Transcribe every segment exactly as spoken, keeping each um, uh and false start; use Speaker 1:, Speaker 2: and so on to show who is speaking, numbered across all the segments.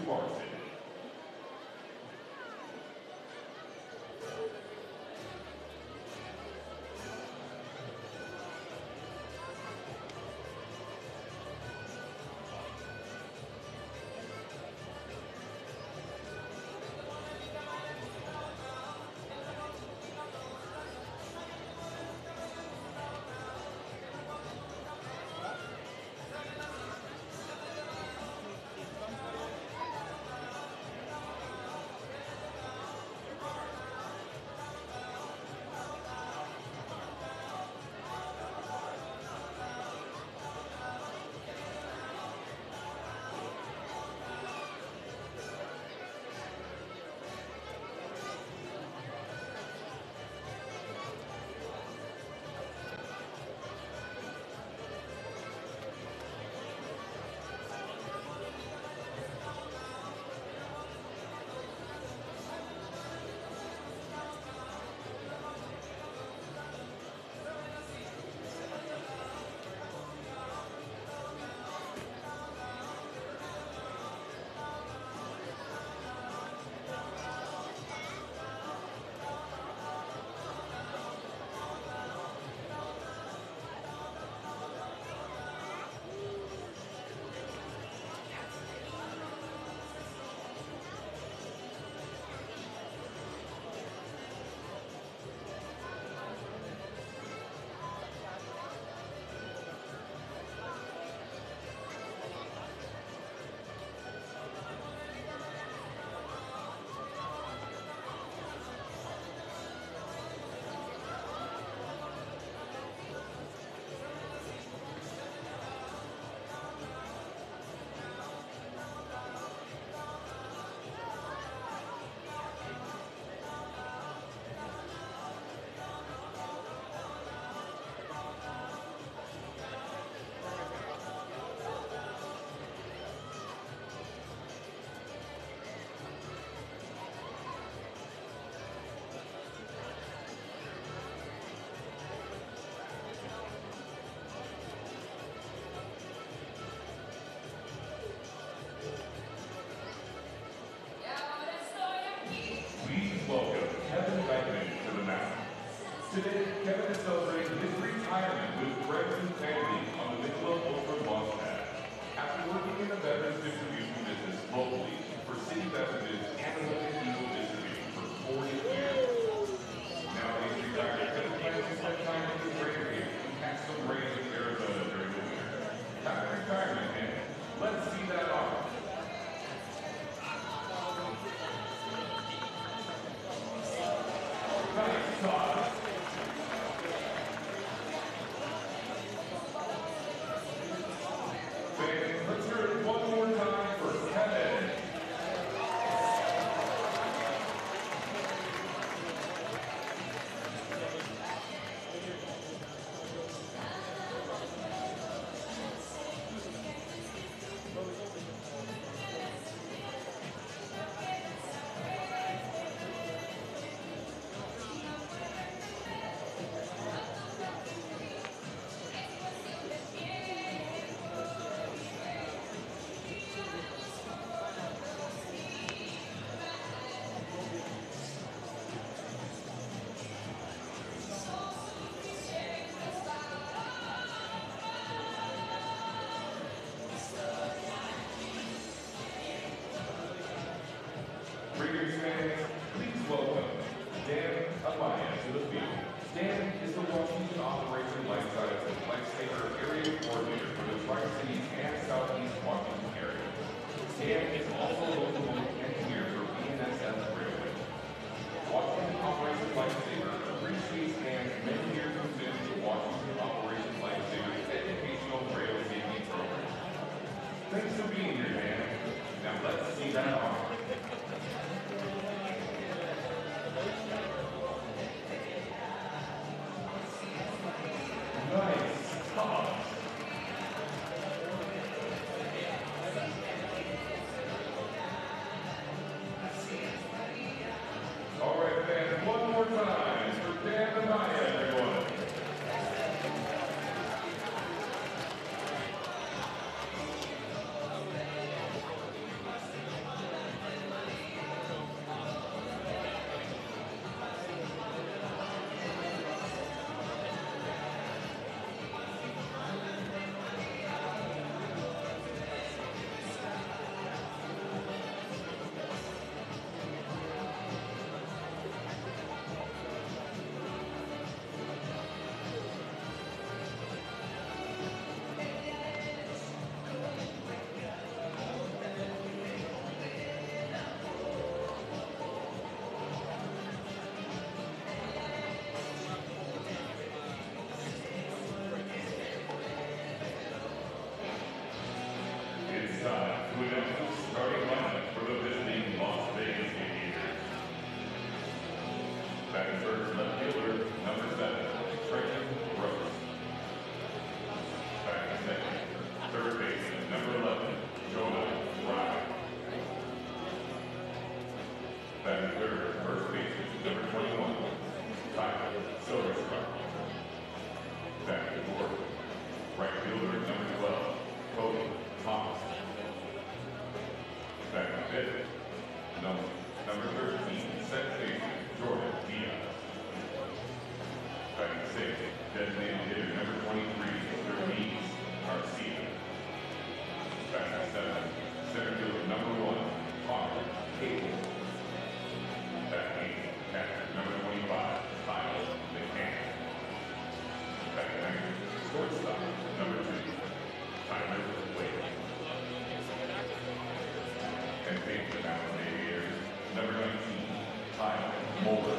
Speaker 1: varsity. Please welcome Kevin Beckman to the mat. Today, Kevin is celebrating his retirement with friends and family on the Michelob Ultra launch pad. After working in the beverage distribution business locally for City Beverages and Olympic Eagle Distribution for forty years. Now he's retired, Kevin plans to spend time in the greater area and catch some rays in Arizona during the winter. Happy retirement, man. Let's see that arm. Nice toss. Fans, let's hear it one more time for Kevin. Raiders fans, please welcome Dan Amaya to the field. Dan is the Washington Operation Life Sciences Lifesaver Area Coordinator for the Tri-Cities and Southeast Washington area. Dan is also a local engineer for B N S F Railway. Washington Operation Lifesaver appreciates Dan's many years of service to Washington Operation Lifesaver's educational rail safety program. Thanks for being here, Dan. Now let's see that arm. Nice toss. Moeller.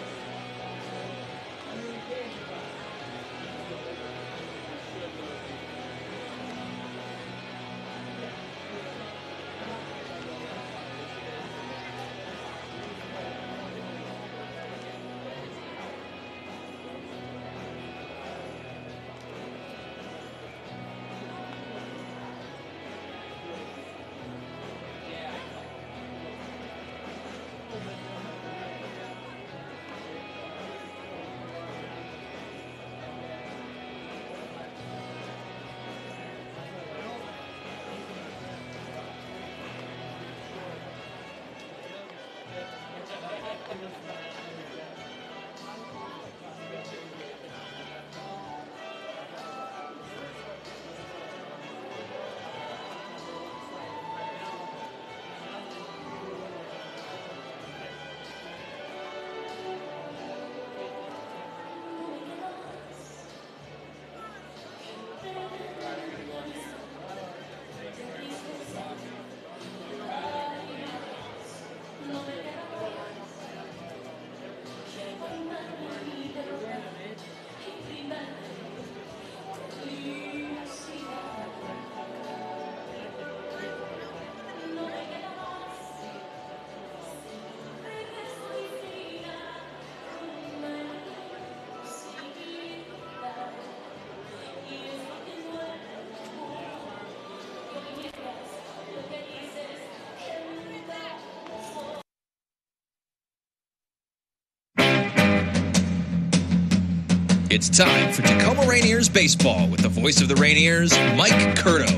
Speaker 2: It's time for Tacoma Rainiers baseball with the voice of the Rainiers, Mike Curto.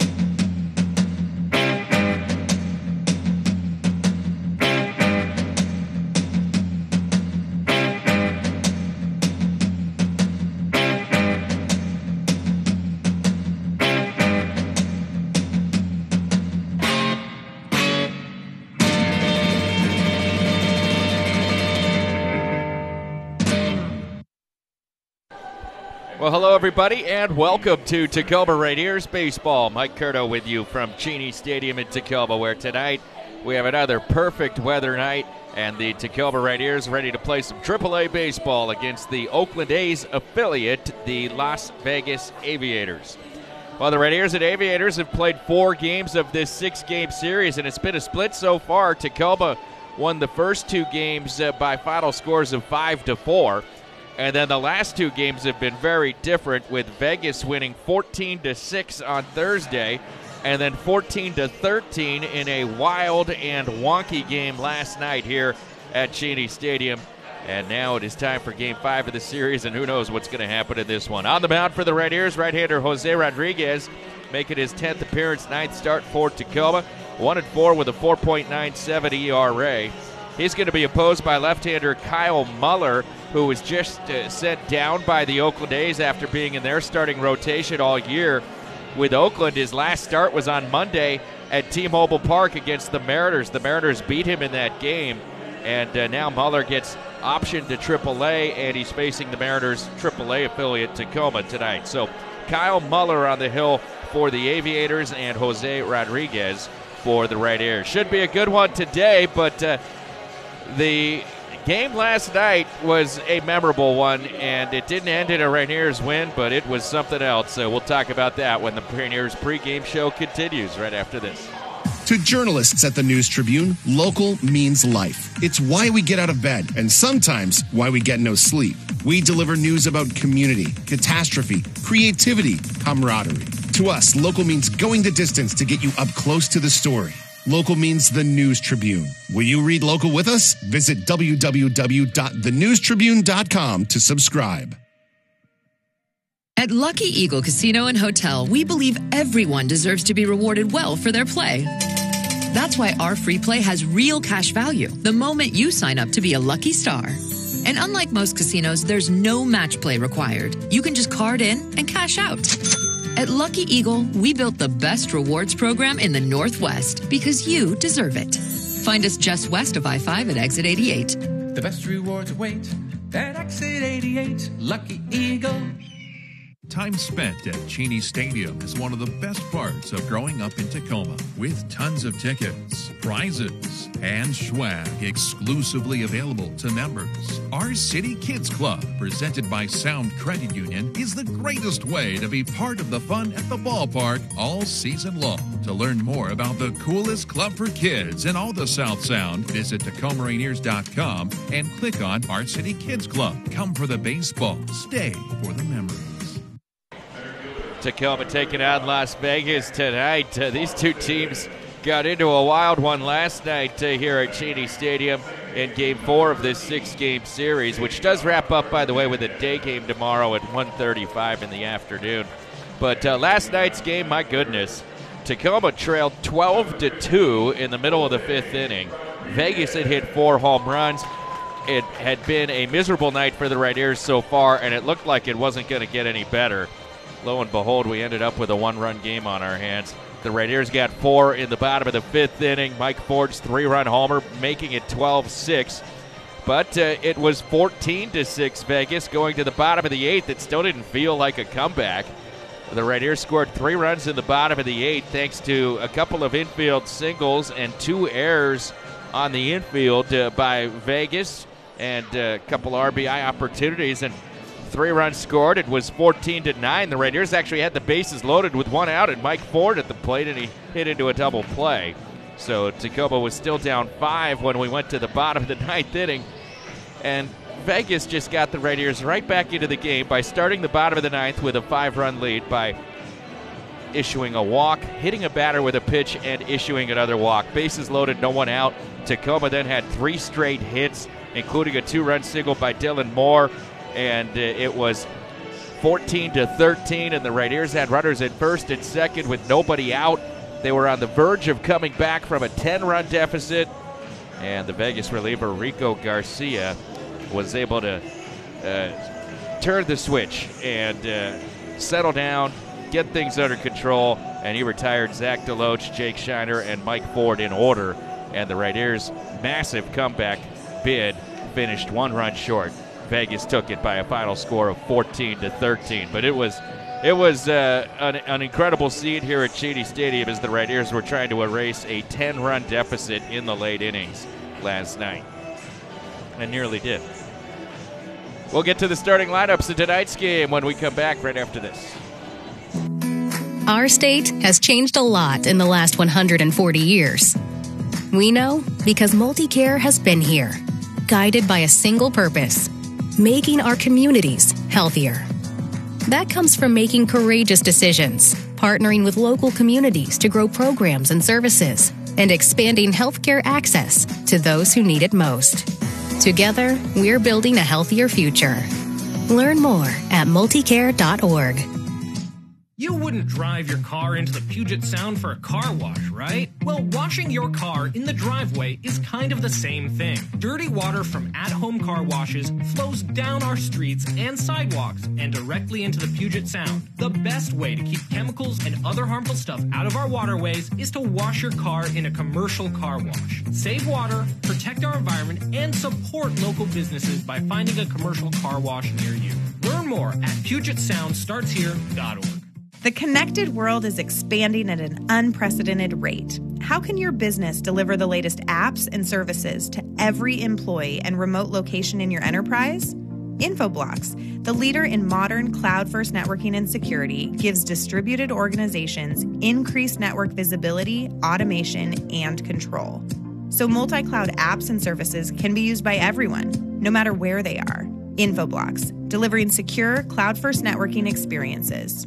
Speaker 3: Well, hello, everybody, and welcome to Tacoma Rainiers Baseball. Mike Curto with you from Cheney Stadium in Tacoma, where tonight we have another perfect weather night, and the Tacoma Rainiers ready to play some triple A baseball against the Oakland A's affiliate, the Las Vegas Aviators. Well, the Rainiers and Aviators have played four games of this six-game series, and it's been a split so far. Tacoma won the first two games uh, by final scores of five to four. And then the last two games have been very different, with Vegas winning fourteen to six on Thursday and then fourteen to thirteen in a wild and wonky game last night here at Cheney Stadium. And now it is time for game five of the series, and who knows what's going to happen in this one. On the mound for the Rainiers, right-hander Jose Rodriguez making his tenth appearance, ninth start for Tacoma, one and four with a four point nine seven E R A. He's going to be opposed by left-hander Kyle Muller, who was just uh, sent down by the Oakland A's after being in their starting rotation all year. With Oakland, his last start was on Monday at T-Mobile Park against the Mariners. The Mariners beat him in that game, and uh, now Muller gets optioned to triple A, and he's facing the Mariners' triple A affiliate Tacoma tonight. So Kyle Muller on the hill for the Aviators and Jose Rodriguez for the Rainiers. Should be a good one today, but uh, the game last night was a memorable one, and it didn't end in a Rainiers win, but it was something else. So we'll talk about that when the Rainiers pregame show continues right after this.
Speaker 4: To journalists at the News Tribune, local means life. It's why we get out of bed, and sometimes why we get no sleep. We deliver news about community, catastrophe, creativity, camaraderie. To us, local means going the distance to get you up close to the story. Local means the News Tribune. Will you read local with us? Visit w w w dot the news tribune dot com to subscribe.
Speaker 5: At Lucky Eagle Casino and Hotel, we believe everyone deserves to be rewarded well for their play. That's why our free play has real cash value the moment you sign up to be a lucky star. And unlike most casinos, there's no match play required. You can just card in and cash out. At Lucky Eagle, we built the best rewards program in the Northwest because you deserve it. Find us just west of I five at exit eighty-eight.
Speaker 6: The best rewards await at exit eighty-eight. Lucky Eagle. Time spent at Cheney Stadium is one of the best parts of growing up in Tacoma, with tons of tickets, prizes, and swag exclusively available to members. Our City Kids Club, presented by Sound Credit Union, is the greatest way to be part of the fun at the ballpark all season long. To learn more about the coolest club for kids in all the South Sound, visit Tacoma Rainiers dot com and click on Our City Kids Club. Come for the baseball, stay for the memories.
Speaker 3: Tacoma taking on Las Vegas tonight. Uh, these two teams got into a wild one last night uh, here at Cheney Stadium in Game four of this six-game series, which does wrap up, by the way, with a day game tomorrow at one thirty-five in the afternoon. But uh, last night's game, my goodness, Tacoma trailed twelve to two in the middle of the fifth inning. Vegas had hit four home runs. It had been a miserable night for the Rainiers so far, and it looked like it wasn't going to get any better. Lo and behold, we ended up with a one-run game on our hands. The Rainiers got four in the bottom of the fifth inning. Mike Ford's three-run homer, making it twelve six. But uh, it was fourteen to six Vegas going to the bottom of the eighth. It still didn't feel like a comeback. The Rainiers scored three runs in the bottom of the eighth thanks to a couple of infield singles and two errors on the infield uh, by Vegas and a couple R B I opportunities. And three runs scored. It was fourteen to nine. The Rainiers actually had the bases loaded with one out and Mike Ford at the plate, and he hit into a double play. So Tacoma was still down five when we went to the bottom of the ninth inning. And Vegas just got the Rainiers right back into the game by starting the bottom of the ninth with a five-run lead by issuing a walk, hitting a batter with a pitch, and issuing another walk. Bases loaded, no one out. Tacoma then had three straight hits, including a two-run single by Dylan Moore. And uh, it was fourteen to thirteen, and the Rainiers had runners at first and second with nobody out. They were on the verge of coming back from a ten-run deficit, and the Vegas reliever Rico Garcia was able to uh, turn the switch and uh, settle down, get things under control, and he retired Zach DeLoach, Jake Shiner, and Mike Ford in order. And the Rainiers' massive comeback bid finished one run short. Vegas took it by a final score of fourteen to thirteen. But it was it was uh, an, an incredible scene here at Cheney Stadium as the Rainiers were trying to erase a ten-run deficit in the late innings last night. And nearly did. We'll get to the starting lineups in tonight's game when we come back right after this.
Speaker 7: Our state has changed a lot in the last one hundred forty years. We know because MultiCare has been here, guided by a single purpose: making our communities healthier. That comes from making courageous decisions, partnering with local communities to grow programs and services, and expanding healthcare access to those who need it most. Together, we're building a healthier future. Learn more at multicare dot org.
Speaker 8: You wouldn't drive your car into the Puget Sound for a car wash, right? Well, washing your car in the driveway is kind of the same thing. Dirty water from at-home car washes flows down our streets and sidewalks and directly into the Puget Sound. The best way to keep chemicals and other harmful stuff out of our waterways is to wash your car in a commercial car wash. Save water, protect our environment, and support local businesses by finding a commercial car wash near you. Learn more at Puget Sound Starts Here dot org.
Speaker 9: The connected world is expanding at an unprecedented rate. How can your business deliver the latest apps and services to every employee and remote location in your enterprise? Infoblox, the leader in modern cloud-first networking and security, gives distributed organizations increased network visibility, automation, and control. So multi-cloud apps and services can be used by everyone, no matter where they are. Infoblox, delivering secure cloud-first networking experiences.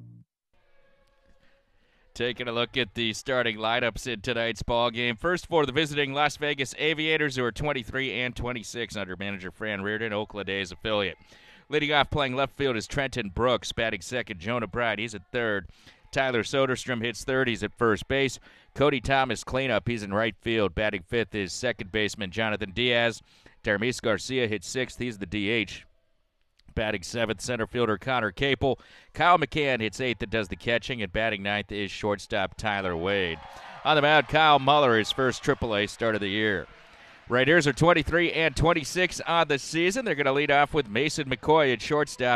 Speaker 3: Taking a look at the starting lineups in tonight's ball game. First for the visiting Las Vegas Aviators, who are twenty-three and twenty-six under manager Fran Reardon, Oakland A's affiliate. Leading off playing left field is Trenton Brooks. Batting second, Jonah Bride. He's at third. Tyler Soderstrom hits third. He's at first base. Cody Thomas cleanup. He's in right field. Batting fifth is second baseman Jonathan Diaz. Termis Garcia hits sixth. He's the D H. Batting seventh, center fielder Connor Capel. Kyle McCann hits eighth and does the catching, and batting ninth is shortstop Tyler Wade. On the mound, Kyle Muller, his first triple A start of the year. Rainiers are twenty-three and twenty-six on the season. They're going to lead off with Mason McCoy at shortstop.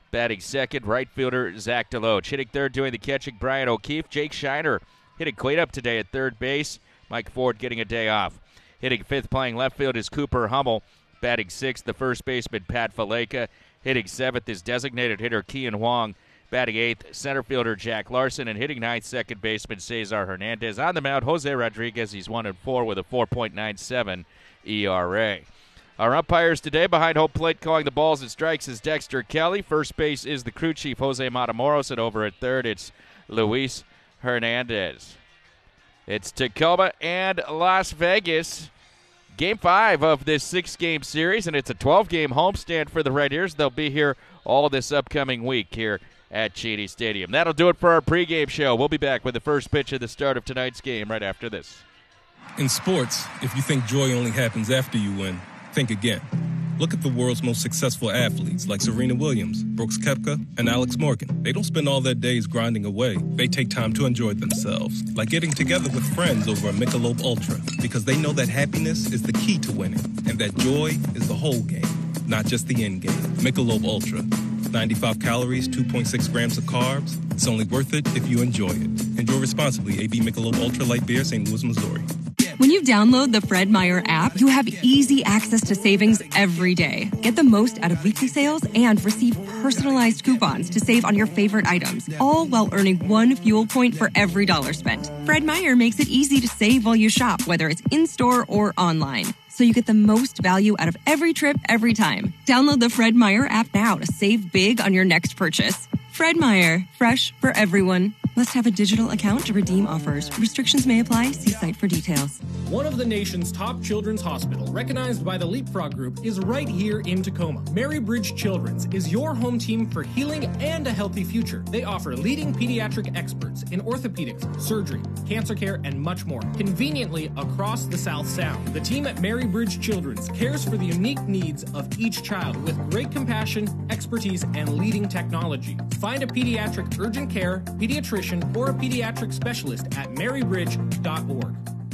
Speaker 3: Batting second, right fielder Zach Deloach. Hitting third, doing the catching, Brian O'Keefe. Jake Shiner hitting cleanup today at third base. Mike Ford getting a day off. Hitting fifth, playing left field is Cooper Hummel. Batting sixth, the first baseman Pat Faleka. Hitting seventh is designated hitter Kian Huang. Batting eighth, center fielder Jack Larson. And hitting ninth, second baseman Cesar Hernandez. On the mound, Jose Rodriguez. He's one and four with a four point nine seven E R A. Our umpires today behind home plate calling the balls and strikes is Dexter Kelly. First base is the crew chief Jose Matamoros. And over at third, it's Luis Hernandez. It's Tacoma and Las Vegas. Game five of this six-game series, and it's a twelve-game homestand for the Red Ears. They'll be here all this upcoming week here at Cheney Stadium. That'll do it for our pregame show. We'll be back with the first pitch at the start of tonight's game right after this.
Speaker 10: In sports, if you think joy only happens after you win, think again. Look at the world's most successful athletes like Serena Williams, Brooks Koepka, and Alex Morgan. They don't spend all their days grinding away. They take time to enjoy themselves, like getting together with friends over a Michelob Ultra, because they know that happiness is the key to winning, and that joy is the whole game, not just the end game. Michelob Ultra. ninety-five calories, two point six grams of carbs. It's only worth it if you enjoy it. Enjoy responsibly. A B Michelob Ultra Light Beer, Saint Louis, Missouri.
Speaker 11: When you download the Fred Meyer app, you have easy access to savings every day. Get the most out of weekly sales and receive personalized coupons to save on your favorite items, all while earning one fuel point for every dollar spent. Fred Meyer makes it easy to save while you shop, whether it's in-store or online, so you get the most value out of every trip every time. Download the Fred Meyer app now to save big on your next purchase. Fred Meyer, fresh for everyone. Must have a digital account to redeem offers. Restrictions may apply. See site for details.
Speaker 8: One of the nation's top children's hospital, recognized by the Leapfrog Group, is right here in Tacoma. Mary Bridge Children's is your home team for healing and a healthy future. They offer leading pediatric experts in orthopedics, surgery, cancer care, and much more, conveniently across the South Sound. The team at Mary Bridge Children's cares for the unique needs of each child with great compassion, expertise, and leading technology. Find a pediatric urgent care, pediatrician, or a pediatric specialist at mary bridge dot org.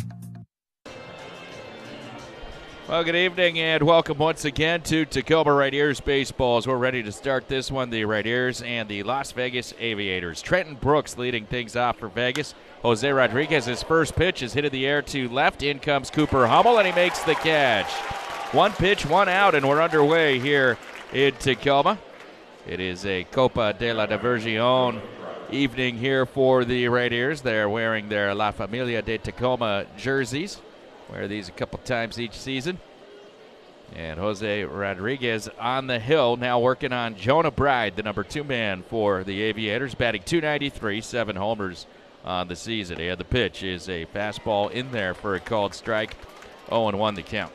Speaker 3: Well, good evening and welcome once again to Tacoma Red Ears Baseball as we're ready to start this one. The Red Ears and the Las Vegas Aviators. Trenton Brooks leading things off for Vegas. Jose Rodriguez, his first pitch is hit in the air to left. In comes Cooper Hummel, and he makes the catch. One pitch, one out, and we're underway here in Tacoma. It is a Copa de la Diversion evening here for the Red Ears. They're wearing their La Familia de Tacoma jerseys. Wear these a couple times each season. And Jose Rodriguez on the hill, now working on Jonah Bride, the number two man for the Aviators, batting two ninety-three, seven homers on the season. And the pitch is a fastball in there for a called strike. oh and one the count.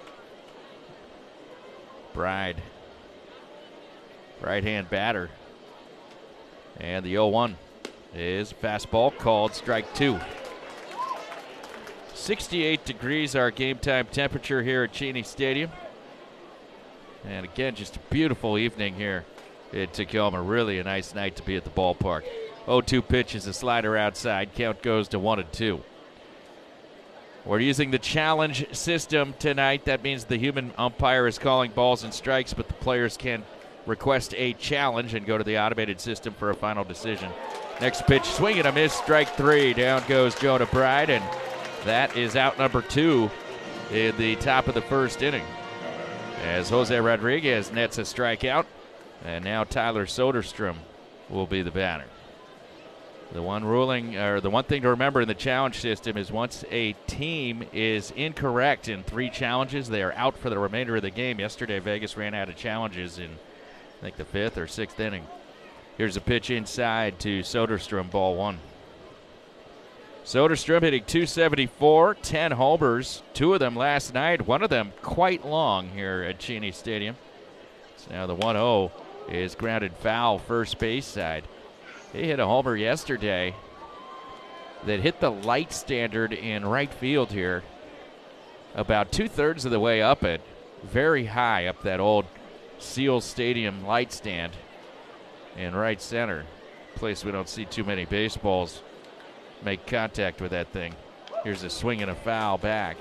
Speaker 3: Bride, right-hand batter. And the oh one is fastball called strike two. sixty-eight degrees our game time temperature here at Cheney Stadium. And again, just a beautiful evening here in Tacoma. Really a nice night to be at the ballpark. oh two pitch is a slider outside. Count goes to one and two. We're using the challenge system tonight. That means the human umpire is calling balls and strikes, but the players can request a challenge and go to the automated system for a final decision. Next pitch, swing and a miss, strike three. Down goes Jonah Bride, and that is out number two in the top of the first inning. As Jose Rodriguez nets a strikeout, and now Tyler Soderstrom will be the batter. The one ruling, or the one thing to remember in the challenge system is once a team is incorrect in three challenges, they are out for the remainder of the game. Yesterday, Vegas ran out of challenges in I think the fifth or sixth inning. Here's a pitch inside to Soderstrom, ball one. Soderstrom hitting two seventy-four, ten homers, two of them last night, one of them quite long here at Cheney Stadium. So now the one oh is grounded foul first base side. He hit a homer yesterday that hit the light standard in right field here, about two-thirds of the way up it, very high up that old Seal Stadium light stand in right center. Place we don't see too many baseballs make contact with that thing. Here's a swing and a foul back.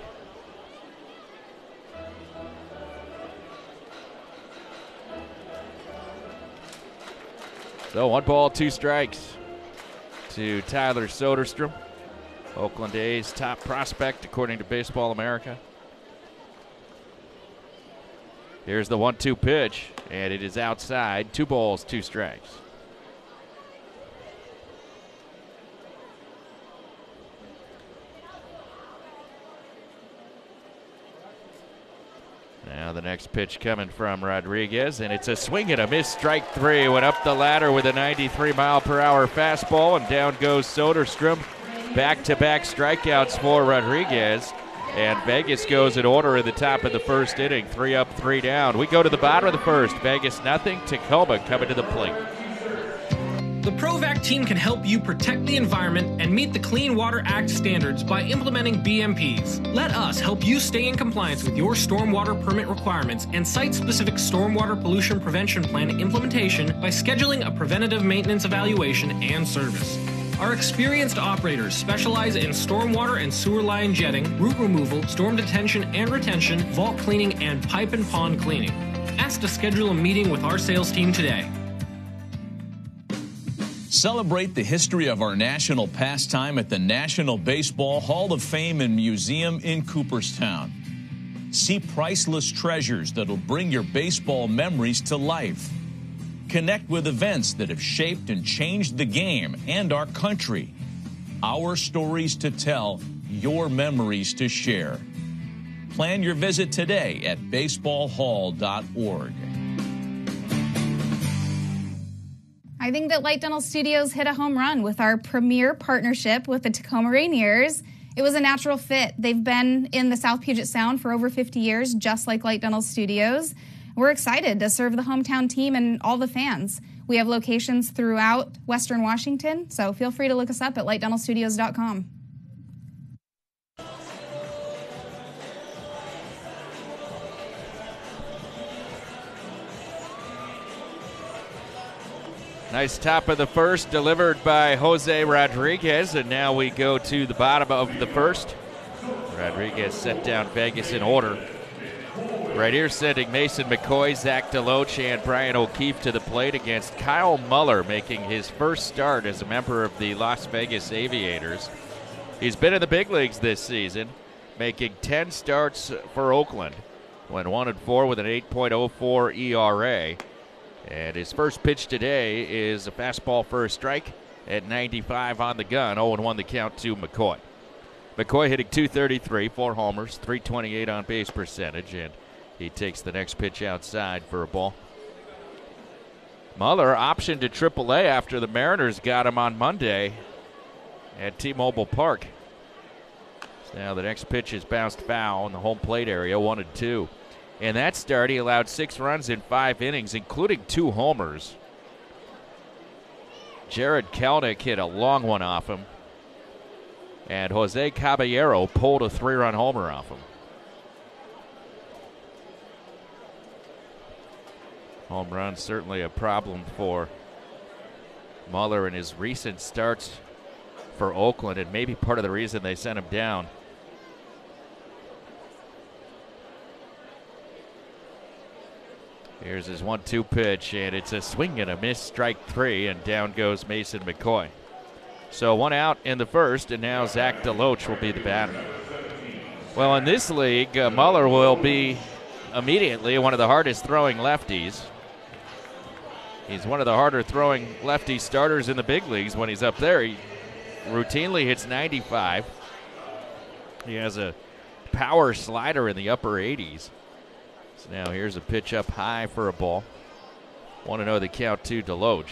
Speaker 3: So one ball, two strikes to Tyler Soderstrom, Oakland A's top prospect according to Baseball America. Here's the one two pitch, and it is outside. Two balls, two strikes. Now the next pitch coming from Rodriguez, and it's a swing and a miss, strike three. Went up the ladder with a ninety-three mile per hour fastball, and down goes Soderstrom. Back-to-back strikeouts for Rodriguez, and Vegas goes in order in the top of the first inning. Three up, three down. We go to the bottom of the first. Vegas nothing. Tacoma coming to the plate.
Speaker 8: The Provac team can help you protect the environment and meet the Clean Water Act standards by implementing B M Ps. Let us help you stay in compliance with your stormwater permit requirements and site-specific stormwater pollution prevention plan implementation by scheduling a preventative maintenance evaluation and service. Our experienced operators specialize in stormwater and sewer line jetting, root removal, storm detention and retention, vault cleaning, and pipe and pond cleaning. Ask to schedule a meeting with our sales team today.
Speaker 12: Celebrate the history of our national pastime at the National Baseball Hall of Fame and Museum in Cooperstown. See priceless treasures that'll bring your baseball memories to life. Connect with events that have shaped and changed the game and our country. Our stories to tell, your memories to share. Plan your visit today at baseball hall dot org.
Speaker 13: I think that Light Dental Studios hit a home run with our premier partnership with the Tacoma Rainiers. It was a natural fit. They've been in the South Puget Sound for over fifty years, just like Light Dental Studios. We're excited to serve the hometown team and all the fans. We have locations throughout Western Washington, so feel free to look us up at light dental studios dot com.
Speaker 3: Nice top of the first delivered by Jose Rodriguez, and now we go to the bottom of the first. Rodriguez set down Vegas in order. Right here sending Mason McCoy, Zach DeLoach, and Brian O'Keefe to the plate against Kyle Muller, making his first start as a member of the Las Vegas Aviators. He's been in the big leagues this season, making ten starts for Oakland. Went one and four with an eight point oh four E R A. And his first pitch today is a fastball for a strike at ninety-five on the gun. oh and one the count to McCoy. McCoy hitting two thirty-three, four homers, three twenty-eight on base percentage, and he takes the next pitch outside for a ball. Muller optioned to triple A after the Mariners got him on Monday at T-Mobile Park. So now the next pitch is bounced foul in the home plate area, one and two. In that start, he allowed six runs in five innings, including two homers. Jared Kelnick hit a long one off him, and Jose Caballero pulled a three-run homer off him. Home run certainly a problem for Muller in his recent starts for Oakland, and maybe part of the reason they sent him down. Here's his one two pitch, and it's a swing and a miss, strike three, and down goes Mason McCoy. So one out in the first, and now Zach DeLoach will be the batter. Well, in this league, uh, Muller will be immediately one of the hardest throwing lefties. He's one of the harder throwing lefty starters in the big leagues when he's up there. He routinely hits ninety-five. He has a power slider in the upper eighties. So now here's a pitch up high for a ball. one and oh the count to DeLoach.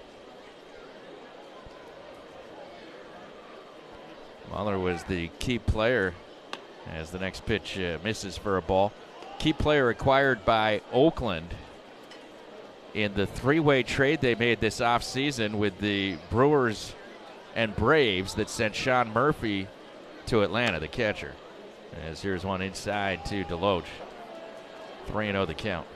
Speaker 3: Muller was the key player as the next pitch uh, misses for a ball. Key player acquired by Oakland in the three-way trade they made this offseason with the Brewers and Braves that sent Sean Murphy to Atlanta, the catcher. As here's one inside to DeLoach. three and oh the count.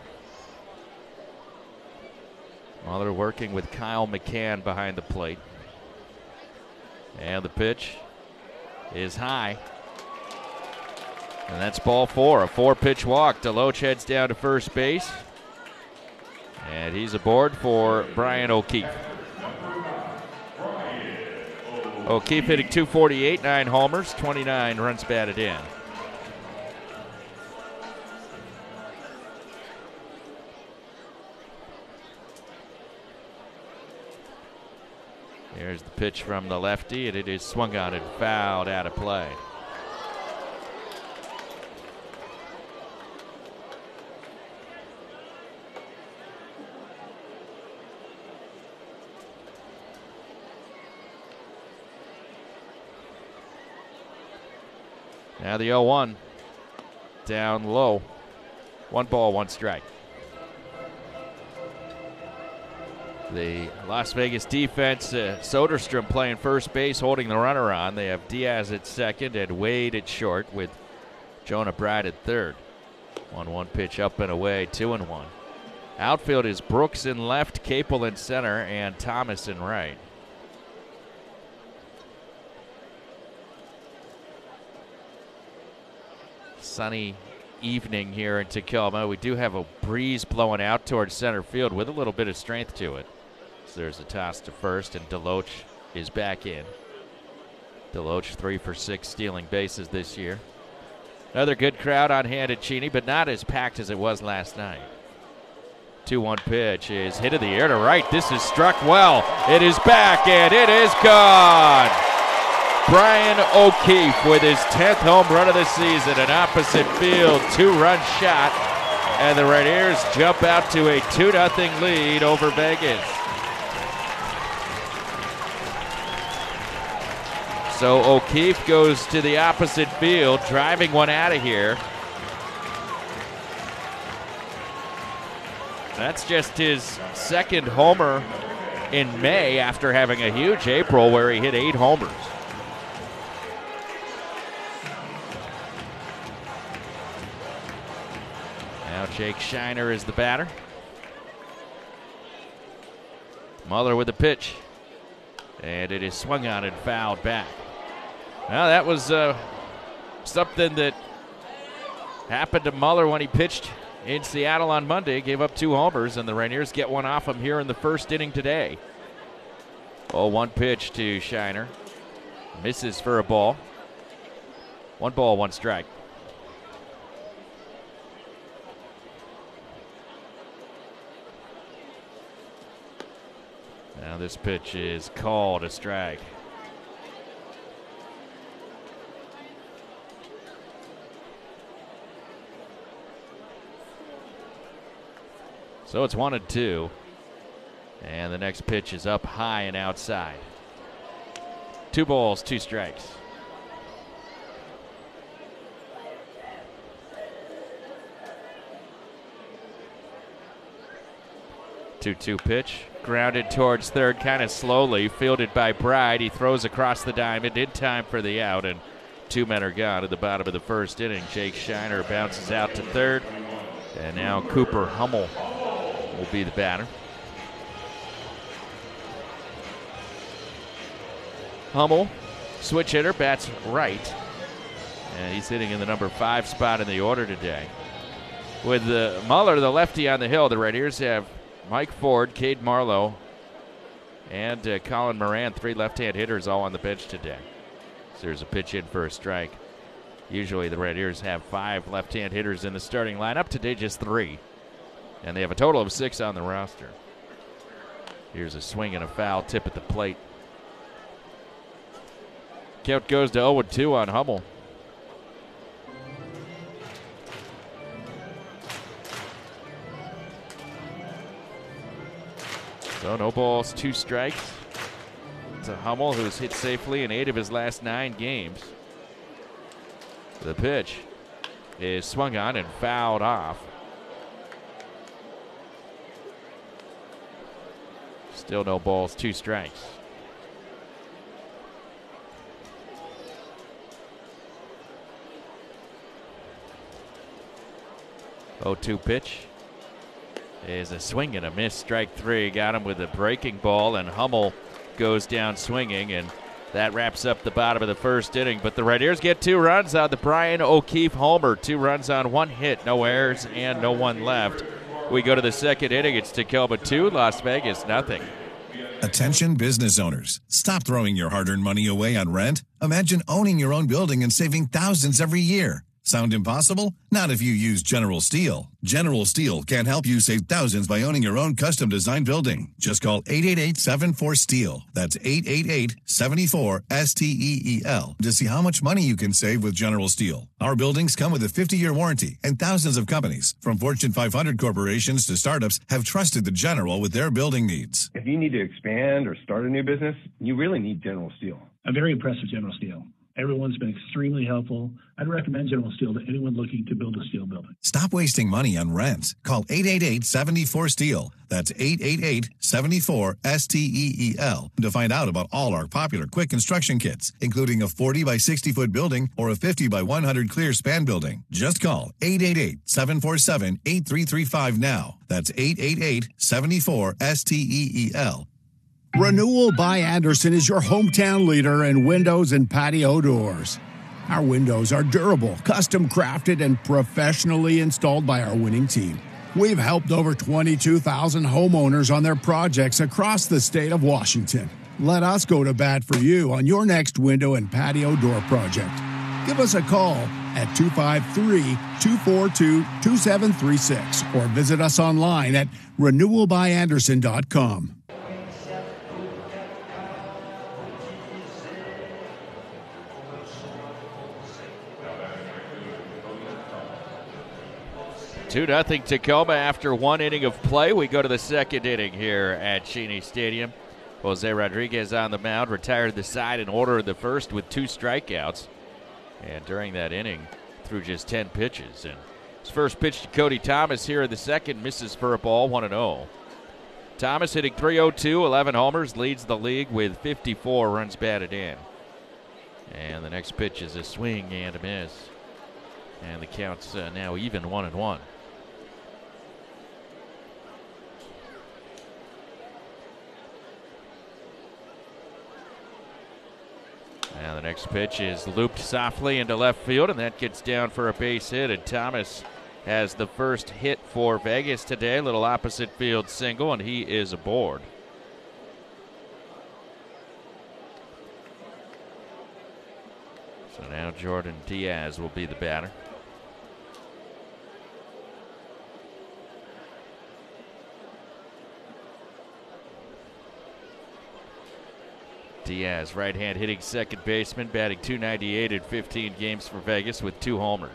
Speaker 3: Muller working with Kyle McCann behind the plate. And the pitch is high. And that's ball four, a four-pitch walk. DeLoach heads down to first base. And he's aboard for Brian O'Keefe. O'Keefe hitting two forty-eight, nine homers, twenty-nine runs batted in. Here's the pitch from the lefty, and it is swung on and fouled out of play. Now the oh one down low. One ball, one strike. The Las Vegas defense, uh, Soderstrom playing first base, holding the runner on. They have Diaz at second and Wade at short with Jonah Bride at third. one one pitch up and away, two and one. Outfield is Brooks in left, Capel in center, and Thomas in right. Sunny evening here in Tacoma. We do have a breeze blowing out towards center field with a little bit of strength to it. So there's a toss to first, and Deloach is back in. Deloach three for six stealing bases this year. Another good crowd on hand at Cheney, but not as packed as it was last night. two one pitch is hit in the air to right. This is struck well. It is back, and it is gone. Brian O'Keefe with his tenth home run of the season, an opposite field two-run shot, and the Rainiers jump out to a two nothing lead over Vegas. So O'Keefe goes to the opposite field, driving one out of here. That's just his second homer in May after having a huge April where he hit eight homers. Now Jake Shiner is the batter. Muller with the pitch. And it is swung on and fouled back. Now that was uh, something that happened to Muller when he pitched in Seattle on Monday. Gave up two homers, and the Rainiers get one off him here in the first inning today. oh one pitch to Shiner. Misses for a ball. One ball, one strike. Now this pitch is called a strike. So it's one and two. And the next pitch is up high and outside. Two balls, two strikes. two two pitch. Grounded towards third kind of slowly. Fielded by Bride. He throws across the diamond in time for the out. And two men are gone at the bottom of the first inning. Jake Shiner bounces out to third. And now Cooper Hummel will be the batter. Hummel, switch hitter, bats right. And he's hitting in the number five spot in the order today. With the Muller, the lefty on the hill, the Rainiers have Mike Ford, Cade Marlowe, and uh, Colin Moran, three left-hand hitters all on the bench today. So there's a pitch in for a strike. Usually the Rainiers have five left-hand hitters in the starting lineup. Today just three. And they have a total of six on the roster. Here's a swing and a foul tip at the plate. Count goes to oh two on Hummel. So no balls, two strikes. To Hummel, who's hit safely in eight of his last nine games. The pitch is swung on and fouled off. Still no balls, two strikes. oh two pitch is a swing and a miss, strike three. Got him with a breaking ball, and Hummel goes down swinging, and that wraps up the bottom of the first inning. But the Rainiers get two runs on the Brian O'Keefe homer. Two runs on one hit, no errors, and no one left. We go to the second inning. It's Tacoma two, Las Vegas nothing.
Speaker 14: Attention business owners. Stop throwing your hard-earned money away on rent. Imagine owning your own building and saving thousands every year. Sound impossible? Not if you use General Steel. General Steel can help you save thousands by owning your own custom-designed building. Just call eight eight eight, seven four, S T E E L. That's eight eight eight, seven four, S T E E L to see how much money you can save with General Steel. Our buildings come with a fifty-year warranty, and thousands of companies, from Fortune five hundred corporations to startups, have trusted the General with their building needs.
Speaker 15: If you need to expand or start a new business, you really need General Steel.
Speaker 16: I'm very impressed with General Steel. Everyone's been extremely helpful. I'd recommend General Steel to anyone looking to build a steel building.
Speaker 14: Stop wasting money on rent. Call eight eight eight, seven four, S T E E L. That's eight eight eight, seven four, S T E E L to find out about all our popular quick construction kits, including a forty by sixty foot building or a fifty by one hundred clear span building. Just call eight eight eight, seven four seven, eight three three five now. That's eight eight eight, seven four, S T E E L.
Speaker 17: Renewal by Andersen is your hometown leader in windows and patio doors. Our windows are durable, custom crafted, and professionally installed by our winning team. We've helped over twenty-two thousand homeowners on their projects across the state of Washington. Let us go to bat for you on your next window and patio door project. Give us a call at two five three, two four two, two seven three six or visit us online at renewal by andersen dot com.
Speaker 3: two nothing Tacoma after one inning of play. We go to the second inning here at Cheney Stadium. Jose Rodriguez on the mound, retired the side in order of the first with two strikeouts. And during that inning, threw just ten pitches. And his first pitch to Cody Thomas here in the second, misses for a ball, one and oh. Thomas hitting three oh two, eleven homers, leads the league with fifty-four runs batted in. And the next pitch is a swing and a miss. And the count's uh, now even, one and one. Now the next pitch is looped softly into left field, and that gets down for a base hit. And Thomas has the first hit for Vegas today. A little opposite field single, and he is aboard. So now Jordan Diaz will be the batter. Diaz, right hand hitting second baseman, batting two ninety-eight in fifteen games for Vegas with two homers.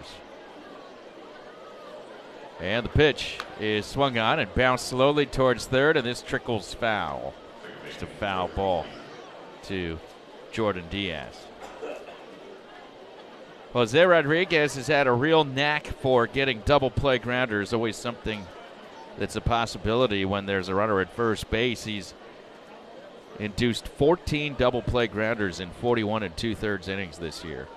Speaker 3: And the pitch is swung on and bounced slowly towards third, and this trickles foul. Just a foul ball to Jordan Diaz. Jose Rodriguez has had a real knack for getting double play grounders, always something that's a possibility when there's a runner at first base. He's induced fourteen double play grounders in forty-one and two-thirds innings this year.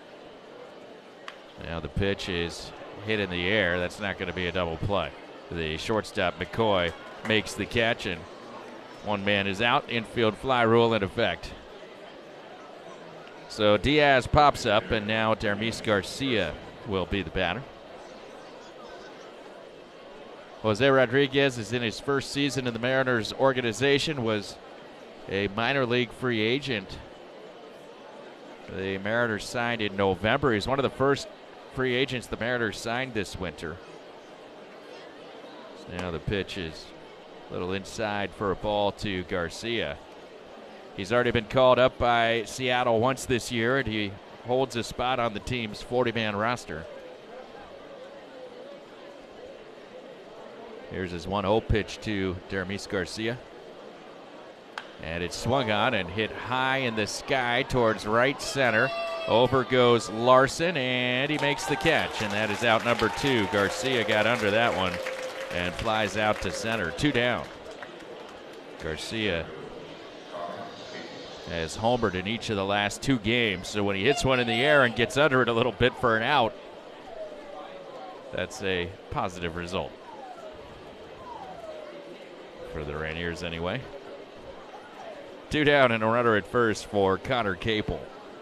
Speaker 3: Now the pitch is hit in the air. That's not going to be a double play. The shortstop, McCoy, makes the catch, and one man is out. Infield fly rule in effect. So Diaz pops up, and now Dermis Garcia will be the batter. Jose Rodriguez is in his first season in the Mariners organization, was a minor league free agent. The Mariners signed in November. He's one of the first free agents the Mariners signed this winter. So now the pitch is a little inside for a ball to Garcia. He's already been called up by Seattle once this year, and he holds a spot on the team's forty-man roster. Here's his one oh pitch to Dermis Garcia. And it's swung on and hit high in the sky towards right center. Over goes Larson, and he makes the catch, and that is out number two. Garcia got under that one and flies out to center. Two down. Garcia has homered in each of the last two games, so when he hits one in the air and gets under it a little bit for an out, that's a positive result. For the Rainiers anyway. Two down and a runner at first for Connor Capel.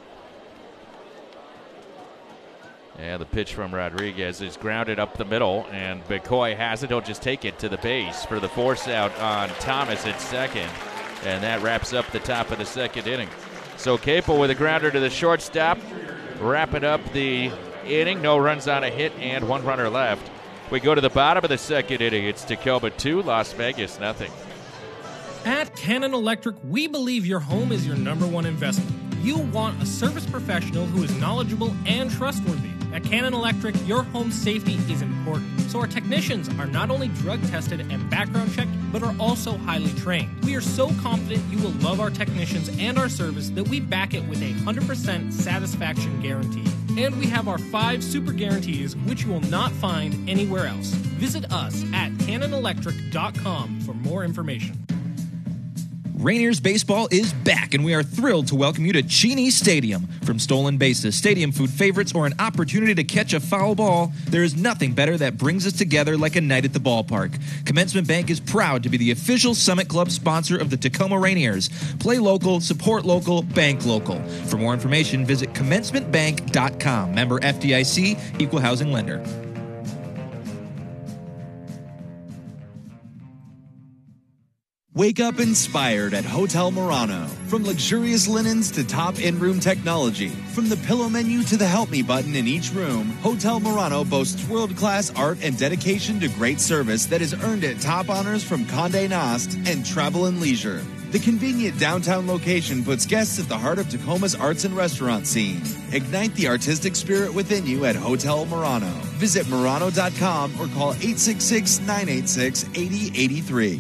Speaker 3: And the pitch from Rodriguez is grounded up the middle, and McCoy has it. He'll just take it to the base for the force out on Thomas at second. And that wraps up the top of the second inning. So Capel with a grounder to the shortstop, wrapping up the inning. No runs on a hit and one runner left. We go to the bottom of the second inning. It's Tacoma two, Las Vegas nothing.
Speaker 8: At Cannon Electric, we believe your home is your number one investment. You want a service professional who is knowledgeable and trustworthy. At Cannon Electric, your home safety is important, so our technicians are not only drug tested and background checked, but are also highly trained. We are so confident you will love our technicians and our service that we back it with a one hundred percent satisfaction guarantee. And we have our five super guarantees, which you will not find anywhere else. Visit us at cannon electric dot com for more information.
Speaker 2: Rainiers baseball is back, and we are thrilled to welcome you to Cheney Stadium. From stolen bases, stadium food favorites, or an opportunity to catch a foul ball, there is nothing better that brings us together like a night at the ballpark. Commencement Bank is proud to be the official Summit Club sponsor of the Tacoma Rainiers. Play local, support local, bank local. For more information, visit commencement bank dot com. Member F D I C, Equal Housing Lender.
Speaker 18: Wake up inspired at Hotel Murano. From luxurious linens to top in-room technology, from the pillow menu to the Help Me button in each room, Hotel Murano boasts world-class art and dedication to great service that has earned it top honors from Condé Nast and Travel and Leisure. The convenient downtown location puts guests at the heart of Tacoma's arts and restaurant scene. Ignite the artistic spirit within you at Hotel Murano. Visit Murano dot com or call eight six six, nine eight six, eight zero eight three.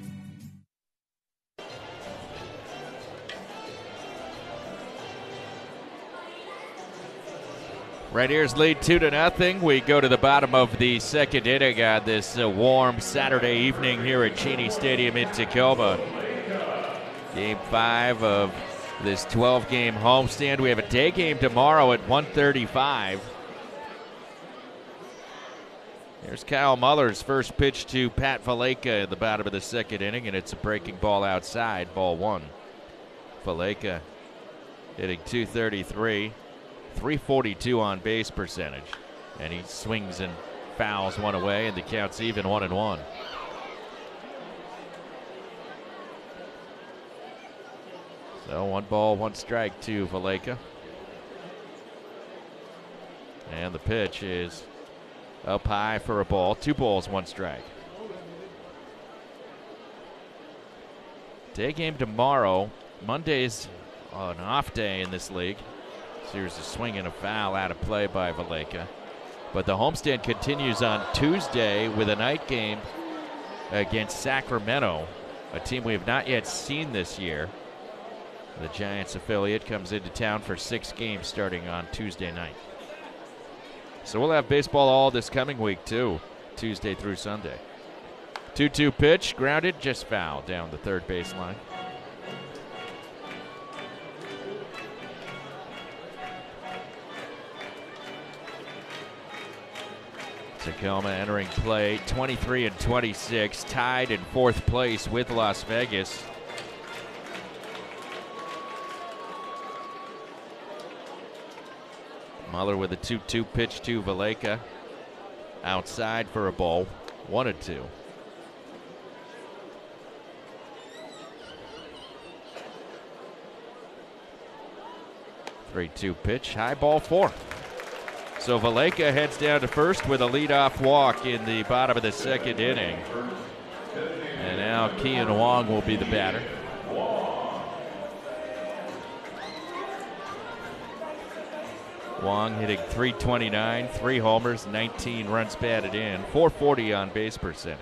Speaker 3: Rainiers lead two to nothing. We go to the bottom of the second inning on this uh, warm Saturday evening here at Cheney Stadium in Tacoma. Game five of this twelve-game homestand. We have a day game tomorrow at one thirty-five. There's Kyle Muller's first pitch to Pat Valaika at the bottom of the second inning, and it's a breaking ball outside, ball one. Valaika hitting two thirty-three. three forty-two on base percentage, and he swings and fouls one away, and the count's even one and one. So one ball, one strike to Valaika, and the pitch is up high for a ball. Two balls, one strike. Day game tomorrow. Monday's an off day in this league. Here's a swing and a foul out of play by Valaika. But the homestand continues on Tuesday with a night game against Sacramento, a team we have not yet seen this year. The Giants affiliate comes into town for six games starting on Tuesday night. So we'll have baseball all this coming week, too, Tuesday through Sunday. two two pitch, grounded, just foul down the third baseline. Tacoma entering play twenty-three and twenty-six, tied in fourth place with Las Vegas. Muller with a two two pitch to Valaika. Outside for a ball, one and two. three two pitch, high ball four. So Valaika heads down to first with a leadoff walk in the bottom of the second inning. And now Kian Wong will be the batter. Wong hitting three twenty-nine, three homers, nineteen runs batted in, four forty on base percentage.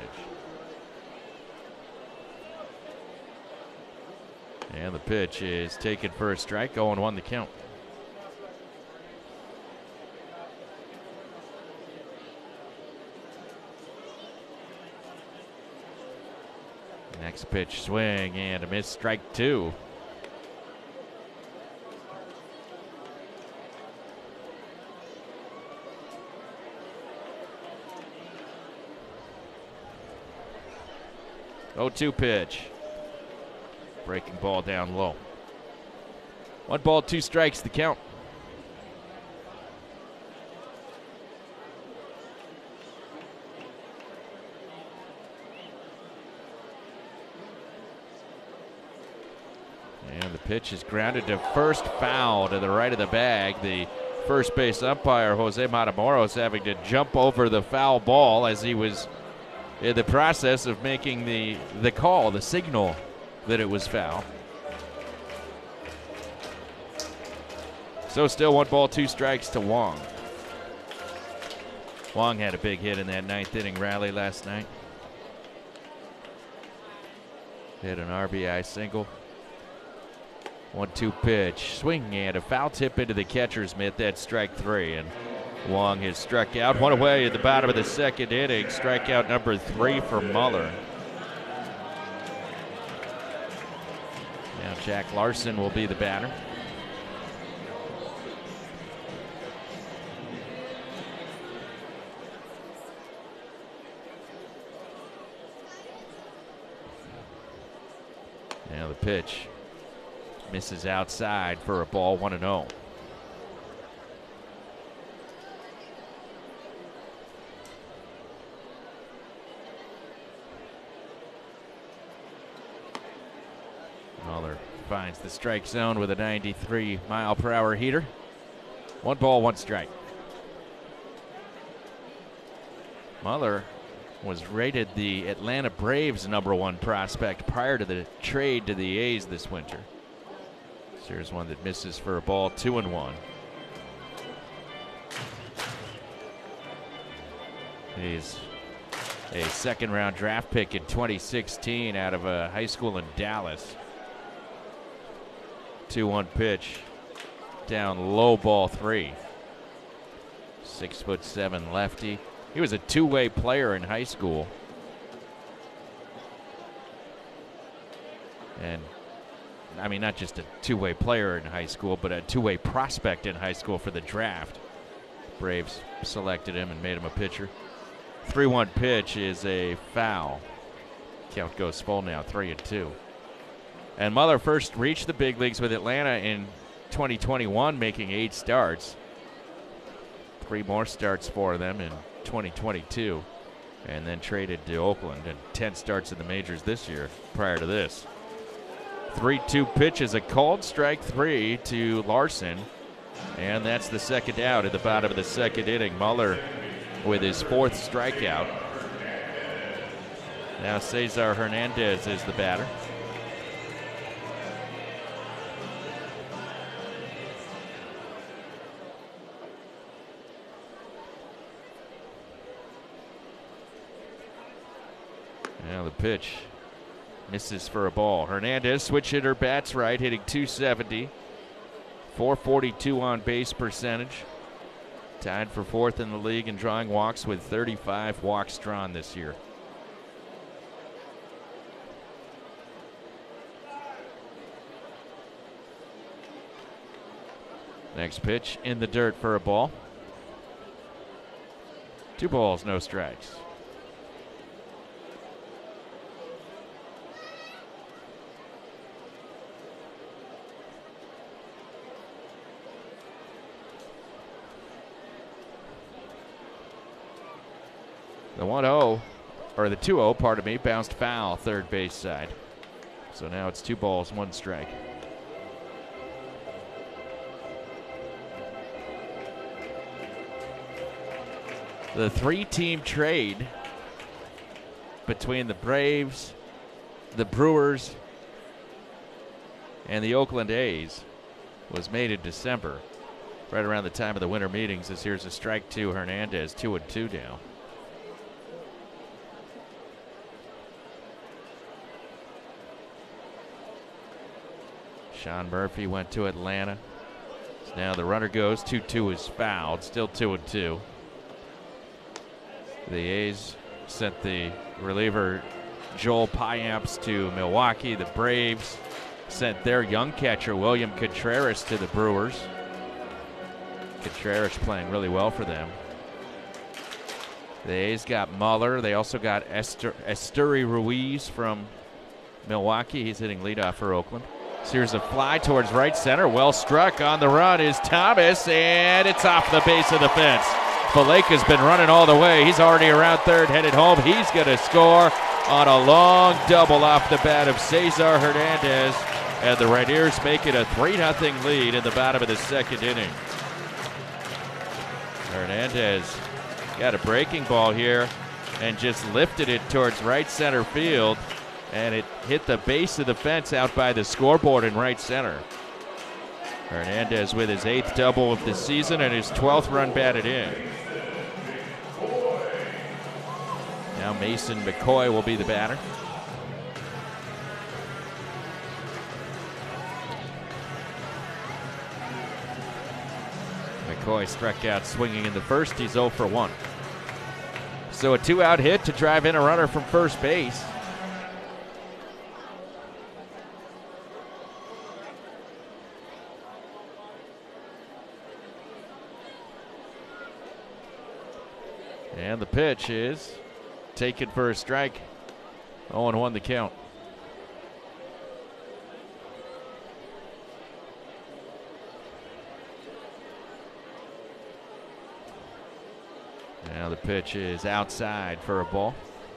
Speaker 3: And the pitch is taken for a strike, oh and one the count. Next pitch, swing and a miss, strike two. oh two pitch. Breaking ball down low. One ball, two strikes, the count. pitch is grounded to first, foul to the right of the bag. The first base umpire, Jose Matamoros, having to jump over the foul ball as he was in the process of making the, the call, the signal that it was foul. So still one ball, two strikes to Wong. Wong had a big hit in that ninth inning rally last night. Hit an R B I single. one two pitch. Swing and a foul tip into the catcher's mitt. That's strike three. And Wong has struck out. One away at the bottom of the second inning. Strikeout number three for Muller. Now Jack Larson will be the batter. Now the pitch misses outside for a ball, one and oh. Muller finds the strike zone with a ninety-three mile per hour heater. One ball, one strike. Muller was rated the Atlanta Braves' number one prospect prior to the trade to the A's this winter. So here's one that misses for a ball, two and one. He's a second round draft pick in twenty sixteen out of a high school in Dallas. two one pitch, down low, ball three. Six foot seven lefty. He was a two-way player in high school. And, I mean, not just a two-way player in high school, but a two-way prospect in high school for the draft. Braves selected him and made him a pitcher. three one pitch is a foul. Count goes full now, three and two. And Muller first reached the big leagues with Atlanta in twenty twenty-one, making eight starts. Three more starts for them in twenty twenty-two, and then traded to Oakland, and ten starts in the majors this year prior to this. three two pitch is a called strike three to Larson, and that's the second out at the bottom of the second inning. Muller with his fourth strikeout. Now Cesar Hernandez is the batter. Now the pitch misses for a ball. Hernandez, switch hitter, bats right, hitting two seventy. four forty-two on base percentage. Tied for fourth in the league in drawing walks with thirty-five walks drawn this year. Next pitch in the dirt for a ball. Two balls, no strikes. The one oh, or the two oh, pardon me, bounced foul third base side. So now it's two balls, one strike. The three-team trade between the Braves, the Brewers, and the Oakland A's was made in December, right around the time of the winter meetings. As here's a strike to Hernandez, two and two down. Sean Murphy went to Atlanta. So now the runner goes, two two is fouled, still two and two. The A's sent the reliever Joel Payamps to Milwaukee. The Braves sent their young catcher William Contreras to the Brewers. Contreras playing really well for them. The A's got Muller. They also got Esther, Esteury Ruiz from Milwaukee. He's hitting leadoff for Oakland. So here's a fly towards right center. Well struck. On the run is Thomas, and it's off the base of the fence. Valleca's been running all the way. He's already around third, headed home. He's going to score on a long double off the bat of Cesar Hernandez. And the Rainiers make it a three nothing lead in the bottom of the second inning. Hernandez got a breaking ball here and just lifted it towards right center field, and it hit the base of the fence out by the scoreboard in right center. Hernandez with his eighth double of the season and his twelfth run batted in. Now Mason McCoy will be the batter. McCoy struck out swinging in the first. He's oh for one. So a two-out hit to drive in a runner from first base. And the pitch is taken for a strike. oh and one the count. Now the pitch is outside for a ball.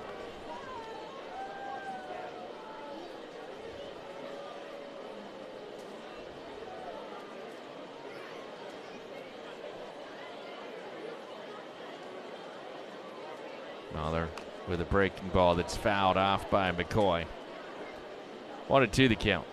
Speaker 3: Mahler with a breaking ball that's fouled off by McCoy. One and two the count.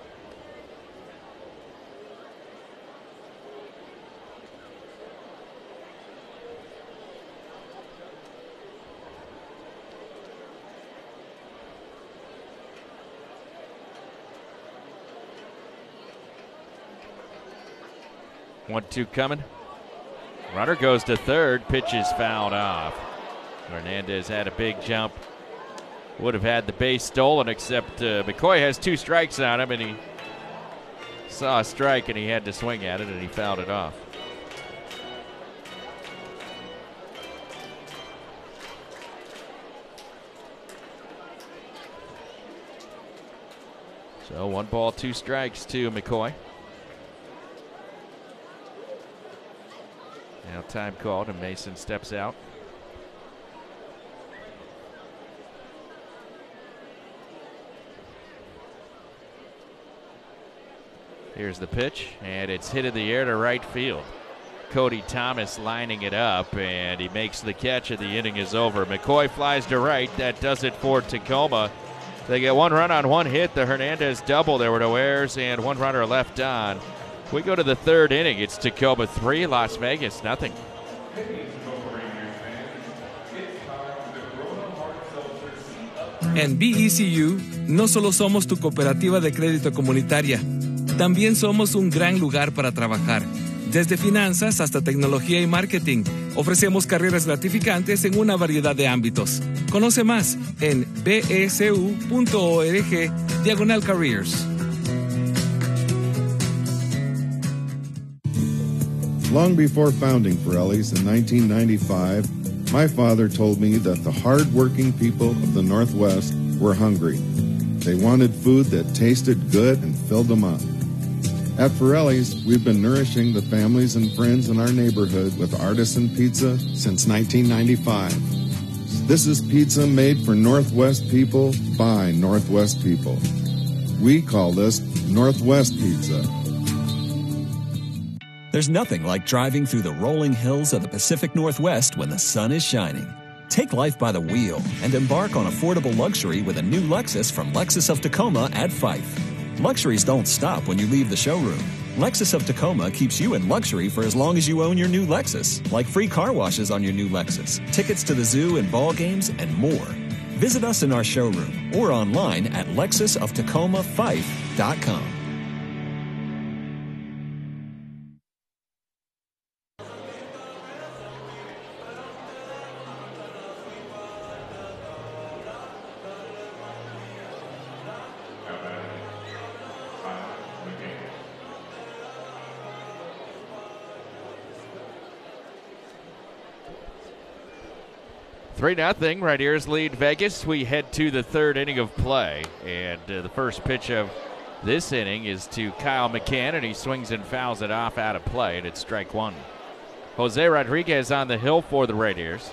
Speaker 3: one two coming. Runner goes to third. Pitch is fouled off. Hernandez had a big jump. Would have had the base stolen, except uh, McCoy has two strikes on him, and he saw a strike, and he had to swing at it, and he fouled it off. So one ball, two strikes to McCoy. Now time called, and Mason steps out. Here's the pitch, and it's hit in the air to right field. Cody Thomas lining it up, and he makes the catch, and the inning is over. McCoy flies to right. That does it for Tacoma. They get one run on one hit. The Hernandez double. There were no errors, and one runner left on. We go to the third inning. It's Tacoma three, Las Vegas nothing.
Speaker 19: En B E C U no solo somos tu cooperativa de crédito comunitaria, también somos un gran lugar para trabajar. Desde finanzas hasta tecnología y marketing, ofrecemos carreras gratificantes en una variedad de ámbitos. Conoce más en besu.org diagonal careers.
Speaker 20: Long before founding Pirelli's in nineteen ninety-five, my father told me that the hard-working people of the Northwest were hungry. They wanted food that tasted good and filled them up. At Pirelli's, we've been nourishing the families and friends in our neighborhood with artisan pizza since nineteen ninety-five. This is pizza made for Northwest people by Northwest people. We call this Northwest Pizza.
Speaker 21: There's nothing like driving through the rolling hills of the Pacific Northwest when the sun is shining. Take life by the wheel and embark on affordable luxury with a new Lexus from Lexus of Tacoma at Fife. Luxuries don't stop when you leave the showroom. Lexus of Tacoma keeps you in luxury for as long as you own your new Lexus, like free car washes on your new Lexus, tickets to the zoo and ball games, and more. Visit us in our showroom or online at lexus of tacoma fife dot com.
Speaker 3: three nothing, Rainiers lead Vegas. We head to the third inning of play, and uh, the first pitch of this inning is to Kyle McCann, and he swings and fouls it off out of play, and it's strike one. Jose Rodriguez on the hill for the Rainiers.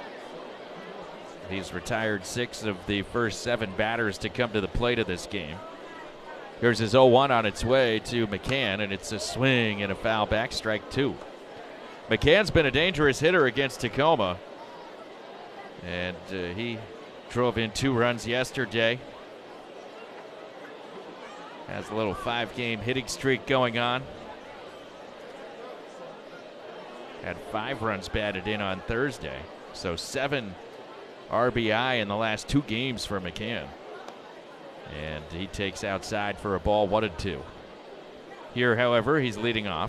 Speaker 3: He's retired six of the first seven batters to come to the plate of this game. Here's his oh one on its way to McCann, and it's a swing and a foul back, strike two. McCann's been a dangerous hitter against Tacoma, and uh, he drove in two runs yesterday. Has a little five-game hitting streak going on. Had five runs batted in on Thursday, so seven R B I in the last two games for McCann. And he takes outside for a ball, one and two. Here, however, he's leading off.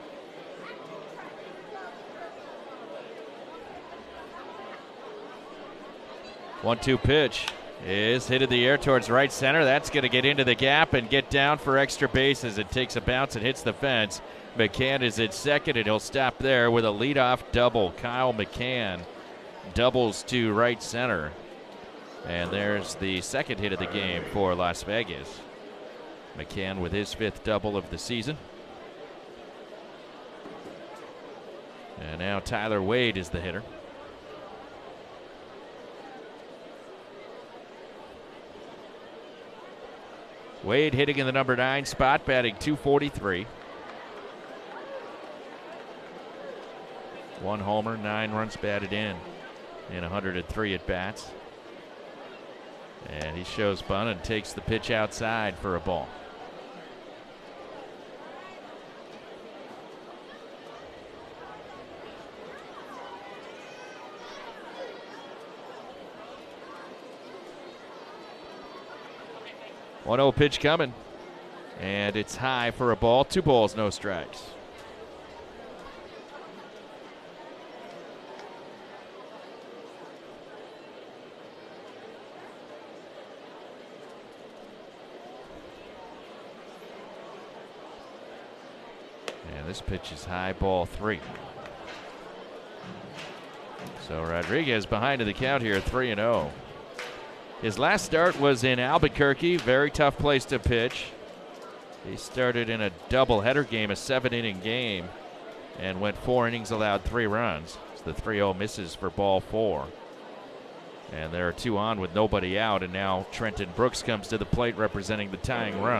Speaker 3: one two pitch is hit in the air towards right center. That's going to get into the gap and get down for extra bases. It takes a bounce and hits the fence. McCann is at second, and he'll stop there with a leadoff double. Kyle McCann doubles to right center. And there's the second hit of the game for Las Vegas. McCann with his fifth double of the season. And now Tyler Wade is the hitter. Wade hitting in the number nine spot, batting two forty-three. One homer, nine runs batted in in one hundred three at-bats. And he shows bunt and takes the pitch outside for a ball. one oh pitch coming. And it's high for a ball. Two balls, no strikes. This pitch is high, ball three. So Rodriguez behind in the count here, three and oh. His last start was in Albuquerque, very tough place to pitch. He started in a doubleheader game, a seven-inning game, and went four innings, allowed three runs. So the three oh misses for ball four. And there are two on with nobody out, and now Trenton Brooks comes to the plate representing the tying run.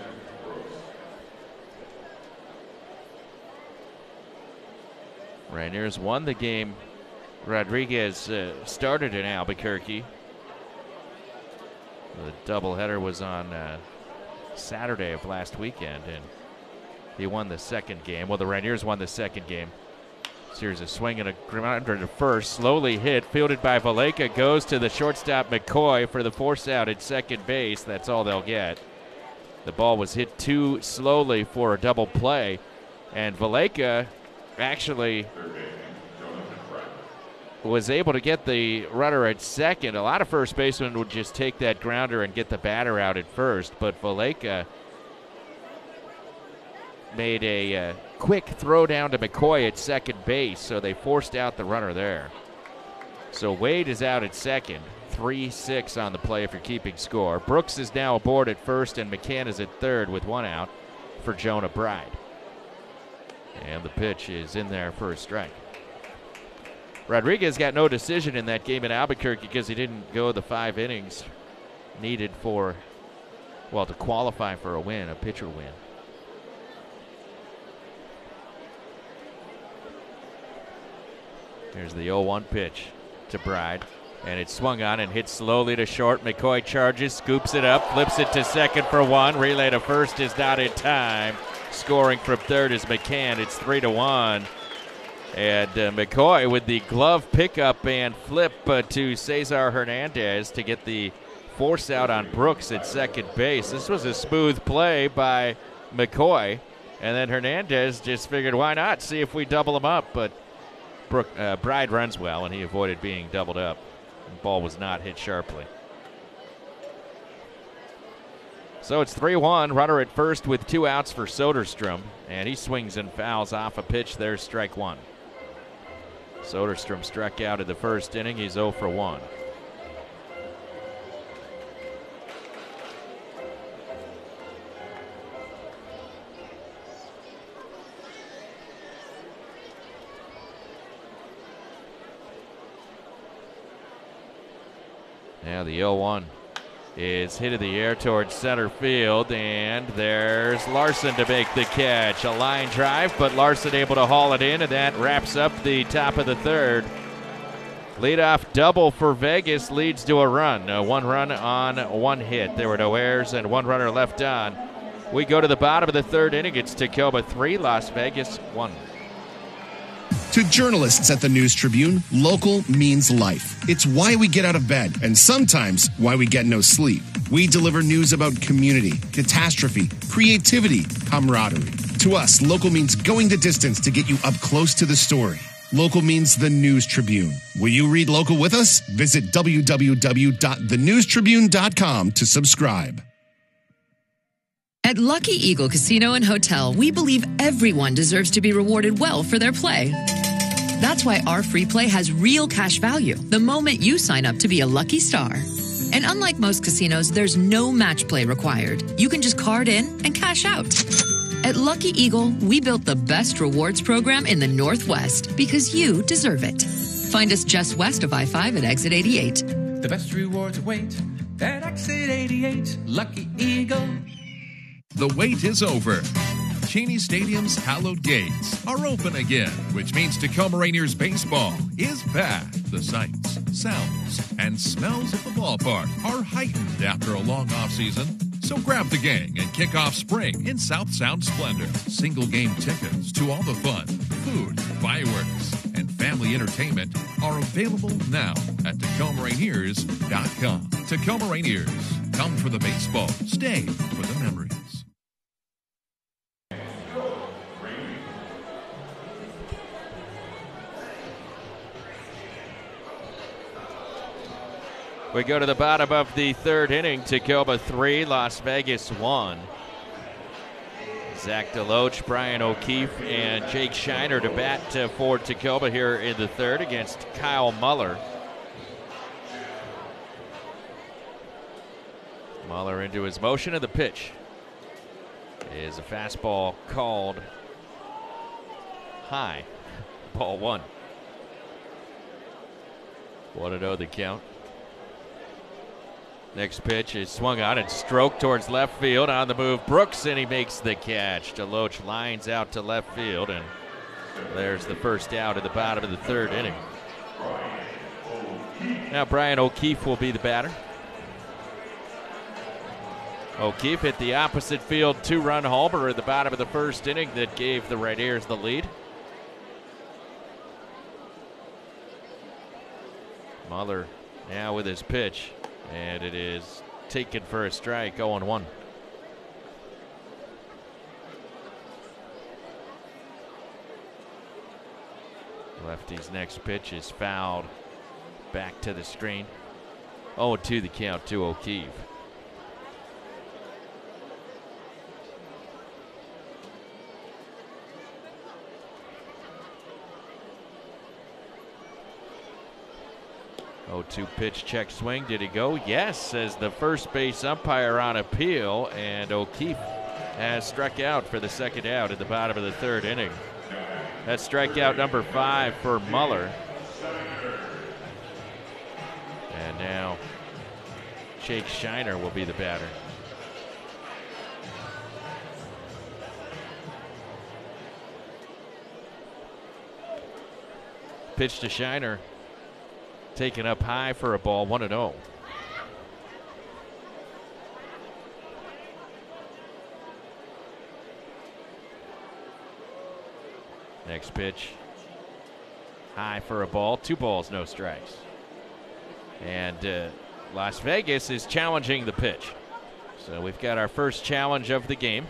Speaker 3: Rainiers won the game. Rodriguez uh, started in Albuquerque. The doubleheader was on uh, Saturday of last weekend, and he won the second game. Well, the Rainiers won the second game. So here's a swing and a grounder to first. Slowly hit, fielded by Valleca, goes to the shortstop McCoy for the force out at second base. That's all they'll get. The ball was hit too slowly for a double play, and Valleca actually was able to get the runner at second. A lot of first basemen would just take that grounder and get the batter out at first, but Valleca made a uh, quick throw down to McCoy at second base, so they forced out the runner there. So Wade is out at second, three six on the play if you're keeping score. Brooks is now aboard at first, and McCann is at third with one out for Jonah Bride. And the pitch is in there for a strike. Rodriguez got no decision in that game in Albuquerque because he didn't go the five innings needed for, well, to qualify for a win, a pitcher win. Here's the oh one pitch to Bride, and it's swung on and hit slowly to short. McCoy charges, scoops it up, flips it to second for one. Relay to first is not in time. Scoring from third is McCann. It's three to one. And uh, McCoy with the glove pickup and flip uh, to Cesar Hernandez to get the force out on Brooks at second base. This was a smooth play by McCoy. And then Hernandez just figured, why not? See if we double him up. But Brooke, uh, Bride runs well, and he avoided being doubled up. The ball was not hit sharply. So it's three one, runner at first with two outs for Soderstrom, and he swings and fouls off a pitch. There's strike one. Soderstrom struck out in the first inning. He's oh for one. Now the oh one is hit in the air towards center field, and there's Larson to make the catch. A line drive, but Larson able to haul it in, and that wraps up the top of the third. Leadoff double for Vegas leads to a run. Uh, one run on one hit. There were no errors and one runner left on. We go to the bottom of the third inning. It's Tacoma three, Las Vegas one.
Speaker 4: To journalists at the News Tribune, local means life. It's why we get out of bed and sometimes why we get no sleep. We deliver news about community, catastrophe, creativity, camaraderie. To us, local means going the distance to get you up close to the story. Local means the News Tribune. Will you read local with us? Visit w w w dot the news tribune dot com to subscribe.
Speaker 5: At Lucky Eagle Casino and Hotel, we believe everyone deserves to be rewarded well for their play. That's why our free play has real cash value the moment you sign up to be a lucky star. And unlike most casinos, there's no match play required. You can just card in and cash out. At Lucky Eagle, we built the best rewards program in the Northwest because you deserve it. Find us just west of I five at exit eighty-eight.
Speaker 1: The best rewards await at exit eighty-eight. Lucky Eagle.
Speaker 6: The wait is over. Cheney Stadium's hallowed gates are open again, which means Tacoma Rainiers baseball is back. The sights, sounds, and smells of the ballpark are heightened after a long offseason. So grab the gang and kick off spring in South Sound splendor. Single game tickets to all the fun, food, fireworks, and family entertainment are available now at Tacoma Rainiers dot com. Tacoma Rainiers, come for the baseball, stay for the memories.
Speaker 3: We go to the bottom of the third inning. Tacoma three, Las Vegas one. Zach DeLoach, Brian O'Keefe, and Jake Shiner to bat uh, for Tacoma here in the third against Kyle Muller. Muller into his motion, and the pitch is a fastball called high. Ball one. one and oh the count. Next pitch is swung on and stroked towards left field. On the move, Brooks, and he makes the catch. DeLoach lines out to left field, and there's the first out at the bottom of the third inning. Now Brian O'Keefe will be the batter. O'Keefe hit the opposite field two-run homer at the bottom of the first inning that gave the Rainiers the lead. Muller now with his pitch. And it is taken for a strike, oh and one. Lefty's next pitch is fouled back to the screen. oh and two the count to O'Keefe. oh two pitch, check swing. Did he go? Yes, says the first base umpire on appeal, and O'Keefe has struck out for the second out at the bottom of the third inning. That's strikeout number five for Muller. And now Jake Shiner will be the batter. Pitch to Shiner. Taken up high for a ball, one and oh. Next pitch, high for a ball, two balls, no strikes. And uh, Las Vegas is challenging the pitch. So we've got our first challenge of the game.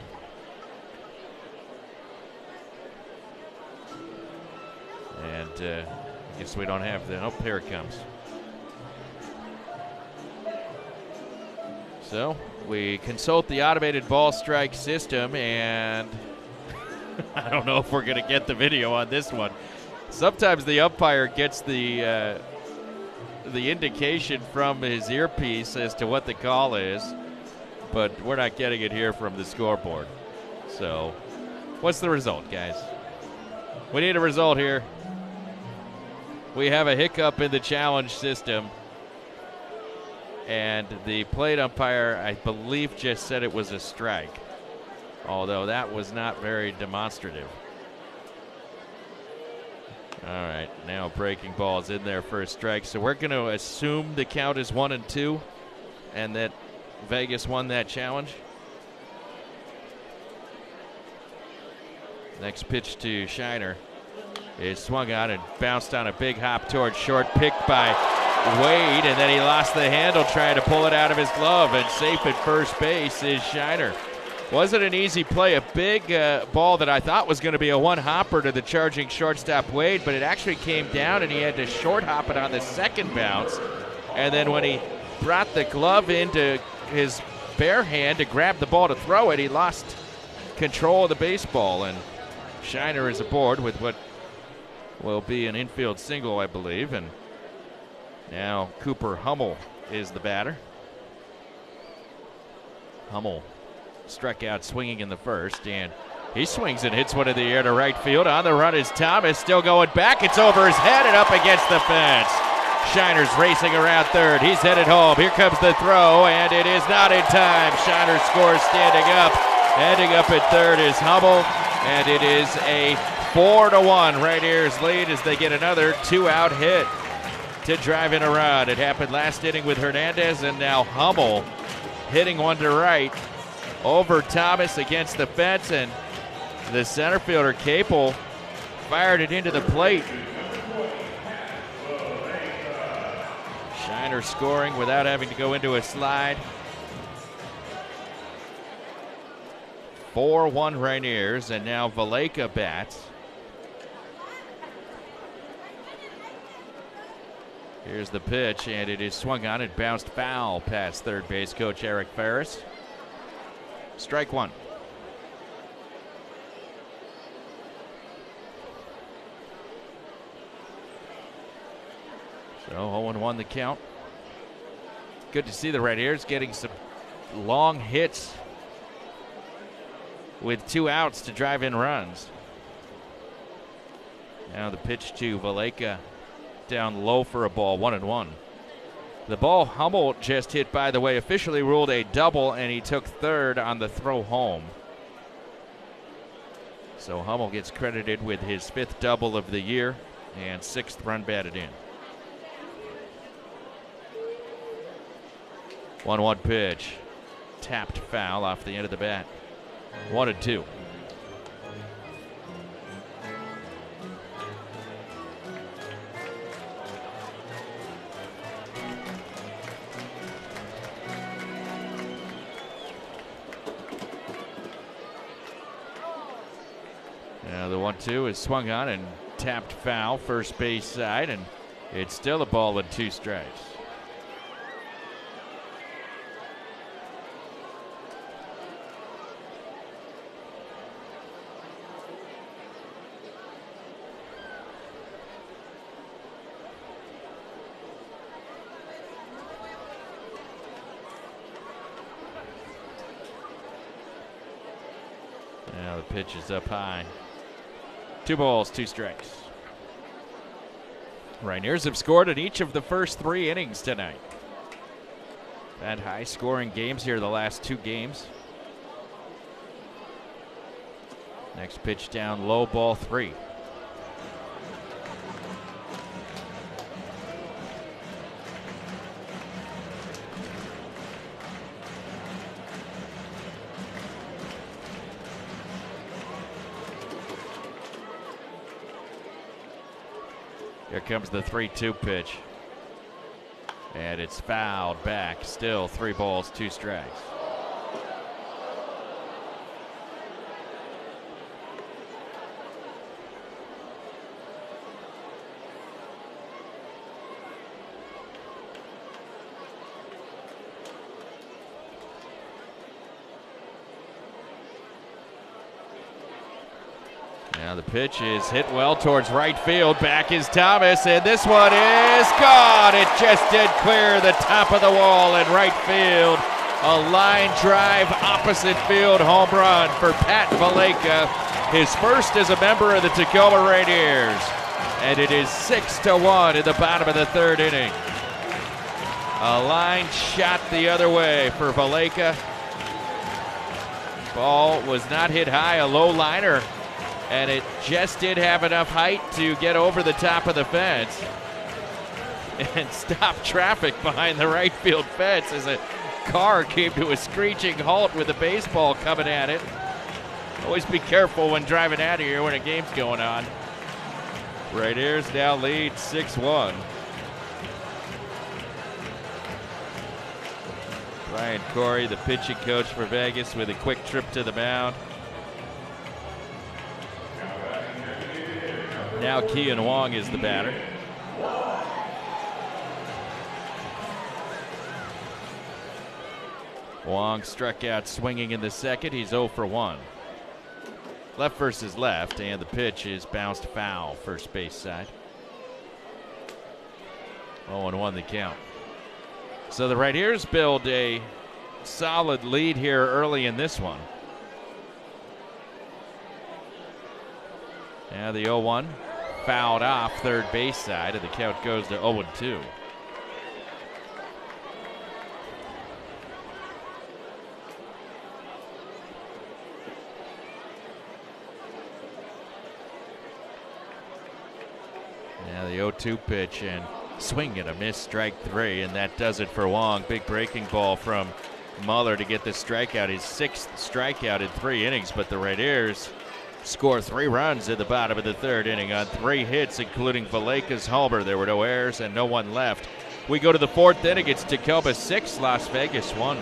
Speaker 3: And uh, I guess we don't have the, oh, here it comes. So we consult the automated ball strike system, and I don't know if we're going to get the video on this one. Sometimes the umpire gets the uh, the indication from his earpiece as to what the call is, but we're not getting it here from the scoreboard. So what's the result, guys? We need a result here. We have a hiccup in the challenge system. And the plate umpire, I believe, just said it was a strike, although that was not very demonstrative. All right, now breaking ball's in there for a strike. So we're going to assume the count is one and two and that Vegas won that challenge. Next pitch to Shiner is swung on and bounced on a big hop towards short, picked by Wade, and then he lost the handle trying to pull it out of his glove, and safe at first base is Shiner. Wasn't an easy play, a big uh, ball that I thought was going to be a one-hopper to the charging shortstop Wade, but it actually came down and he had to short hop it on the second bounce. And then when he brought the glove into his bare hand to grab the ball to throw it, he lost control of the baseball, and Shiner is aboard with what will be an infield single, I believe. And now Cooper Hummel is the batter. Hummel struck out swinging in the first, and he swings and hits one in the air to right field. On the run is Thomas, still going back. It's over his head and up against the fence. Shiner's racing around third. He's headed home. Here comes the throw, and it is not in time. Shiner scores standing up. Ending up at third is Hummel, and it is a four to one Rainiers lead as they get another two-out hit to drive in a run. It happened last inning with Hernandez, and now Hummel hitting one to right over Thomas against the fence, and the center fielder Capel fired it into the plate. Shiner scoring without having to go into a slide. four one Rainiers, and now Valleca bats. Here's the pitch, and it is swung on and bounced foul past third base coach Eric Ferris. Strike one. So oh and one the count. Good to see the Rainiers getting some long hits with two outs to drive in runs. Now the pitch to Valleca, down low for a ball, one and one. The ball Hummel just hit, by the way, officially ruled a double, and he took third on the throw home. So Hummel gets credited with his fifth double of the year and sixth run batted in. one one pitch. Tapped foul off the end of the bat. One and two. Now the one two is swung on and tapped foul first base side, and it's still a ball with two strikes. Now the pitch is up high. Two balls, two strikes. Rainiers have scored in each of the first three innings tonight. Had high scoring games here the last two games. Next pitch down low, ball three. Here comes the three two pitch. And it's fouled back. Still three balls, two strikes. Now the pitch is hit well towards right field. Back is Thomas, and this one is gone. It just did clear the top of the wall in right field. A line drive opposite field home run for Pat Valleca, his first as a member of the Tacoma Rainiers. And it is six to one in the bottom of the third inning. A line shot the other way for Valaika. Ball was not hit high, a low liner, and it just did have enough height to get over the top of the fence and stop traffic behind the right field fence as a car came to a screeching halt with a baseball coming at it. Always be careful when driving out of here when a game's going on. Rainiers now lead six one. Brian Corey, the pitching coach for Vegas, with a quick trip to the mound. Now Kean Wong is the batter. Wong struck out swinging in the second. He's oh for one. Left versus left, and the pitch is bounced foul, first base side. oh and one the count. So the Right-Ears build a solid lead here early in this one. Now the oh one fouled off third base side, and the count goes to oh and two. Now the oh two pitch, and swing and a miss, strike three, and that does it for Wong. Big breaking ball from Muller to get the strikeout, his sixth strikeout in three innings, but the Right-Ears score three runs at the bottom of the third inning on three hits, including Valaika's homer. There were no errors and no one left. We go to the fourth inning. It's Tacoma six, Las Vegas one.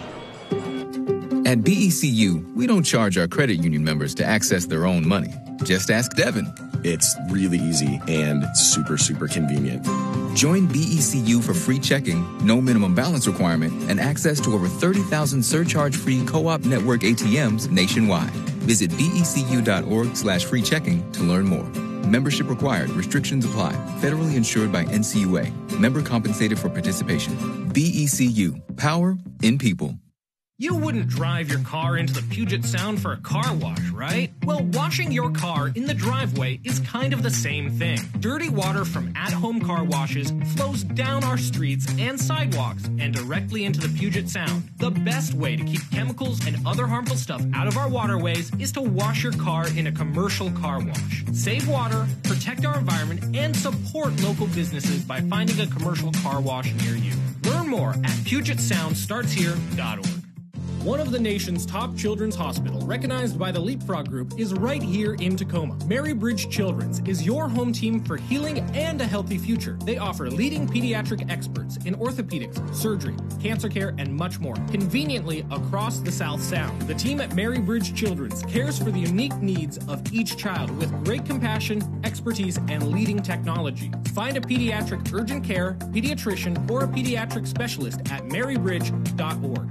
Speaker 7: At B E C U, we don't charge our credit union members to access their own money. Just ask Devin.
Speaker 22: It's really easy and super, super convenient.
Speaker 7: Join B E C U for free checking, no minimum balance requirement, and access to over thirty thousand surcharge-free co-op network A T Ms nationwide. Visit becu.org slash free checking to learn more. Membership required. Restrictions apply. Federally insured by N C U A. Member compensated for participation. B E C U. Power in people.
Speaker 8: You wouldn't drive your car into the Puget Sound for a car wash, right? Well, washing your car in the driveway is kind of the same thing. Dirty water from at-home car washes flows down our streets and sidewalks and directly into the Puget Sound. The best way to keep chemicals and other harmful stuff out of our waterways is to wash your car in a commercial car wash. Save water, protect our environment, and support local businesses by finding a commercial car wash near you. Learn more at Puget Sound Starts Here dot org. One of the nation's top children's hospital, recognized by the Leapfrog Group, is right here in Tacoma. Mary Bridge Children's is your home team for healing and a healthy future. They offer leading pediatric experts in orthopedics, surgery, cancer care, and much more, conveniently across the South Sound. The team at Mary Bridge Children's cares for the unique needs of each child with great compassion, expertise, and leading technology. Find a pediatric urgent care, pediatrician, or a pediatric specialist at mary bridge dot org.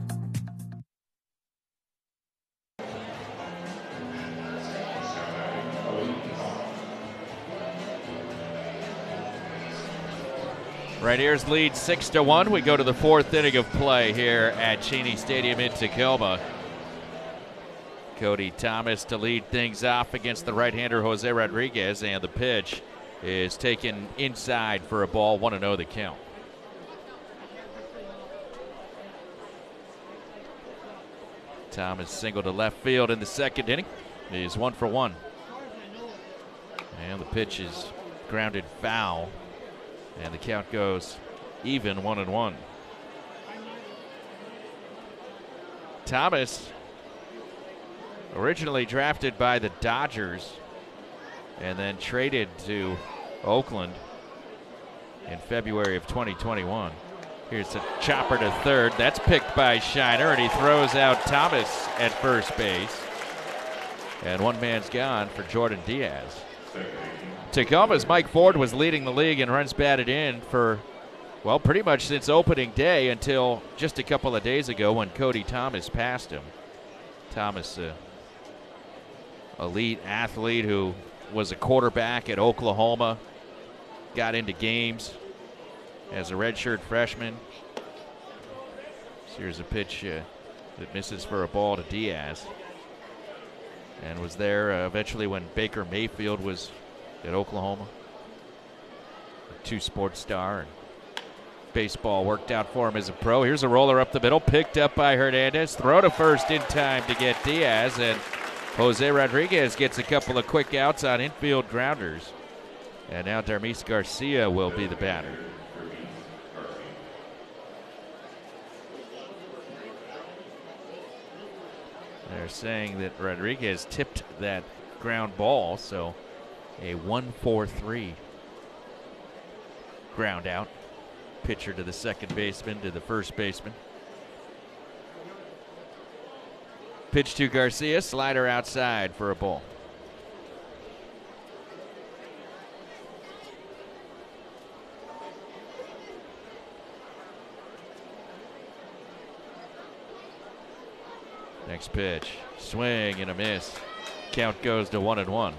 Speaker 3: Right-Ears lead six to one. We go to the fourth inning of play here at Cheney Stadium in Tacoma. Cody Thomas to lead things off against the right-hander Jose Rodriguez, and the pitch is taken inside for a ball, one and oh the count. Thomas single to left field in the second inning. He's one for one. And the pitch is grounded foul. And the count goes even, one and one. Thomas, originally drafted by the Dodgers and then traded to Oakland in February of twenty twenty-one. Here's a chopper to third. That's picked by Shiner, and he throws out Thomas at first base. And one man's gone for Jordan Diaz. Tacoma's Mike Ford was leading the league in runs batted in for, well, pretty much since opening day until just a couple of days ago when Cody Thomas passed him. Thomas, uh, elite athlete who was a quarterback at Oklahoma, got into games as a redshirt freshman. So here's a pitch uh, that misses for a ball to Diaz. And was there uh, eventually when Baker Mayfield was at Oklahoma. A two-sport star. And baseball worked out for him as a pro. Here's a roller up the middle, picked up by Hernandez. Throw to first in time to get Diaz, and Jose Rodriguez gets a couple of quick outs on infield grounders. And now Dermis Garcia will be the batter. They're saying that Rodriguez tipped that ground ball, so a one four three ground out. Pitcher to the second baseman, to the first baseman. Pitch to Garcia, slider outside for a ball. Next pitch, swing and a miss. Count goes to one and one.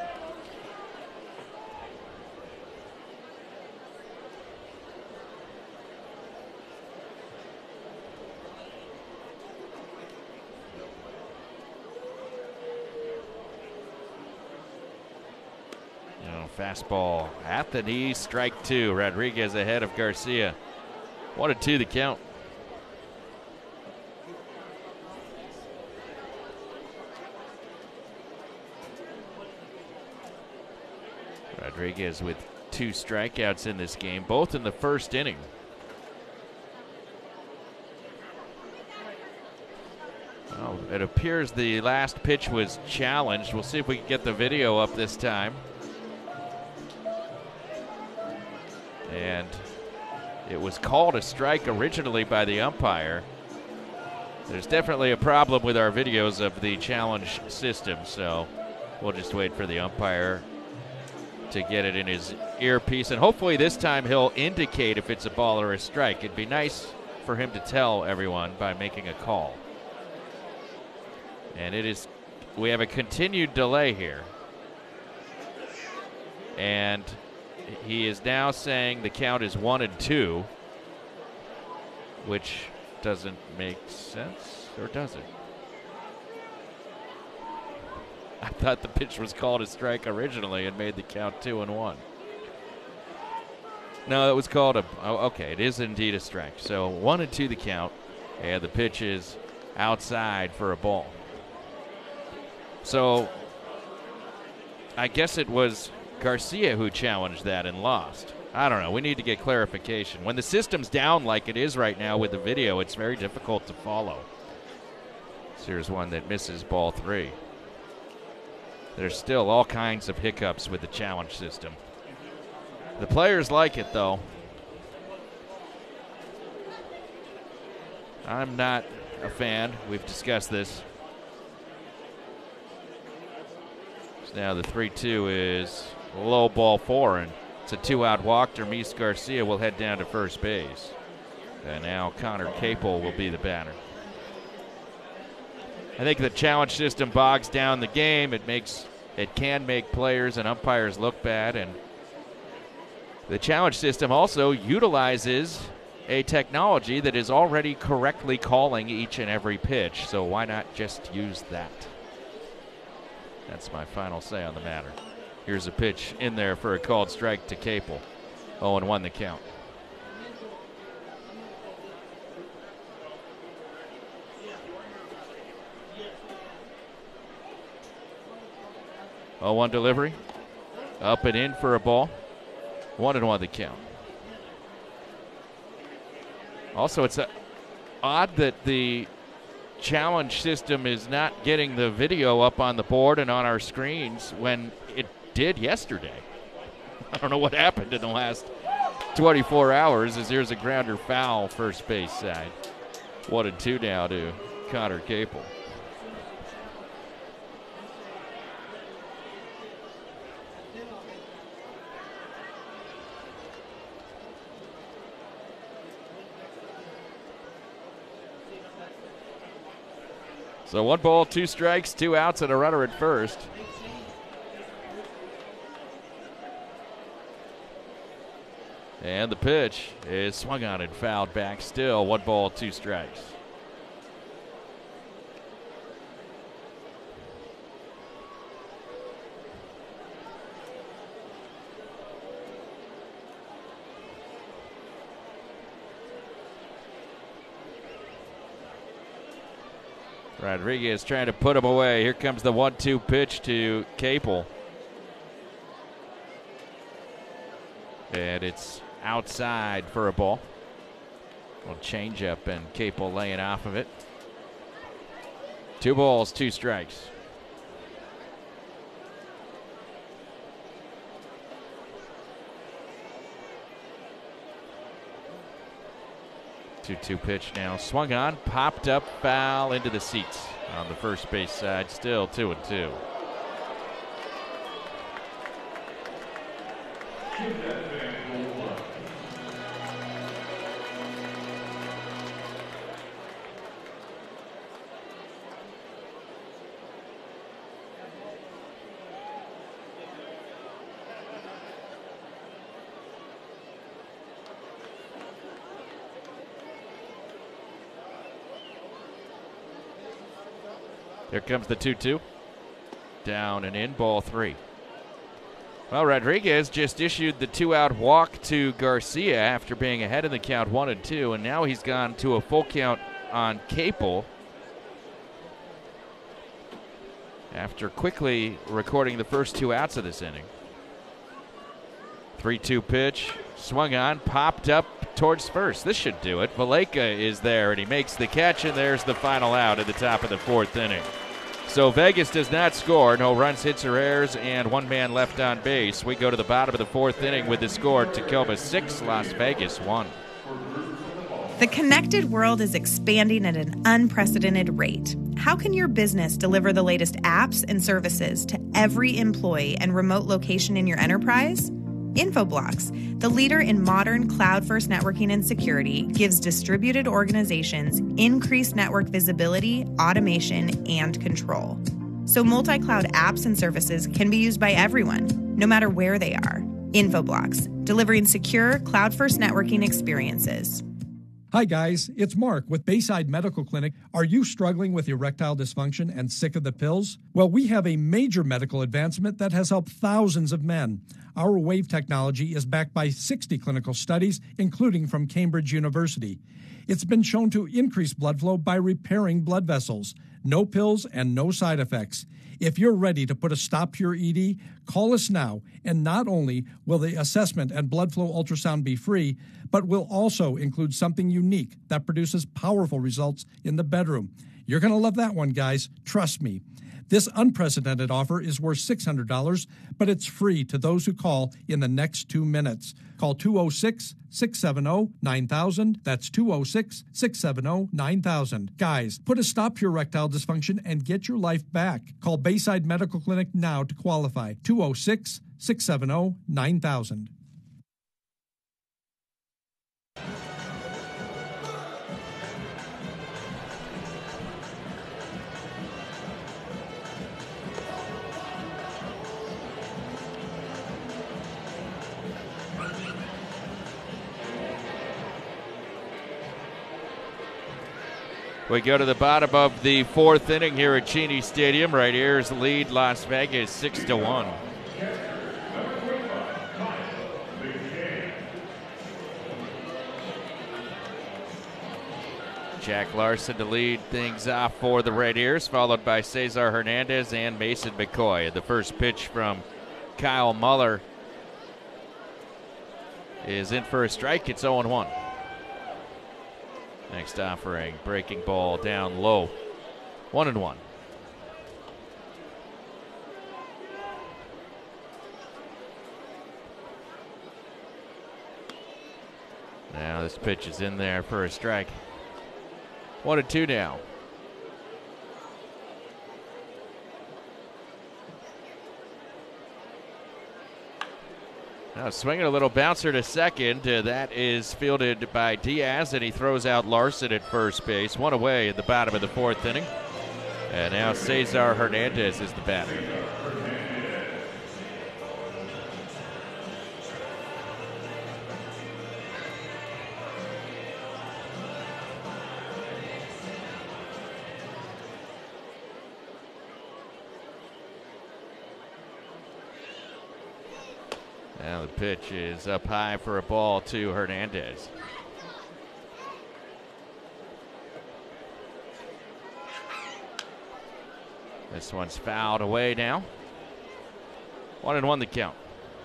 Speaker 3: You know, fastball at the knee, strike two. Rodriguez ahead of Garcia. One and two the count. Rodriguez with two strikeouts in this game, both in the first inning. Well, it appears the last pitch was challenged. We'll see if we can get the video up this time. And it was called a strike originally by the umpire. There's definitely a problem with our videos of the challenge system, so we'll just wait for the umpire to get it in his earpiece, and hopefully this time he'll indicate if it's a ball or a strike. It'd be nice for him to tell everyone by making a call. And it is, we have a continued delay here. And he is now saying the count is one and two, which doesn't make sense, or does it? I thought the pitch was called a strike originally and made the count two and one. No, it was called a, oh, okay, it is indeed a strike. So one and two the count, and the pitch is outside for a ball. So I guess it was Garcia who challenged that and lost. I don't know. We need to get clarification. When the system's down like it is right now with the video, it's very difficult to follow. So here's one that misses ball three. There's still all kinds of hiccups with the challenge system. The players like it, though. I'm not a fan. We've discussed this. So now the three two is low ball four, and it's a two-out walk. Dermis Garcia will head down to first base. And now Connor Capel will be the batter. I think the challenge system bogs down the game. It makes, it can make players and umpires look bad, and the challenge system also utilizes a technology that is already correctly calling each and every pitch. So why not just use that? That's my final say on the matter. Here's a pitch in there for a called strike to Capel. oh and one the count. oh one delivery. Up and in for a ball. One and one the count. Also, it's a, odd that the challenge system is not getting the video up on the board and on our screens when it did yesterday. I don't know what happened in the last twenty-four hours, as here's a grounder foul first base side. One and two now to Connor Capel. So one ball, two strikes, two outs, and a runner at first. And the pitch is swung on and fouled back still. One ball, two strikes. Rodriguez trying to put him away. Here comes the one two pitch to Capel. And it's outside for a ball. Little changeup and Capel laying off of it. Two balls, two strikes. two two pitch now. Swung on, popped up, foul into the seats on the first base side. Still two and two. Here comes the two two. Down and in, ball three. Well, Rodriguez just issued the two-out walk to Garcia after being ahead in the count one and two, and now he's gone to a full count on Capel after quickly recording the first two outs of this inning. three two pitch, swung on, popped up towards first. This should do it. Valaika is there, and he makes the catch, and there's the final out at the top of the fourth inning. So Vegas does not score. No runs, hits, or errors, and one man left on base. We go to the bottom of the fourth inning with the score: Tacoma six, Las Vegas one.
Speaker 9: The connected world is expanding at an unprecedented rate. How can your business deliver the latest apps and services to every employee and remote location in your enterprise? Infoblox, the leader in modern cloud-first networking and security, gives distributed organizations increased network visibility, automation, and control. So multi-cloud apps and services can be used by everyone, no matter where they are. Infoblox, delivering secure cloud-first networking experiences.
Speaker 10: Hi guys, it's Mark with Bayside Medical Clinic. Are you struggling with erectile dysfunction and sick of the pills? Well, we have a major medical advancement that has helped thousands of men. Our WAVE technology is backed by sixty clinical studies, including from Cambridge University. It's been shown to increase blood flow by repairing blood vessels. No pills and no side effects. If you're ready to put a stop to your E D, call us now, and not only will the assessment and blood flow ultrasound be free, but will also include something unique that produces powerful results in the bedroom. You're going to love that one, guys. Trust me. This unprecedented offer is worth six hundred dollars, but it's free to those who call in the next two minutes. Call two oh six, six seven oh, nine thousand. That's two oh six, six seven oh, nine thousand. Guys, put a stop to your erectile dysfunction and get your life back. Call Bayside Medical Clinic now to qualify. two oh six, six seven oh, nine thousand.
Speaker 3: We go to the bottom of the fourth inning here at Cheney Stadium. Right here is the lead, Las Vegas six to one. Jack Larson to lead things off for the Red Ears, followed by Cesar Hernandez and Mason McCoy. The first pitch from Kyle Muller is in for a strike. It's oh and one. Next offering, breaking ball down low. One and one. Now this pitch is in there for a strike. One and two now. Now swinging a little bouncer to second. Uh, that is fielded by Diaz, and he throws out Larson at first base. One away at the bottom of the fourth inning. And now Cesar Hernandez is the batter. Now the pitch is up high for a ball to Hernandez. This one's fouled away now. One and one the count.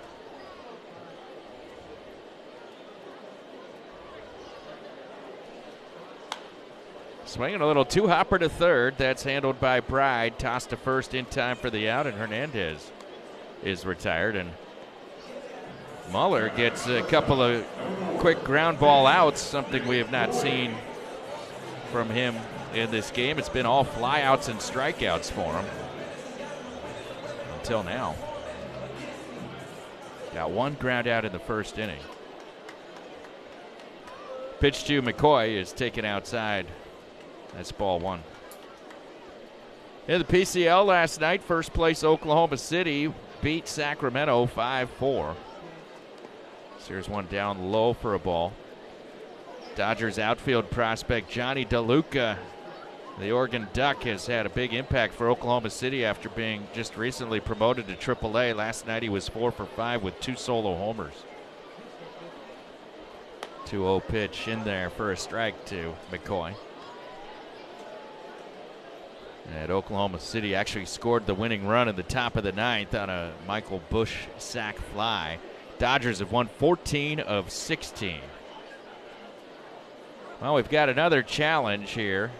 Speaker 3: Swinging a little two-hopper to third. That's handled by Bride. Tossed to first in time for the out, and Hernandez is retired. And Muller gets a couple of quick ground ball outs, something we have not seen from him in this game. It's been all flyouts and strikeouts for him until now. Got one ground out in the first inning. Pitch to McCoy is taken outside. That's ball one. In the P C L last night, first place Oklahoma City beat Sacramento five four. Here's one down low for a ball. Dodgers outfield prospect Johnny DeLuca, the Oregon Duck, has had a big impact for Oklahoma City after being just recently promoted to triple A. Last night he was four for five with two solo homers. two oh pitch in there for a strike to McCoy. And Oklahoma City actually scored the winning run in the top of the ninth on a Michael Busch sac fly. Dodgers have won fourteen of sixteen. Well, we've got another challenge here.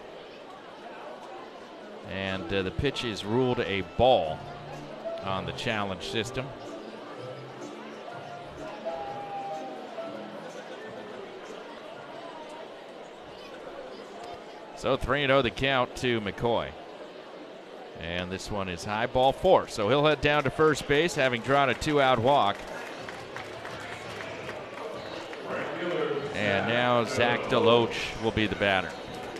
Speaker 3: And uh, the pitch is ruled a ball on the challenge system. So three and oh the count to McCoy. And this one is high, ball four. So he'll head down to first base, having drawn a two-out walk. And now Zach DeLoach will be the batter.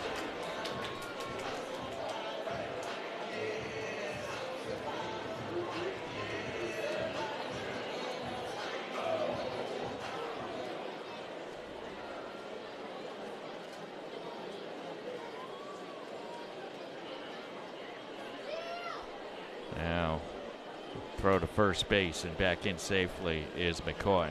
Speaker 3: Now, throw to first base and back in safely is McCoy.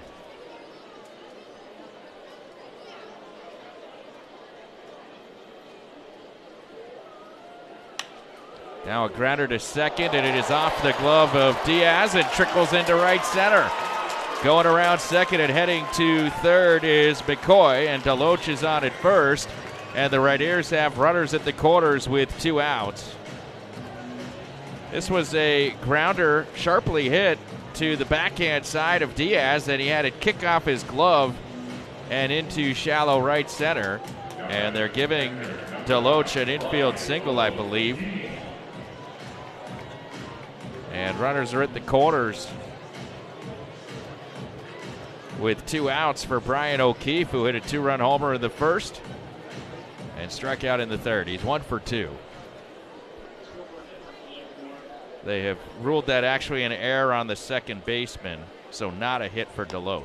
Speaker 3: Now a grounder to second, and it is off the glove of Diaz and trickles into right center. Going around second and heading to third is McCoy, and DeLoach is on at first. And the Raiders have runners at the corners with two outs. This was a grounder sharply hit to the backhand side of Diaz, and he had it kick off his glove and into shallow right center. And they're giving DeLoach an infield single, I believe. And runners are at the corners with two outs for Brian O'Keefe, who hit a two-run homer in the first and struck out in the third. He's one for two. They have ruled that actually an error on the second baseman, so not a hit for DeLoach.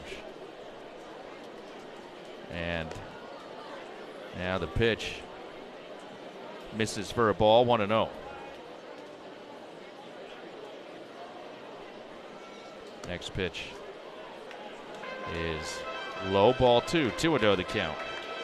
Speaker 3: And now the pitch misses for a ball, one and oh. Next pitch is low, ball two, two and oh the count.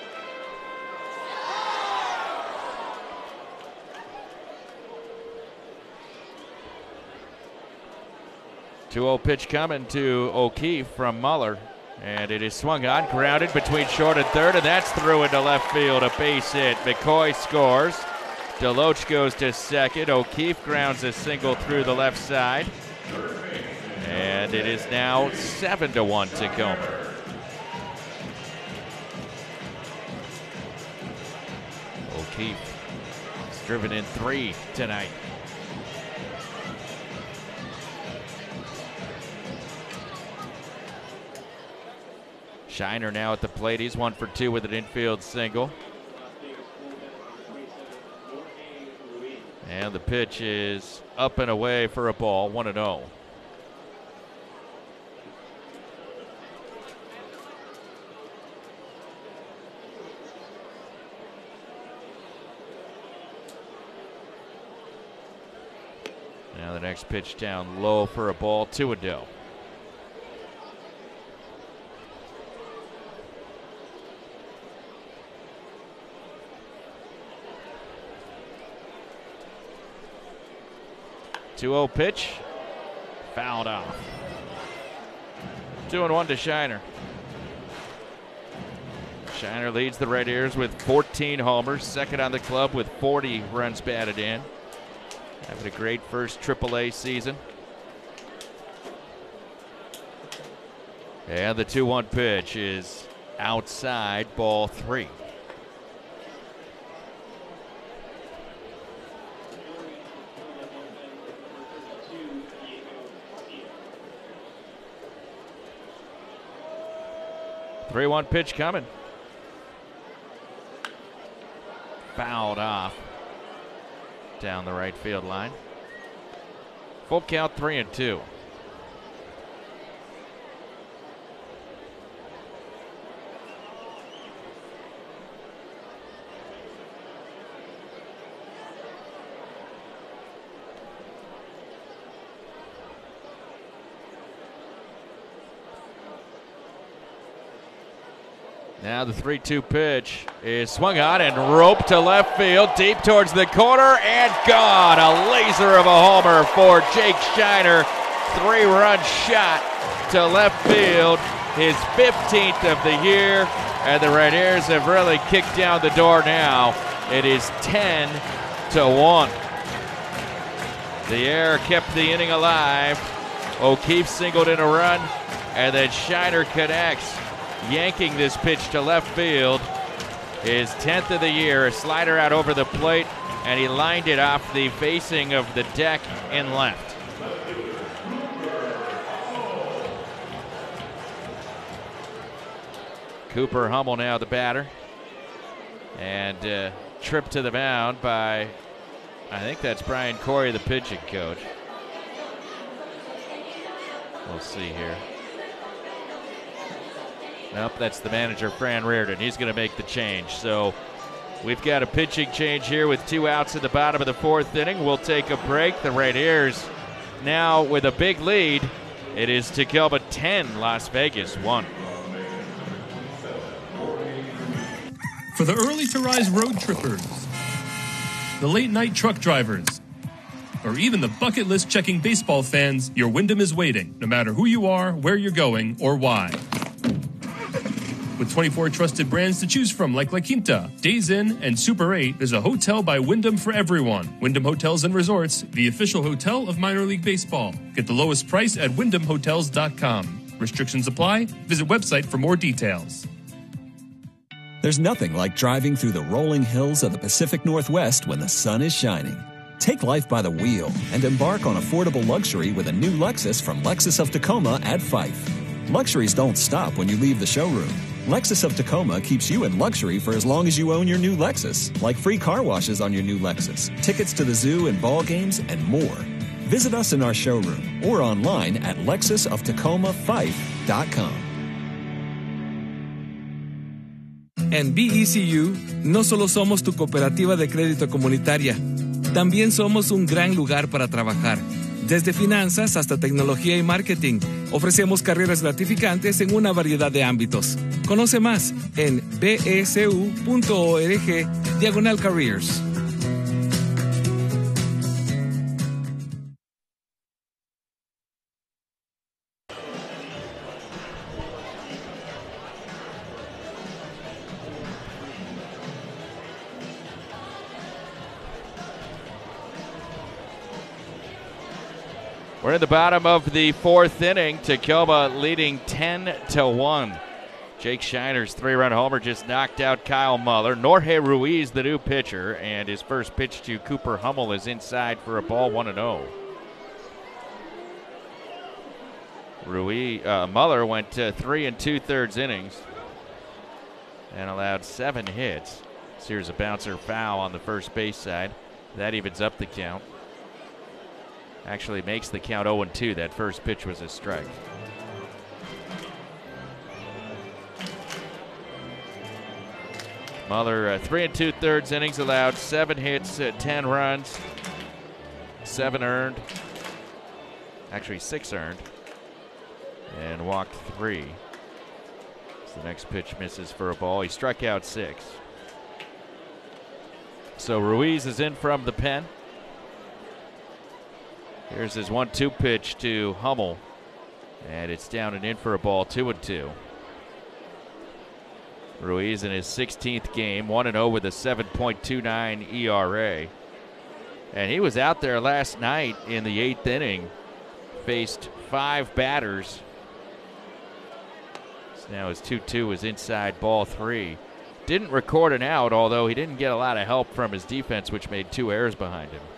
Speaker 3: two oh pitch coming to O'Keefe from Muller, and it is swung on, grounded between short and third, and that's through into left field, a base hit. McCoy scores. DeLoach goes to second. O'Keefe grounds a single through the left side. And it is now seven to one Tacoma. O'Keefe has driven in three tonight. Shiner now at the plate. He's one for two with an infield single. And the pitch is up and away for a ball, one and oh. Now the next pitch down low for a ball, two and oh. two oh pitch. Fouled off. two and one to Shiner. Shiner leads the Red Ears with fourteen homers, second on the club with forty runs batted in. Having a great first triple A season. And the two one pitch is outside, ball three. three one pitch coming. Fouled off down the right field line. Full count, three and two. Now the three two pitch is swung on and roped to left field, deep towards the corner, and gone. A laser of a homer for Jake Shiner. Three-run shot to left field, his fifteenth of the year, and the Red Ears have really kicked down the door now. It is ten to one. The air kept the inning alive. O'Keefe singled in a run, and then Shiner connects, yanking this pitch to left field. His tenth of the year, a slider out over the plate, and he lined it off the facing of the deck in left. Cooper Hummel now the batter, and uh, tripped to the mound by, I think that's Brian Corey, the pitching coach. We'll see here. Nope, that's the manager, Fran Reardon. He's going to make the change. So we've got a pitching change here with two outs in the bottom of the fourth inning. We'll take a break. The Red Ears now with a big lead. It is Tacoma ten, Las Vegas one.
Speaker 11: For the early to rise road trippers, the late night truck drivers, or even the bucket list checking baseball fans, your Wyndham is waiting, no matter who you are, where you're going, or why. With twenty-four trusted brands to choose from like La Quinta, Days Inn, and Super eight, there's a hotel by Wyndham for everyone. Wyndham Hotels and Resorts, the official hotel of minor league baseball. Get the lowest price at wyndham hotels dot com. Restrictions apply. Visit website for more details.
Speaker 21: There's nothing like driving through the rolling hills of the Pacific Northwest when the sun is shining. Take life by the wheel and embark on affordable luxury with a new Lexus from Lexus of Tacoma at Fife. Luxuries don't stop when you leave the showroom. Lexus of Tacoma keeps you in luxury for as long as you own your new Lexus, like free car washes on your new Lexus, tickets to the zoo and ball games, and more. Visit us in our showroom or online at lexus of tacoma fife dot com.
Speaker 19: En B E C U, no solo somos tu cooperativa de crédito comunitaria, también somos un gran lugar para trabajar. Desde finanzas hasta tecnología y marketing, ofrecemos carreras gratificantes en una variedad de ámbitos. Conoce más en besu punto org diagonal careers.
Speaker 3: We're in the bottom of the fourth inning. Tacoma leading ten to one. Jake Shiner's three-run homer just knocked out Kyle Muller. Jorge Ruiz, the new pitcher, and his first pitch to Cooper Hummel is inside for a ball, one and oh. Ruiz, uh, Muller went to three and two-thirds innings and allowed seven hits. So here's a bouncer foul on the first base side. That evens up the count. Actually makes the count oh and two. That first pitch was a strike. Muller, uh, three and two thirds innings, allowed seven hits, uh, ten runs, seven earned, actually six earned, and walked three. So the next pitch misses for a ball. He struck out six. So Ruiz is in from the pen. Here's his one two pitch to Hummel. And it's down and in for a ball, two and two. Ruiz in his sixteenth game, one and oh with a seven point two nine E R A. And he was out there last night in the eighth inning, faced five batters. So now his two two is inside, ball three. Didn't record an out, although he didn't get a lot of help from his defense, which made two errors behind him.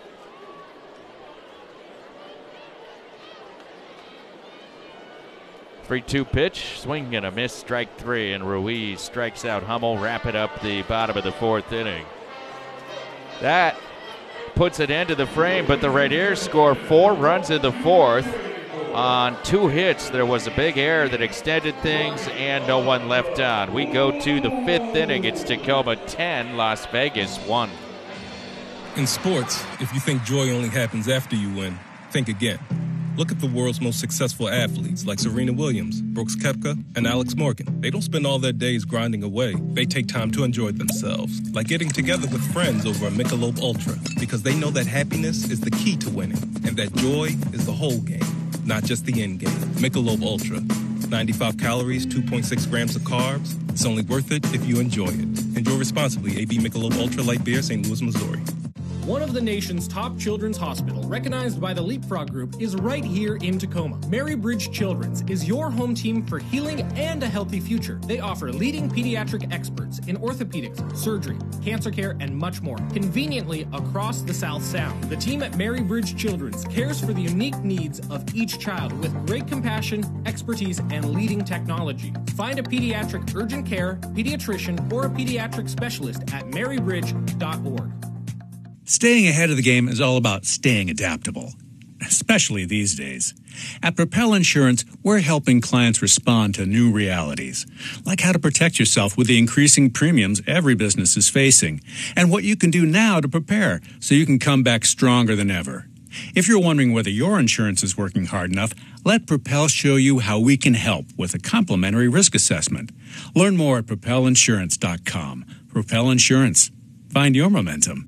Speaker 3: three two pitch, swing and a miss, strike three, and Ruiz strikes out Hummel, wrap it up the bottom of the fourth inning. That puts an end to the frame, but the Rainiers score four runs in the fourth on two hits. There was a big error that extended things, and no one left on. We go to the fifth inning. It's Tacoma ten, Las Vegas one.
Speaker 12: In sports, if you think joy only happens after you win, think again. Look at the world's most successful athletes like Serena Williams, Brooks Koepka, and Alex Morgan. They don't spend all their days grinding away. They take time to enjoy themselves, like getting together with friends over a Michelob Ultra, because they know that happiness is the key to winning, and that joy is the whole game, not just the end game. Michelob Ultra. ninety-five calories, two point six grams of carbs. It's only worth it if you enjoy it. Enjoy responsibly. A B Michelob Ultra Light Beer, Saint Louis, Missouri.
Speaker 8: One of the nation's top children's hospital, recognized by the Leapfrog Group, is right here in Tacoma. Mary Bridge Children's is your home team for healing and a healthy future. They offer leading pediatric experts in orthopedics, surgery, cancer care, and much more, conveniently across the South Sound. The team at Mary Bridge Children's cares for the unique needs of each child with great compassion, expertise, and leading technology. Find a pediatric urgent care, pediatrician, or a pediatric specialist at mary bridge dot org.
Speaker 13: Staying ahead of the game is all about staying adaptable, especially these days. At Propel Insurance, we're helping clients respond to new realities, like how to protect yourself with the increasing premiums every business is facing, and what you can do now to prepare so you can come back stronger than ever. If you're wondering whether your insurance is working hard enough, let Propel show you how we can help with a complimentary risk assessment. Learn more at propel insurance dot com. Propel Insurance. Find your momentum.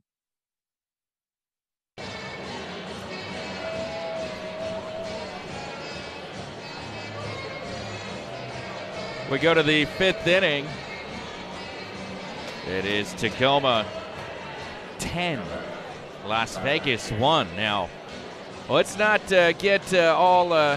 Speaker 3: We go to the fifth inning. It is Tacoma ten, Las Vegas one. Now, let's not uh, get uh, all uh,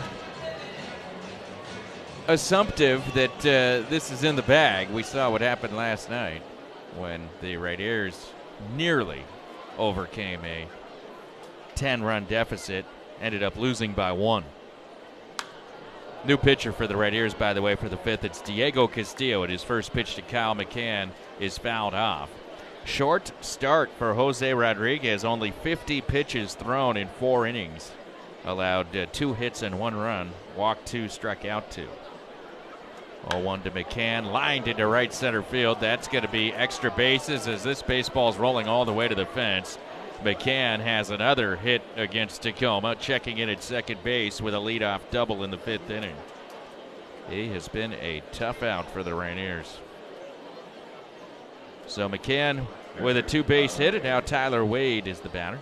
Speaker 3: assumptive that uh, this is in the bag. We saw what happened last night when the Rainiers nearly overcame a ten-run deficit, ended up losing by one. New pitcher for the Rainiers, by the way, for the fifth. It's Diego Castillo, and his first pitch to Kyle McCann is fouled off. Short start for Jose Rodriguez, only fifty pitches thrown in four innings. Allowed uh, two hits and one run, walked two, struck out two. oh one to McCann, lined into right center field. That's going to be extra bases as this baseball's rolling all the way to the fence. McCann has another hit against Tacoma, checking in at second base with a leadoff double in the fifth inning. He has been a tough out for the Rainiers. So McCann with a two-base hit, and now Tyler Wade is the batter.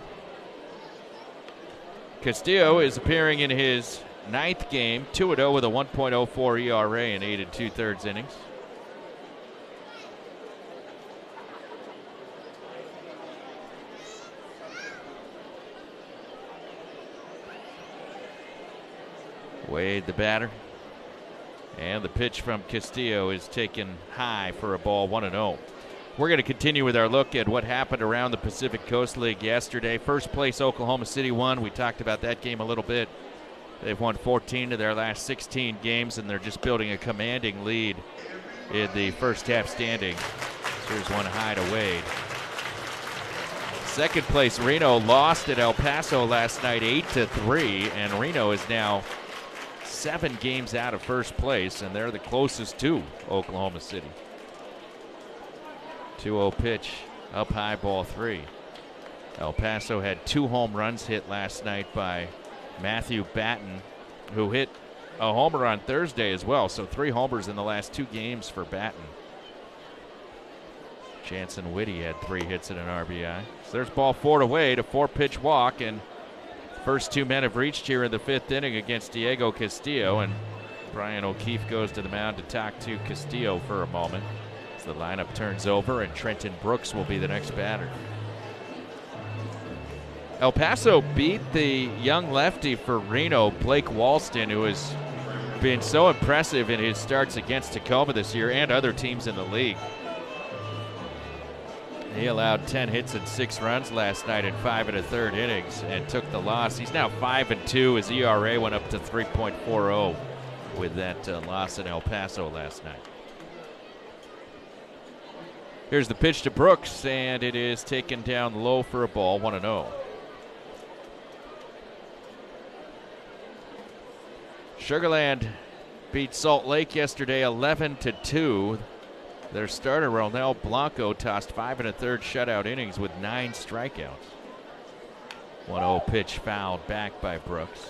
Speaker 3: Castillo is appearing in his ninth game, two and oh with a one point oh four E R A in eight and two-thirds innings. Wade the batter. And the pitch from Castillo is taken high for a ball, one and oh. We're going to continue with our look at what happened around the Pacific Coast League yesterday. First place, Oklahoma City won. We talked about that game a little bit. They've won fourteen of their last sixteen games, and they're just building a commanding lead in the first half standings. Here's one high to Wade. Second place, Reno lost at El Paso last night, eight to three, and Reno is now seven games out of first place, and they're the closest to Oklahoma City. two oh pitch, up high, ball three. El Paso had two home runs hit last night by Matthew Batten, who hit a homer on Thursday as well, so three homers in the last two games for Batten. Jansen Whitty had three hits and an R B I. So there's ball four to Wade, a four-pitch walk, and First two men have reached here in the fifth inning against Diego Castillo, and Brian O'Keefe goes to the mound to talk to Castillo for a moment as the lineup turns over, and Trenton Brooks will be the next batter. El Paso beat the young lefty for Reno, Blake Walston, who has been so impressive in his starts against Tacoma this year and other teams in the league. He allowed ten hits and six runs last night in five and a third innings and took the loss. He's now five and two. His E R A went up to three point four oh with that uh, loss in El Paso last night. Here's the pitch to Brooks, and it is taken down low for a ball, one and oh. Sugar Land beat Salt Lake yesterday eleven to two. Their starter, Ronel Blanco, tossed five and a third shutout innings with nine strikeouts. one oh pitch fouled back by Brooks.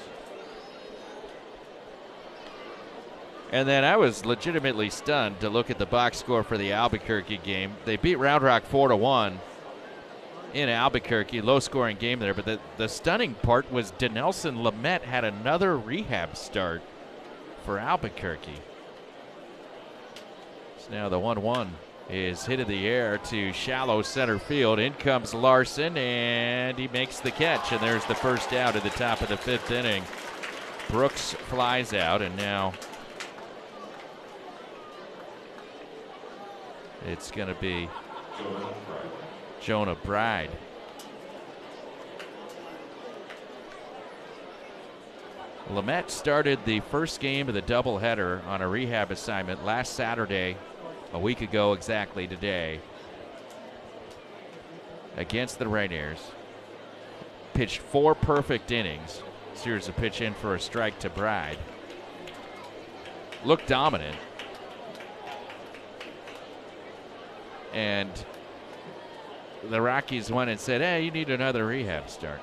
Speaker 3: And then I was legitimately stunned to look at the box score for the Albuquerque game. They beat Round Rock four to one in Albuquerque. Low scoring game there, but the, the stunning part was Denelson Lamet had another rehab start for Albuquerque. Now the one one is hit in the air to shallow center field. In comes Larson, and he makes the catch. And there's the first out at the top of the fifth inning. Brooks flies out, and now it's going to be Jonah Bride. Lamet started the first game of the doubleheader on a rehab assignment last Saturday, a week ago exactly today, against the Rainiers. Pitched four perfect innings. Here's a pitch in for a strike to Bride. Looked dominant. And the Rockies went and said, hey, you need another rehab start.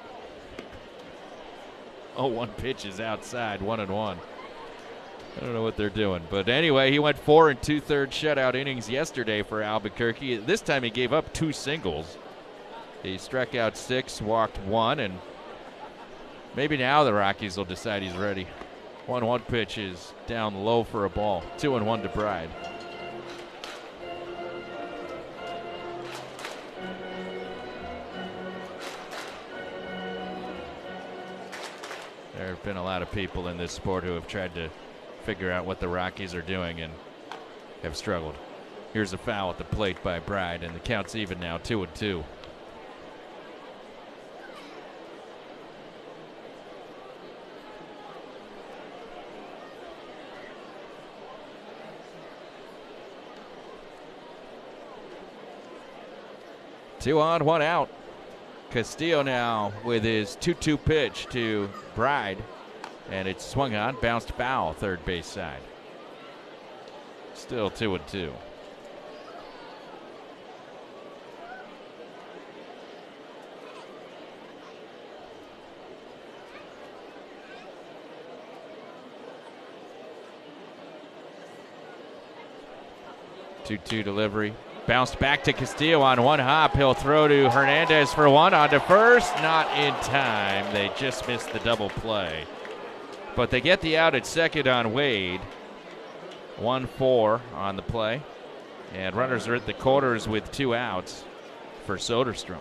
Speaker 3: Oh, one pitch is outside, one and one. I don't know what they're doing. But anyway, he went four and two-thirds shutout innings yesterday for Albuquerque. This time he gave up two singles. He struck out six, walked one, and maybe now the Rockies will decide he's ready. one one pitch is down low for a ball. two and one to Bride. There have been a lot of people in this sport who have tried to figure out what the Rockies are doing and have struggled. Here's a foul at the plate by Bride, and the count's even now, two and two. Two on, one out. Castillo now with his two two pitch to Bride, and it's swung on, bounced foul, third base side. Still two and two. two two delivery. Bounced back to Castillo on one hop. He'll throw to Hernandez for one on to first. Not in time. They just missed the double play. But they get the out at second on Wade. one four on the play. And runners are at the corners with two outs for Soderstrom.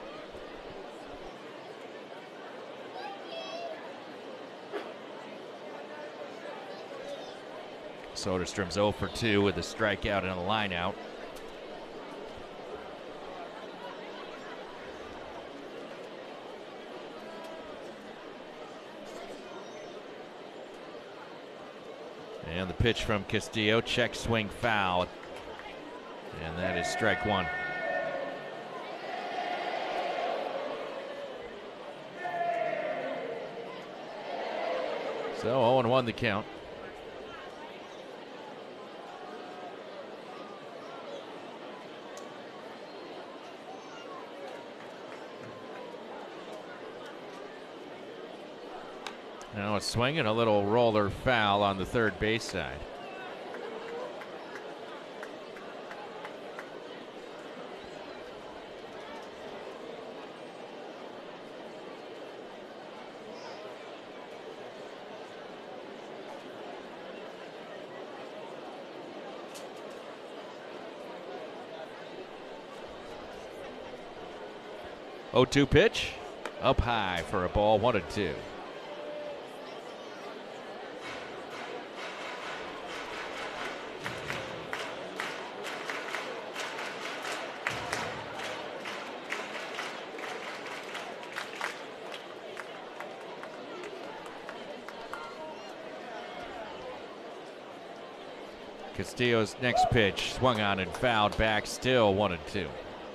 Speaker 3: Soderstrom's oh for two with a strikeout and a line out. And the pitch from Castillo, check swing foul. And that is strike one. So oh and one the count. Now a swing and a little roller foul on the third base side. oh two pitch. Up high for a ball, one and two. Castillo's next pitch swung on and fouled back, still one and two.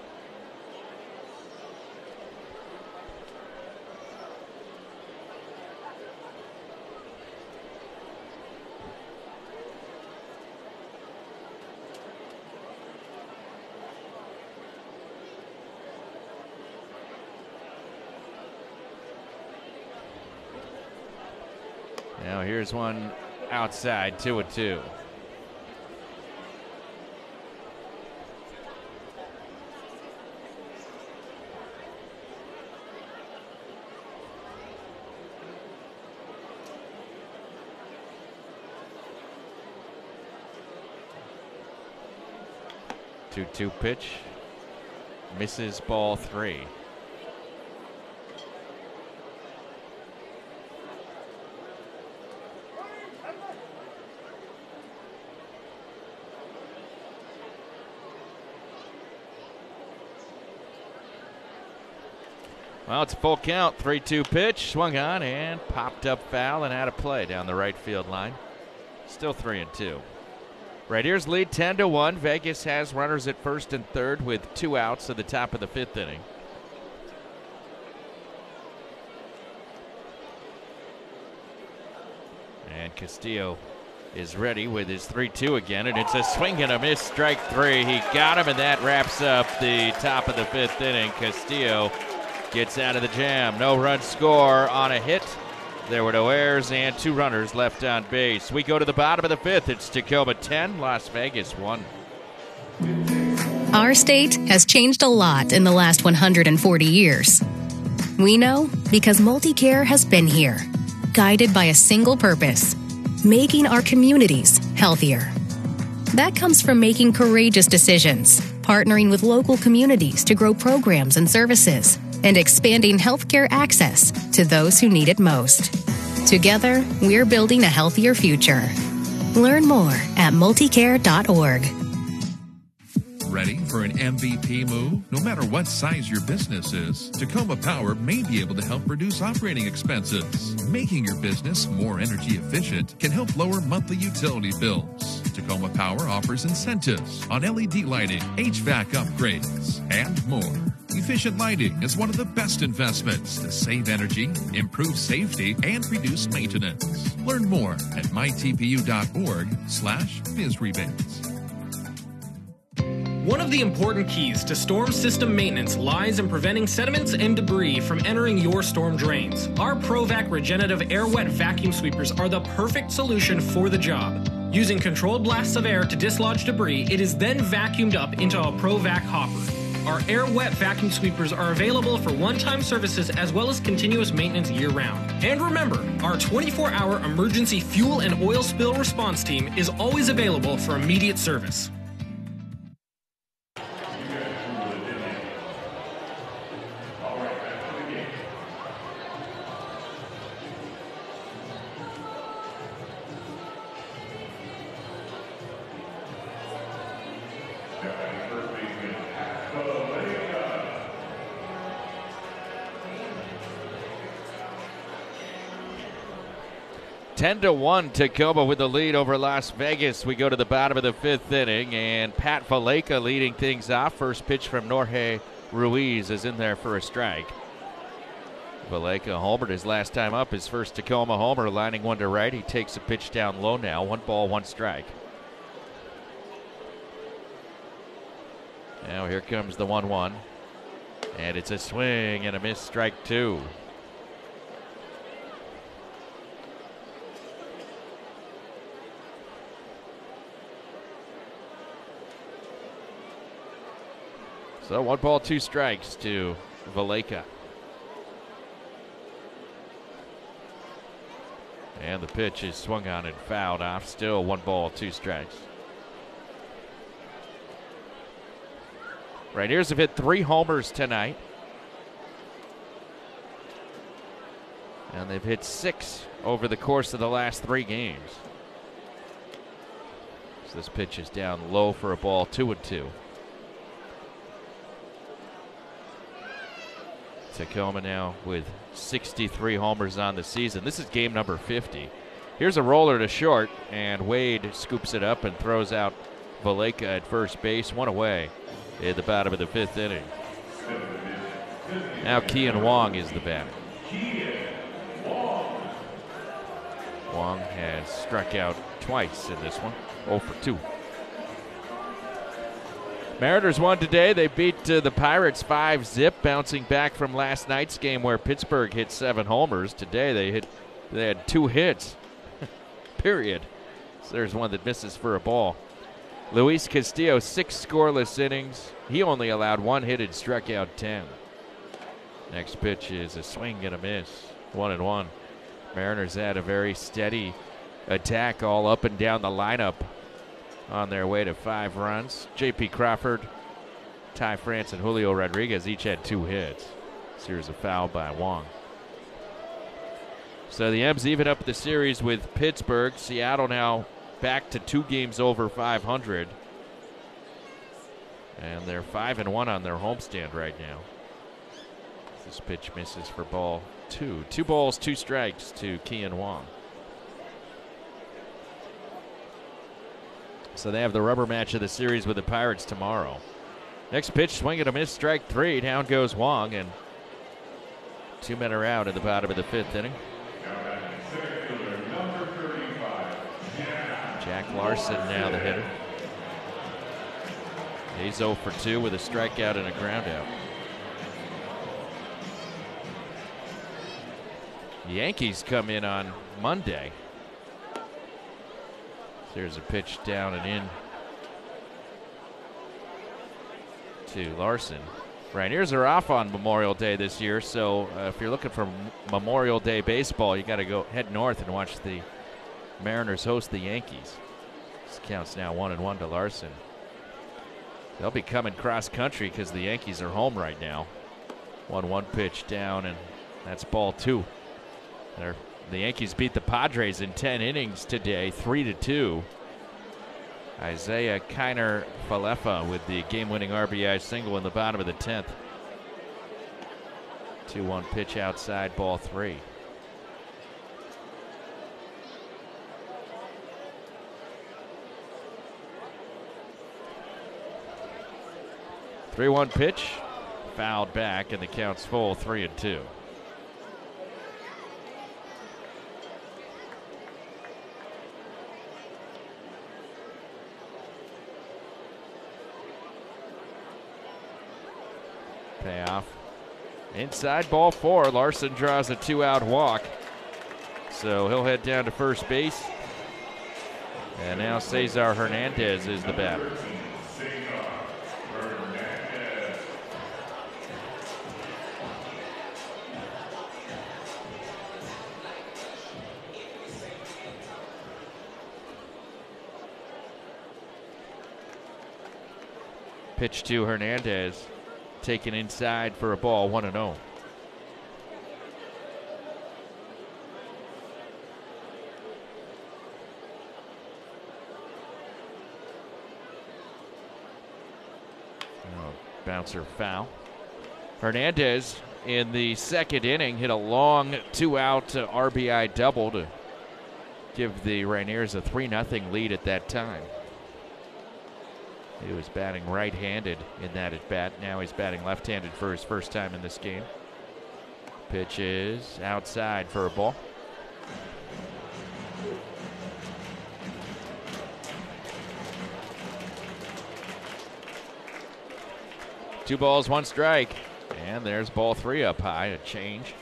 Speaker 3: Now here's one outside, two and two. two two pitch. Misses, ball three. Well, it's a full count. three two pitch. Swung on and popped up foul and out of play down the right field line. Still three and two. Raiders lead ten to one. Vegas has runners at first and third with two outs at the top of the fifth inning. And Castillo is ready with his three two again, and it's a swing and a miss, strike three. He got him, and that wraps up the top of the fifth inning. Castillo gets out of the jam. No run score on a hit. There were no errors and two runners left on base. We go to the bottom of the fifth. It's Tacoma ten, Las Vegas one.
Speaker 15: Our state has changed a lot in the last one hundred forty years. We know because MultiCare has been here, guided by a single purpose, making our communities healthier. That comes from making courageous decisions, partnering with local communities to grow programs and services, and expanding healthcare access to those who need it most. Together, we're building a healthier future. Learn more at multicare dot org.
Speaker 6: Ready for an M V P move? No matter what size your business is, Tacoma Power may be able to help reduce operating expenses. Making your business more energy efficient can help lower monthly utility bills. Tacoma Power offers incentives on L E D lighting, H V A C upgrades, and more. Efficient lighting is one of the best investments to save energy, improve safety, and reduce maintenance. Learn more at my T P U dot org slash biz rebates.
Speaker 8: One of the important keys to storm system maintenance lies in preventing sediments and debris from entering your storm drains. Our ProVac Regenerative Air Wet Vacuum Sweepers are the perfect solution for the job. Using controlled blasts of air to dislodge debris, it is then vacuumed up into a ProVac hopper. Our Air Wet Vacuum Sweepers are available for one-time services as well as continuous maintenance year-round. And remember, our twenty-four hour emergency fuel and oil spill response team is always available for immediate service.
Speaker 3: ten to one, Tacoma with the lead over Las Vegas. We go to the bottom of the fifth inning, and Pat Valaika leading things off. First pitch from Jorge Ruiz is in there for a strike. Valaika homered his last time up, his first Tacoma homer, lining one to right. He takes a pitch down low now. One ball, one strike. Now here comes the one one. And it's a swing and a miss, strike two. So one ball, two strikes to Valaika. And the pitch is swung on and fouled off. Still one ball, two strikes. Raiders have hit three homers tonight. And they've hit six over the course of the last three games. So this pitch is down low for a ball, two and two. Tacoma now with sixty-three homers on the season. This is game number fifty. Here's a roller to short, and Wade scoops it up and throws out Valleca at first base, one away at the bottom of the fifth inning. Now Kian Wong is the batter. Wong has struck out twice in this one, oh for two. Mariners won today. They beat uh, the Pirates five zip, bouncing back from last night's game where Pittsburgh hit seven homers. Today they hit, they had two hits, period. So there's one that misses for a ball. Luis Castillo, six scoreless innings. He only allowed one hit and struck out ten. Next pitch is a swing and a miss, one and one. Mariners had a very steady attack all up and down the lineup on their way to five runs. J P Crawford, Ty France, and Julio Rodriguez each had two hits. Series of foul by Wong. So the M's even up the series with Pittsburgh. Seattle now back to two games over five hundred. And they're five and one on their homestand right now. This pitch misses for ball two. Two balls, two strikes to Kian Wong. So they have the rubber match of the series with the Pirates tomorrow. Next pitch, swing and a miss, strike three. Down goes Wong, and two men are out at the bottom of the fifth inning. Jack Larson now the hitter. He's oh for two with a strikeout and a groundout. The Yankees come in on Monday. There's a pitch down and in to Larson. Rainiers are off on Memorial Day this year, so uh, if you're looking for Memorial Day baseball, you got to go head north and watch the Mariners host the Yankees. This counts now one and one to Larson. They'll be coming cross country because the Yankees are home right now. one one pitch down, and that's ball two. They're The Yankees beat the Padres in ten innings today, three to two. Isaiah Kiner Falefa with the game-winning R B I single in the bottom of the tenth. two one pitch outside, ball three. three one pitch, fouled back, and the count's full, three and two. Payoff. Inside, ball four. Larson draws a two-out walk. So he'll head down to first base. And now Cesar Hernandez is the batter. Pitch to Hernandez. Taken inside for a ball, one and oh. Bouncer foul. Hernandez in the second inning hit a long two-out uh, R B I double to give the Rainiers a three nothing lead at that time. He was batting right-handed in that at bat. Now he's batting left-handed for his first time in this game. Pitch is outside for a ball. Two balls, one strike. And there's ball three up high, a change.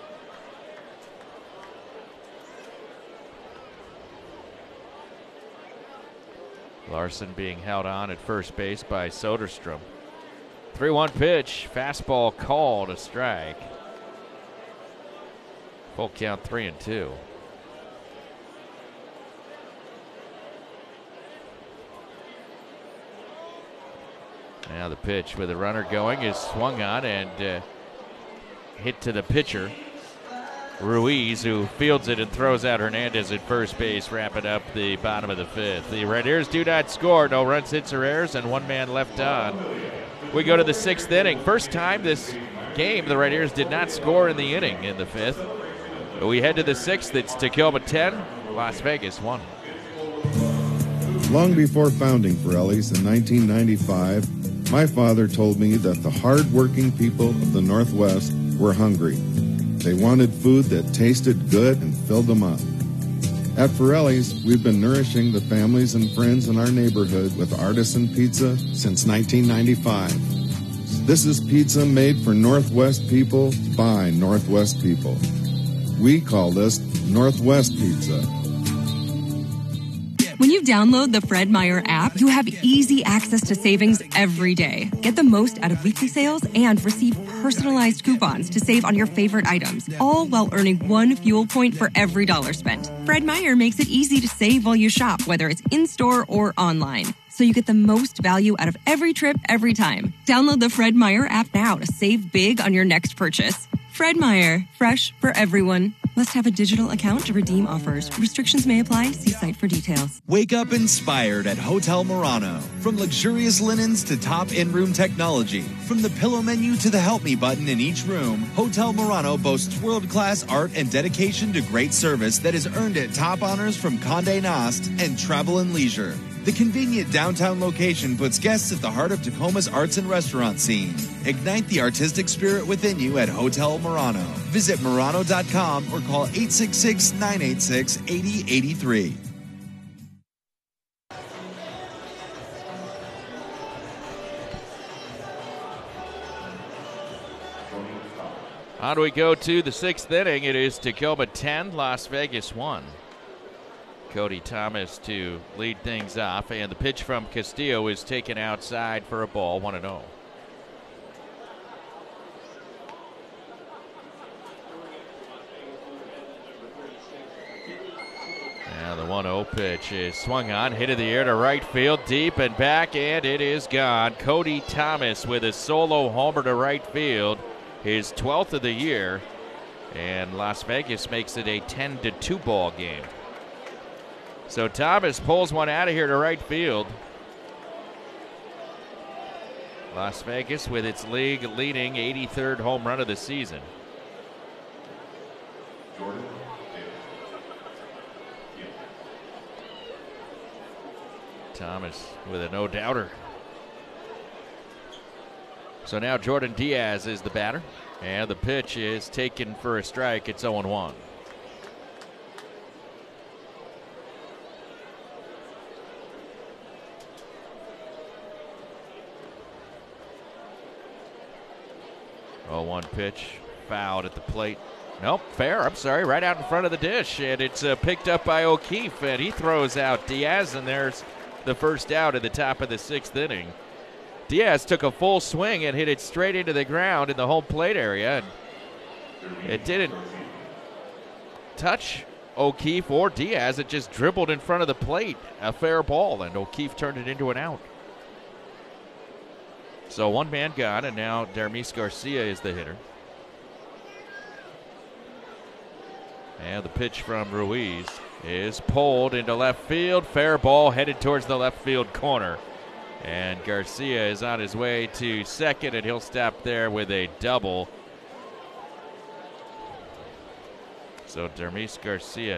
Speaker 3: Larson being held on at first base by Soderstrom. three one pitch, fastball called, a strike. Full count, three and two. Now the pitch with the runner going is swung on and uh, hit to the pitcher. Ruiz, who fields it and throws out Hernandez at first base, wrapping up the bottom of the fifth. The Rainiers do not score. No runs, hits, or errors, and one man left on. We go to the sixth inning. First time this game, the Rainiers did not score in the inning in the fifth. We head to the sixth. It's Tacoma ten, Las Vegas one.
Speaker 20: Long before founding Pirelli's in nineteen ninety-five, my father told me that the hard-working people of the Northwest were hungry. They wanted food that tasted good and filled them up. At Pirelli's, we've been nourishing the families and friends in our neighborhood with artisan pizza since nineteen ninety-five. This is pizza made for Northwest people by Northwest people. We call this Northwest Pizza.
Speaker 14: When you download the Fred Meyer app, you have easy access to savings every day. Get the most out of weekly sales and receive personalized coupons to save on your favorite items, all while earning one fuel point for every dollar spent. Fred Meyer makes it easy to save while you shop, whether it's in-store or online, so you get the most value out of every trip, every time. Download the Fred Meyer app now to save big on your next purchase. Fred Meyer, fresh for everyone. Must have a digital account to redeem offers. Restrictions may apply. See site for details.
Speaker 18: Wake up inspired at Hotel Murano. From luxurious linens to top in-room technology, from the pillow menu to the help me button in each room, Hotel Murano boasts world-class art and dedication to great service that has earned it top honors from Condé Nast and Travel and Leisure. The convenient downtown location puts guests at the heart of Tacoma's arts and restaurant scene. Ignite the artistic spirit within you at Hotel Murano. Visit Murano dot com or call eight six six, nine eight six, eight zero eight three.
Speaker 3: On we go to the sixth inning. It is Tacoma ten, Las Vegas one. Cody Thomas to lead things off, and the pitch from Castillo is taken outside for a ball, one and oh. Now the one oh pitch is swung on, hit in the air to right field, deep and back, and it is gone. Cody Thomas with a solo homer to right field, his twelfth of the year, and Las Vegas makes it a ten to two ball game. So Thomas pulls one out of here to right field. Las Vegas with its league-leading eighty-third home run of the season. Thomas with a no-doubter. So now Jordan Diaz is the batter, and the pitch is taken for a strike. It's oh one. oh one pitch, fouled at the plate. Nope, fair, I'm sorry, right out in front of the dish. And it's uh, picked up by O'Keefe, and he throws out Diaz, and there's the first out at the top of the sixth inning. Diaz took a full swing and hit it straight into the ground in the home plate area. And it didn't touch O'Keefe or Diaz. It just dribbled in front of the plate. A fair ball, and O'Keefe turned it into an out. So one man gone, and now Dermis Garcia is the hitter. And the pitch from Ruiz is pulled into left field. Fair ball headed towards the left field corner. And Garcia is on his way to second, and he'll stop there with a double. So Dermis Garcia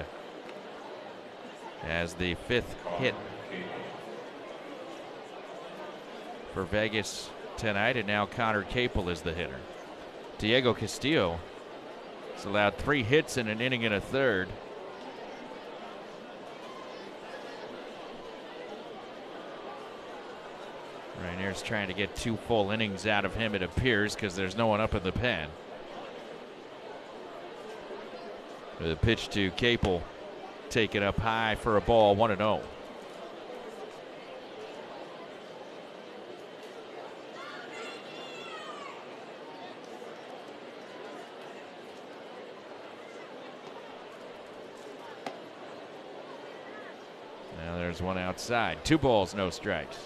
Speaker 3: has the fifth hit for Vegas tonight, and now Connor Capel is the hitter. Diego Castillo has allowed three hits in an inning and a third. Rainier's trying to get two full innings out of him, it appears, because there's no one up in the pen. With a pitch to Capel, taken up high for a ball, one and oh. Now there's one outside. Two balls, no strikes.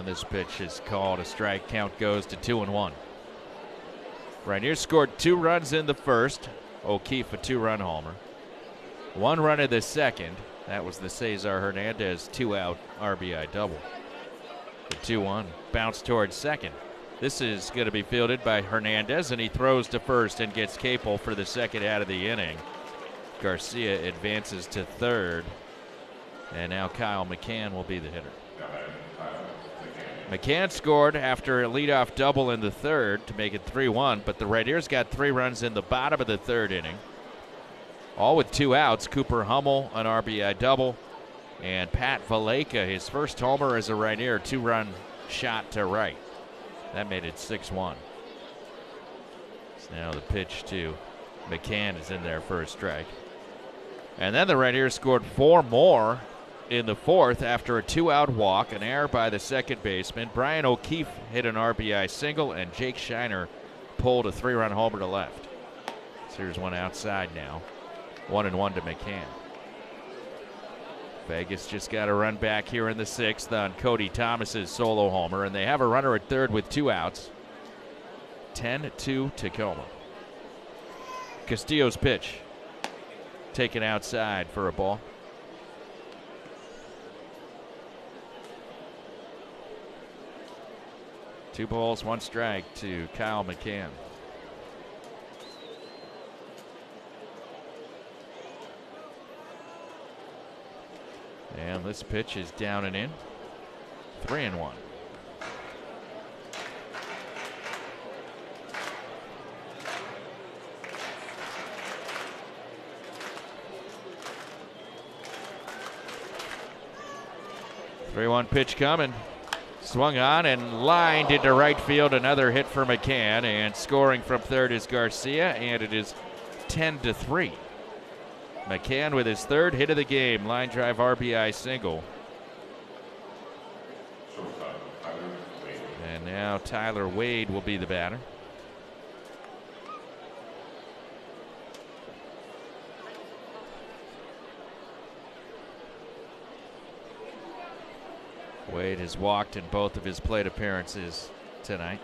Speaker 3: And this pitch is called a strike. Count goes to two and one. Rainier scored two runs in the first. O'Keefe a two-run homer. One run in the second. That was the Cesar Hernandez two-out R B I double. The two one bounce towards second. This is going to be fielded by Hernandez, and he throws to first and gets Capel for the second out of the inning. Garcia advances to third, and now Kyle McCann will be the hitter. McCann scored after a leadoff double in the third to make it three one, but the Rainiers got three runs in the bottom of the third inning. All with two outs. Cooper Hummel, an R B I double, and Pat Valleca, his first homer as a Rainier, two-run shot to right. That made it six one. So now the pitch to McCann is in there for a strike. And then the Rainiers scored four more in the fourth after a two-out walk, an error by the second baseman. Brian O'Keefe hit an R B I single, and Jake Shiner pulled a three-run homer to left. So here's one outside now. One and one to McCann. Vegas just got a run back here in the sixth on Cody Thomas's solo homer, and they have a runner at third with two outs. ten two Tacoma. Castillo's pitch. Taken outside for a ball. Two balls, one strike to Kyle McCann. And this pitch is down and in. Three and one. three one pitch coming. Swung on and lined into right field. Another hit for McCann, and scoring from third is Garcia, and it is ten to three. McCann with his third hit of the game, line drive R B I single. And now Tyler Wade will be the batter. Wade has walked in both of his plate appearances tonight.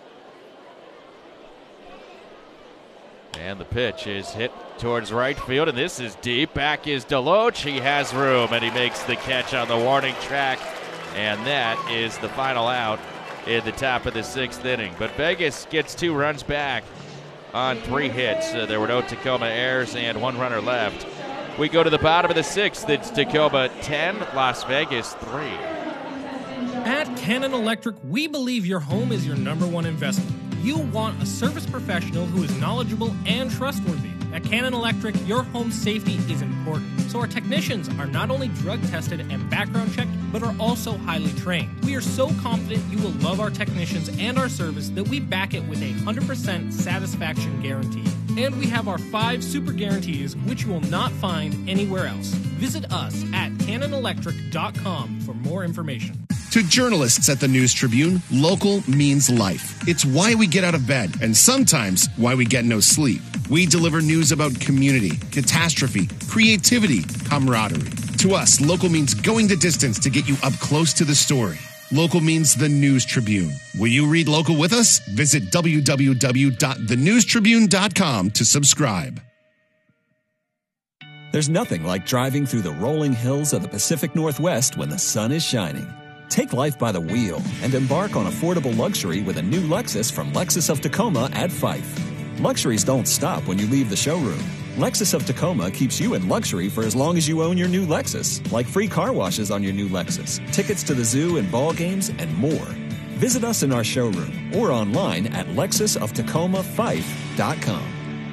Speaker 3: And the pitch is hit towards right field, and this is deep. Back is Deloach. He has room, and he makes the catch on the warning track. And that is the final out in the top of the sixth inning. But Vegas gets two runs back on three hits. Uh, there were no Tacoma errors and one runner left. We go to the bottom of the sixth. It's Tacoma ten, Las Vegas three.
Speaker 8: At Cannon Electric, we believe your home is your number one investment. You want a service professional who is knowledgeable and trustworthy. At Cannon Electric, your home safety is important, so our technicians are not only drug tested and background checked, but are also highly trained. We are so confident you will love our technicians and our service that we back it with a one hundred percent satisfaction guarantee. And we have our five super guarantees, which you will not find anywhere else. Visit us at cannon electric dot com for more information.
Speaker 4: To journalists at the News Tribune, local means life. It's why we get out of bed, and sometimes why we get no sleep. We deliver news about community, catastrophe, creativity, camaraderie. To us, local means going the distance to get you up close to the story. Local means the News Tribune. Will you read local with us? Visit w w w dot the news tribune dot com to subscribe.
Speaker 21: There's nothing like driving through the rolling hills of the Pacific Northwest when the sun is shining. Take life by the wheel and embark on affordable luxury with a new Lexus from Lexus of Tacoma at Fife. Luxuries don't stop when you leave the showroom. Lexus of Tacoma keeps you in luxury for as long as you own your new Lexus, like free car washes on your new Lexus, tickets to the zoo and ball games, and more. Visit us in our showroom or online at lexus of tacoma fife dot com.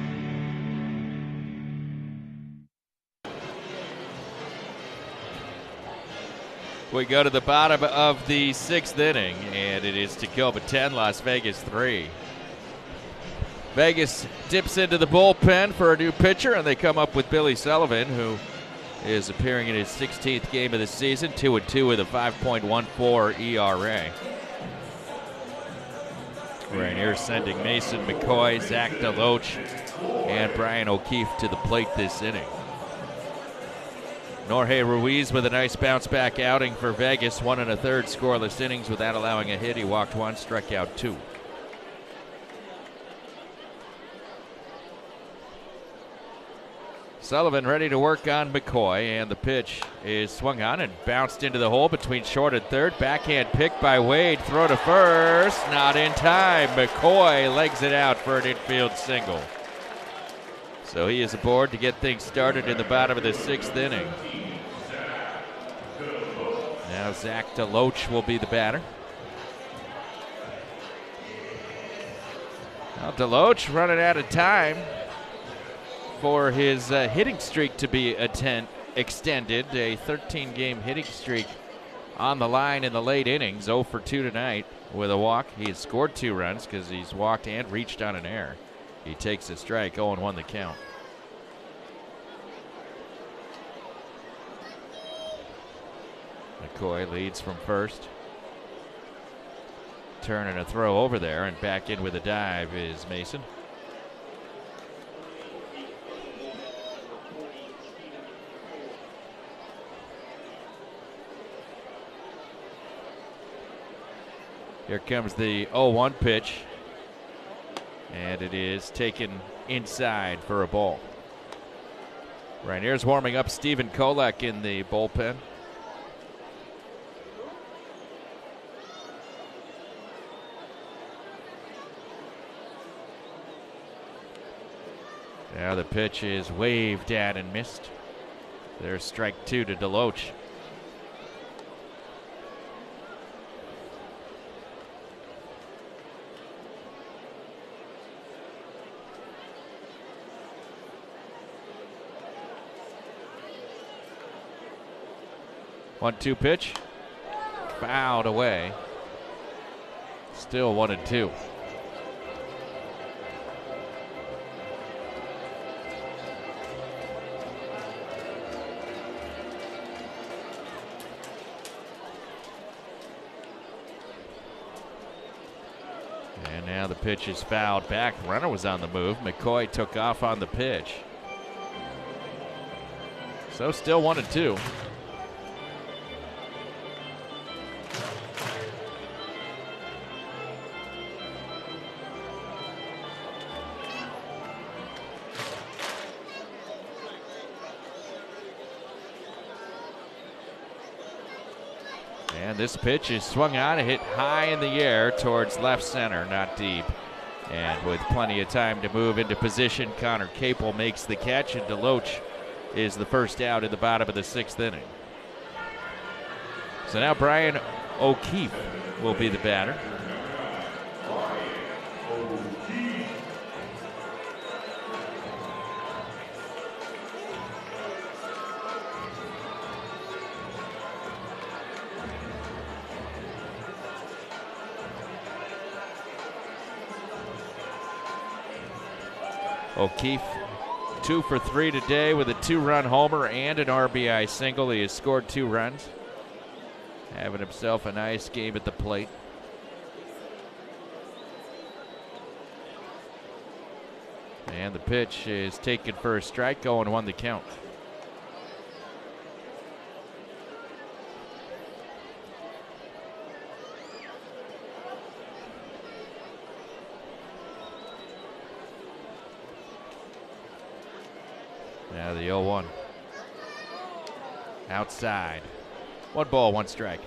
Speaker 3: We go to the bottom of the sixth inning, and it is Tacoma ten, Las Vegas three. Vegas dips into the bullpen for a new pitcher, and they come up with Billy Sullivan, who is appearing in his sixteenth game of the season, two and two with a five point one four E R A. Rainier sending Mason McCoy, Zach Deloach, and Brian O'Keefe to the plate this inning. Jorge Ruiz with a nice bounce-back outing for Vegas. One and a third scoreless innings without allowing a hit. He walked one, struck out two. Sullivan ready to work on McCoy, and the pitch is swung on and bounced into the hole between short and third. Backhand pick by Wade. Throw to first. Not in time. McCoy legs it out for an infield single. So he is aboard to get things started in the bottom of the sixth inning. Now Zach DeLoach will be the batter. Now DeLoach running out of time for his uh, hitting streak to be attend, extended. A thirteen game hitting streak on the line in the late innings. oh for two tonight with a walk. He has scored two runs because he's walked and reached on an error. He takes a strike, oh and one the count. McCoy leads from first. Turn and a throw over there, and back in with a dive is Mason. Here comes the oh one pitch, and it is taken inside for a ball. Rainier's warming up Stephen Kolek in the bullpen. Now the pitch is waved at and missed. There's strike two to DeLoach. one two pitch. Fouled away. Still one and two. And now the pitch is fouled back. Runner was on the move. McCoy took off on the pitch. So still one and two. And this pitch is swung on and hit high in the air towards left center, not deep. And with plenty of time to move into position, Connor Capel makes the catch, and DeLoach is the first out in the bottom of the sixth inning. So now Brian O'Keefe will be the batter. O'Keefe, two for three today with a two-run homer and an R B I single. He has scored two runs, having himself a nice game at the plate. And the pitch is taken for a strike, oh and one the count. Now the oh one. Outside. One ball, one strike.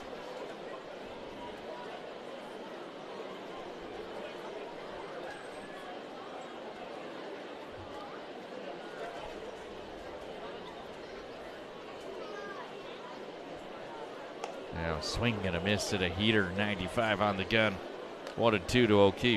Speaker 3: Now swing and a miss at a heater, ninety-five on the gun. One and two to O'Keefe.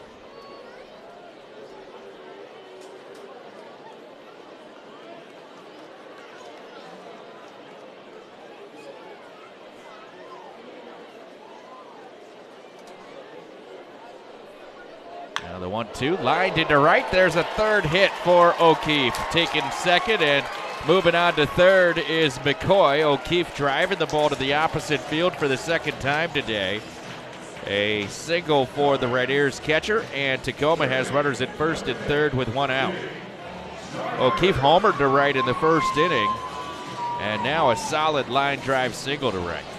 Speaker 3: The one two lined into right. There's a third hit for O'Keefe. Taking second and moving on to third is McCoy. O'Keefe driving the ball to the opposite field for the second time today. A single for the Rainiers catcher, and Tacoma has runners at first and third with one out. O'Keefe homered to right in the first inning And now a solid line drive single to right.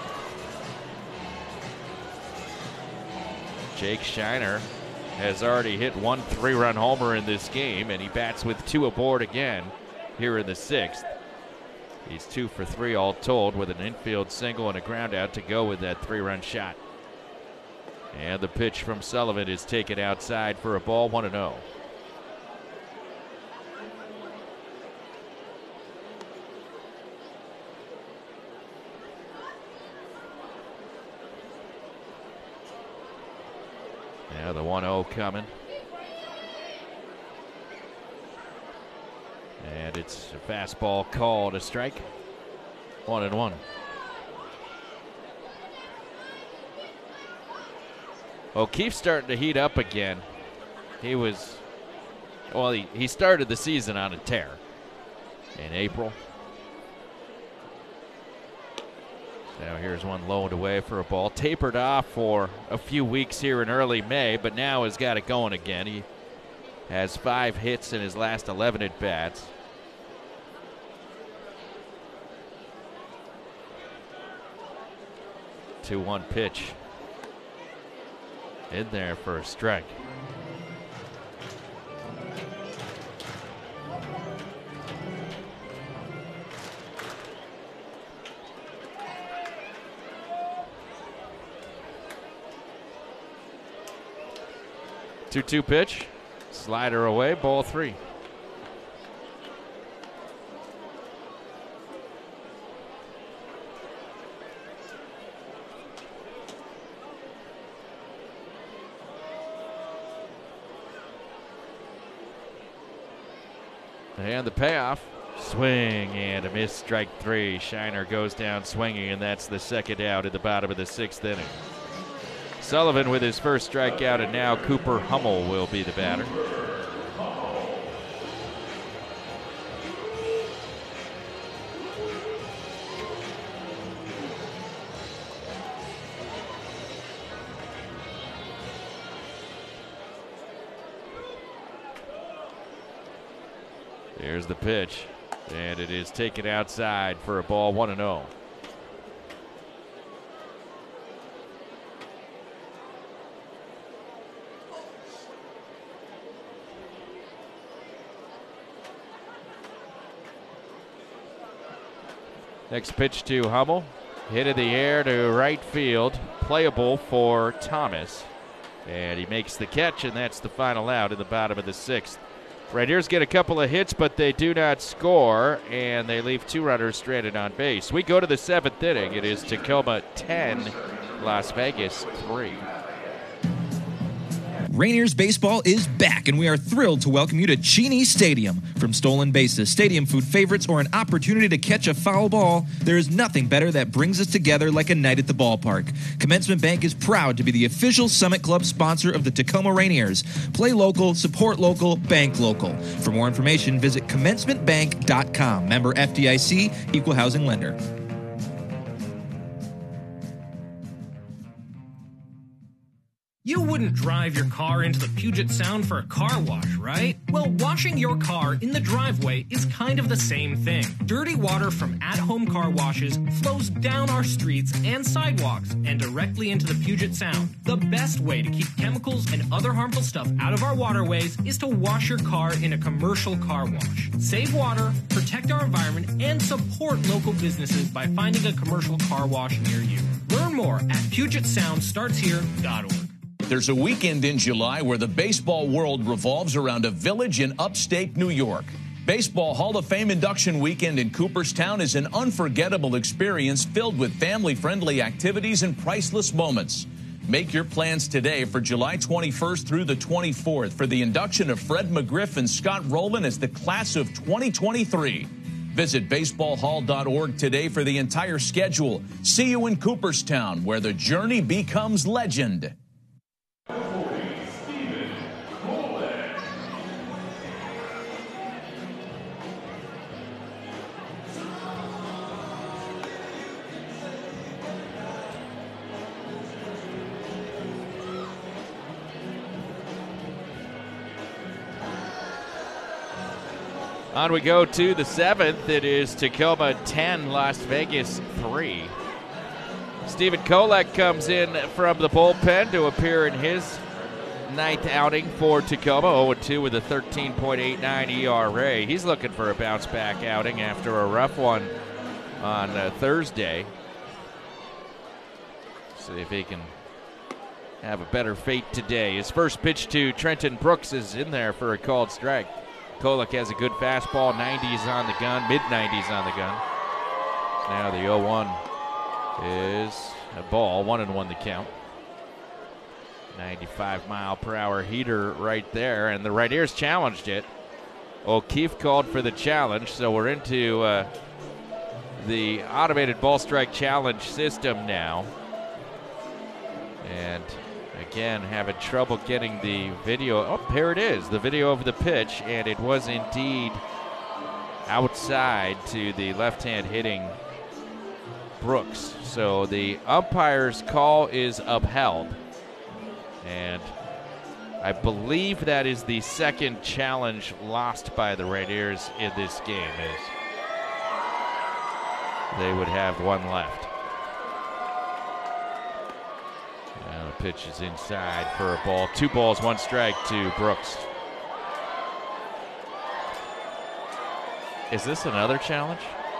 Speaker 3: Jake Scheiner has already hit one three-run homer in this game, and he bats with two aboard again here in the sixth. He's two for three all told with an infield single and a ground out to go with that three-run shot. And the pitch from Sullivan is taken outside for a ball, one and oh. Yeah, the one oh coming. And it's a fastball called a strike. One and one. O'Keefe's starting to heat up again. He was, well, he, he started the season on a tear in April. Now here's one low and away for a ball. Tapered off for a few weeks here in early May, but now has got it going again. He has five hits in his last eleven at-bats. two one pitch. In there for a strike. two two pitch. Slider away, ball three. And the payoff. Swing and a miss, strike three. Scheiner goes down swinging, and that's the second out at the bottom of the sixth inning. Sullivan with his first strikeout, and now Cooper Hummel will be the batter. Here's the pitch, and it is taken outside for a ball, one and oh. Next pitch to Hummel. Hit in the air to right field. Playable for Thomas. And he makes the catch, and that's the final out in the bottom of the sixth. Raiders get a couple of hits, but they do not score, and they leave two runners stranded on base. We go to the seventh inning. It is Tacoma ten, Las Vegas three.
Speaker 2: Rainiers baseball is back, and we are thrilled to welcome you to Cheney Stadium. From stolen bases, stadium food favorites, or an opportunity to catch a foul ball, there is nothing better that brings us together like a night at the ballpark. Commencement Bank is proud to be the official Summit Club sponsor of the Tacoma Rainiers. Play local, support local, bank local. For more information, visit commencement bank dot com. Member F D I C, Equal Housing Lender.
Speaker 8: You wouldn't drive your car into the Puget Sound for a car wash, right? Well, washing your car in the driveway is kind of the same thing. Dirty water from at-home car washes flows down our streets and sidewalks and directly into the Puget Sound. The best way to keep chemicals and other harmful stuff out of our waterways is to wash your car in a commercial car wash. Save water, protect our environment, and support local businesses by finding a commercial car wash near you. Learn more at puget sound starts here dot org.
Speaker 16: There's a weekend in July where the baseball world revolves around a village in upstate New York. Baseball Hall of Fame induction weekend in Cooperstown is an unforgettable experience filled with family-friendly activities and priceless moments. Make your plans today for July twenty-first through the twenty-fourth for the induction of Fred McGriff and Scott Rowland as the class of twenty twenty-three. Visit baseball hall dot org today for the entire schedule. See you in Cooperstown, where the journey becomes legend.
Speaker 3: On we go to the seventh. It is Tacoma ten, Las Vegas three. Stephen Kolek comes in from the bullpen to appear in his ninth outing for Tacoma, oh and two with a thirteen point eight nine E R A. He's looking for a bounce-back outing after a rough one on uh, Thursday. See if he can have a better fate today. His first pitch to Trenton Brooks is in there for a called strike. Kolek has a good fastball, nineties on the gun, mid-nineties on the gun. Now the oh one is a ball, one and one the count. ninety-five mile per hour heater right there, and the Rainiers challenged it. O'Keefe called for the challenge, so we're into uh, the automated ball strike challenge system now. And again, having trouble getting the video. Oh, here it is, the video of the pitch, and it was indeed outside to the left-hand hitting Brooks. So the umpire's call is upheld. And I believe that is the second challenge lost by the Rainiers in this game. Is they would have one left. Now the pitch is inside for a ball. Two balls, one strike to Brooks. Is this another challenge?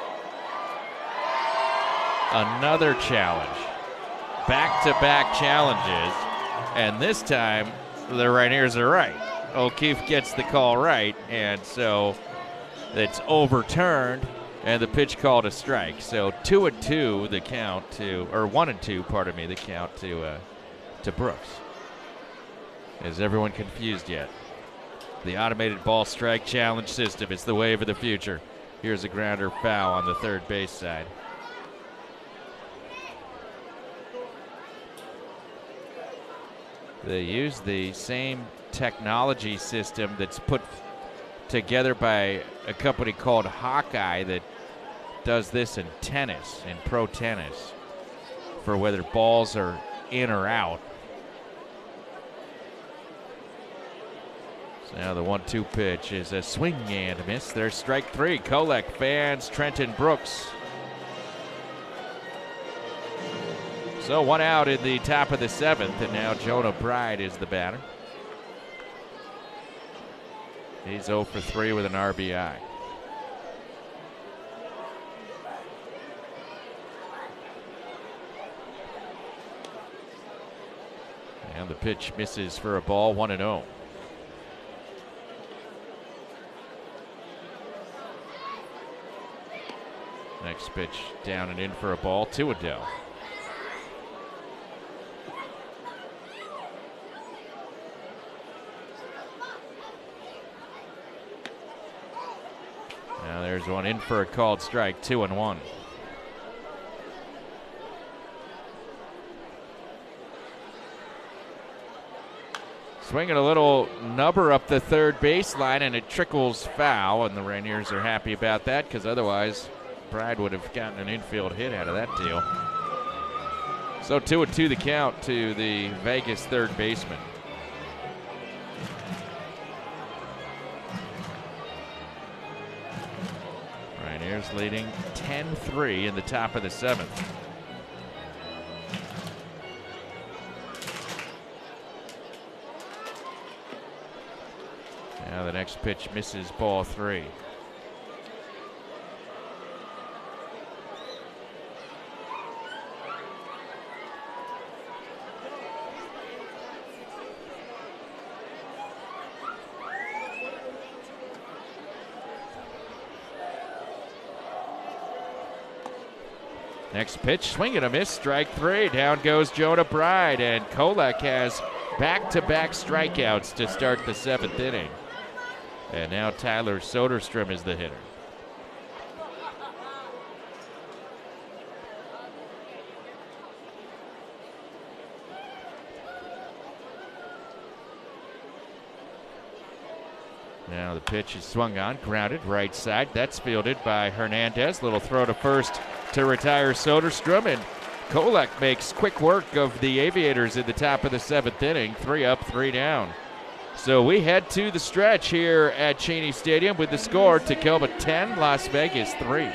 Speaker 3: Another challenge. Back-to-back challenges. And this time, the Rainiers are right. O'Keefe gets the call right, and so it's overturned, and the pitch called a strike. So two and two, the count to, or one and two, pardon me, the count to uh, to Brooks. Is everyone confused yet? The automated ball strike challenge system. It's the wave of the future. Here's a grounder foul on the third base side. They use the same technology system that's put together by a company called Hawkeye that does this in tennis, in pro tennis, for whether balls are in or out. So now the one two pitch is a swing and a miss. There's strike three. Kolek fans Trenton Brooks. So one out in the top of the seventh, and now Jonah Bride is the batter. He's oh for three with an R B I. And the pitch misses for a ball, one and oh. Next pitch down and in for a ball, two and oh. Now there's one in for a called strike, two and one. Swinging a little nubber up the third baseline, and it trickles foul, and the Rainiers are happy about that because otherwise Bride would have gotten an infield hit out of that deal. So two and two the count to the Vegas third baseman. Rainiers leading ten three in the top of the seventh. Now the next pitch misses, ball three. Next pitch, swing and a miss, strike three. Down goes Jonah Bride, and Kolek has back-to-back strikeouts to start the seventh inning. And now Tyler Soderstrom is the hitter. Now the pitch is swung on, grounded, right side. That's fielded by Hernandez. Little throw to first to retire Soderstrom, and Kolek makes quick work of the Aviators in the top of the seventh inning. Three up, three down. So we head to the stretch here at Cheney Stadium with the score: Tacoma ten, Las Vegas three.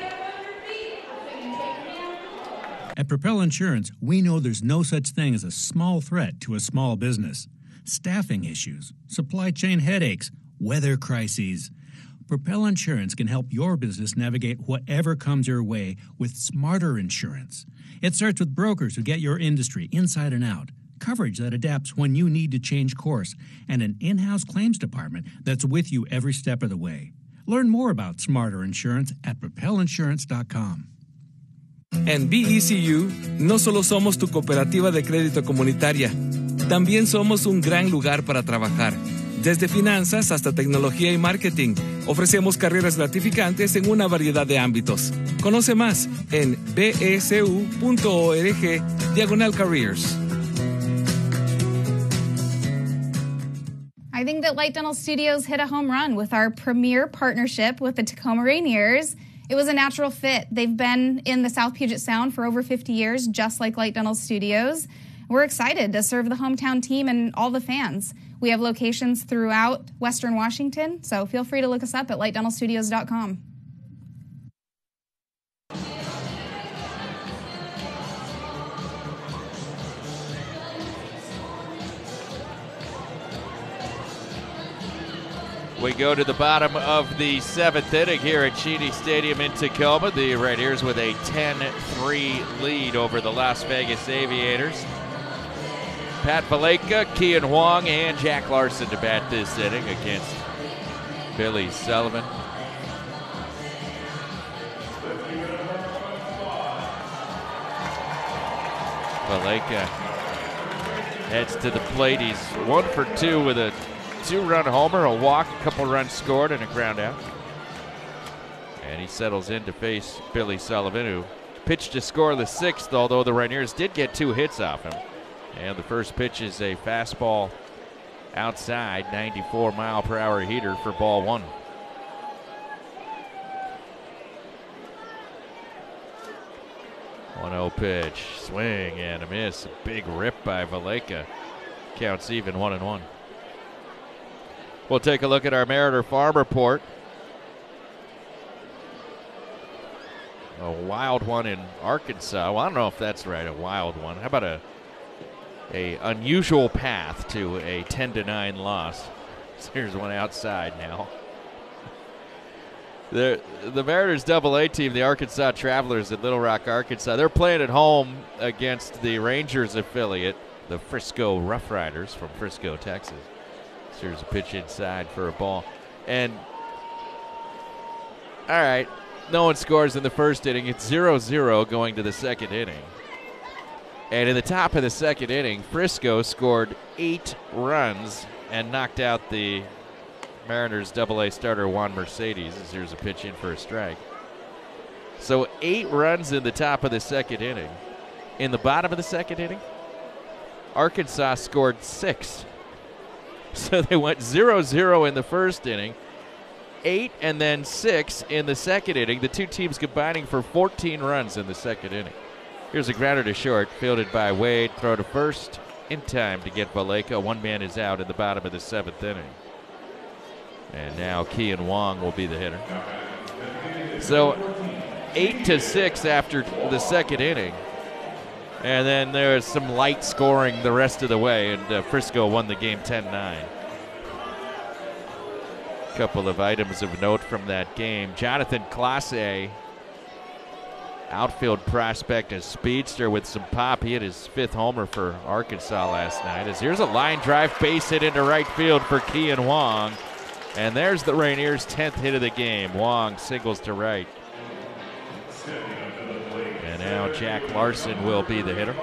Speaker 13: At Propel Insurance, we know there's no such thing as a small threat to a small business. Staffing issues, supply chain headaches, weather crises. Propel Insurance can help your business navigate whatever comes your way with smarter insurance. It starts with brokers who get your industry inside and out, coverage that adapts when you need to change course, and an in-house claims department that's with you every step of the way. Learn more about smarter insurance at propel insurance dot com.
Speaker 19: En B E C U, no solo somos tu cooperativa de crédito comunitaria, también somos un gran lugar para trabajar. Desde finanzas hasta tecnología y marketing, ofrecemos carreras gratificantes en una variedad de ámbitos. Conoce más en besu.org diagonal careers.
Speaker 5: I think that Light Dental Studios hit a home run with our premier partnership with the Tacoma Rainiers. It was a natural fit. They've been in the South Puget Sound for over fifty years, just like Light Dental Studios. We're excited to serve the hometown team and all the fans. We have locations throughout Western Washington, so feel free to look us up at light dental studios dot com.
Speaker 3: We go to the bottom of the seventh inning here at Cheney Stadium in Tacoma. The Rainiers with a ten three lead over the Las Vegas Aviators. Pat Valleca, Kian Huang, and Jack Larson to bat this inning against Billy Sullivan. Valleca heads to the plate. He's one for two with a two-run homer, a walk, a couple runs scored, and a ground out. And he settles in to face Billy Sullivan, who pitched to score the sixth, although the Rainiers did get two hits off him. And the first pitch is a fastball outside, ninety-four mile per hour heater for ball one. one oh pitch, swing and a miss. A big rip by Valleca. Counts even, one and one. We'll take a look at our Mariner Farm Report. A wild one in Arkansas. Well, I don't know if that's right, a wild one. How about a a unusual path to a ten to nine loss? So here's one outside now. The, the Mariners double A team, the Arkansas Travelers at Little Rock, Arkansas, they're playing at home against the Rangers affiliate, the Frisco Rough Riders from Frisco, Texas. So here's a pitch inside for a ball. And, all right, no one scores in the first inning. It's zero zero going to the second inning. And in the top of the second inning, Frisco scored eight runs and knocked out the Mariners double A starter Juan Mercedes. Here's a pitch in for a strike. So eight runs in the top of the second inning. In the bottom of the second inning, Arkansas scored six. So they went zero zero in the first inning, eight and then six in the second inning. The two teams combining for fourteen runs in the second inning. Here's a grounder to short, fielded by Wade. Throw to first in time to get Valleca. One man is out in the bottom of the seventh inning. And now Kian Wong will be the hitter. So eight to six after the second inning. And then there's some light scoring the rest of the way, and uh, Frisco won the game ten nine. Couple of items of note from that game. Jonathan Clase, outfield prospect and speedster with some pop. He hit his fifth homer for Arkansas last night. As here's a line drive base hit into right field for Kian Wong. And there's the Rainiers' tenth hit of the game. Wong singles to right. And now Jack Larson will be the hitter.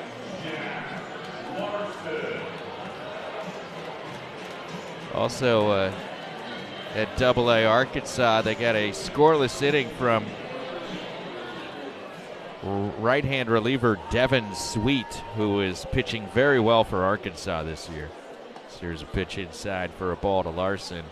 Speaker 3: Also uh, at double A Arkansas, they got a scoreless inning from right-hand reliever Devin Sweet, who is pitching very well for Arkansas this year. So here's a pitch inside for a ball to Larson.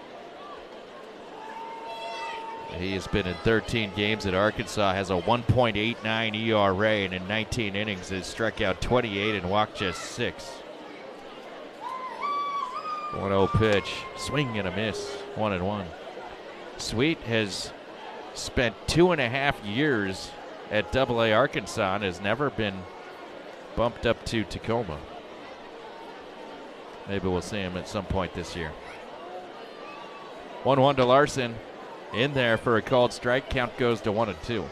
Speaker 3: He has been in thirteen games at Arkansas, has a one point eight nine E R A, and in nineteen innings has struck out twenty-eight and walked just six. one oh pitch. Swing and a miss. One and one. Sweet has spent two and a half years at Double A Arkansas and has never been bumped up to Tacoma. Maybe we'll see him at some point this year. one one to Larson. In there for a called strike. Count goes to one and two.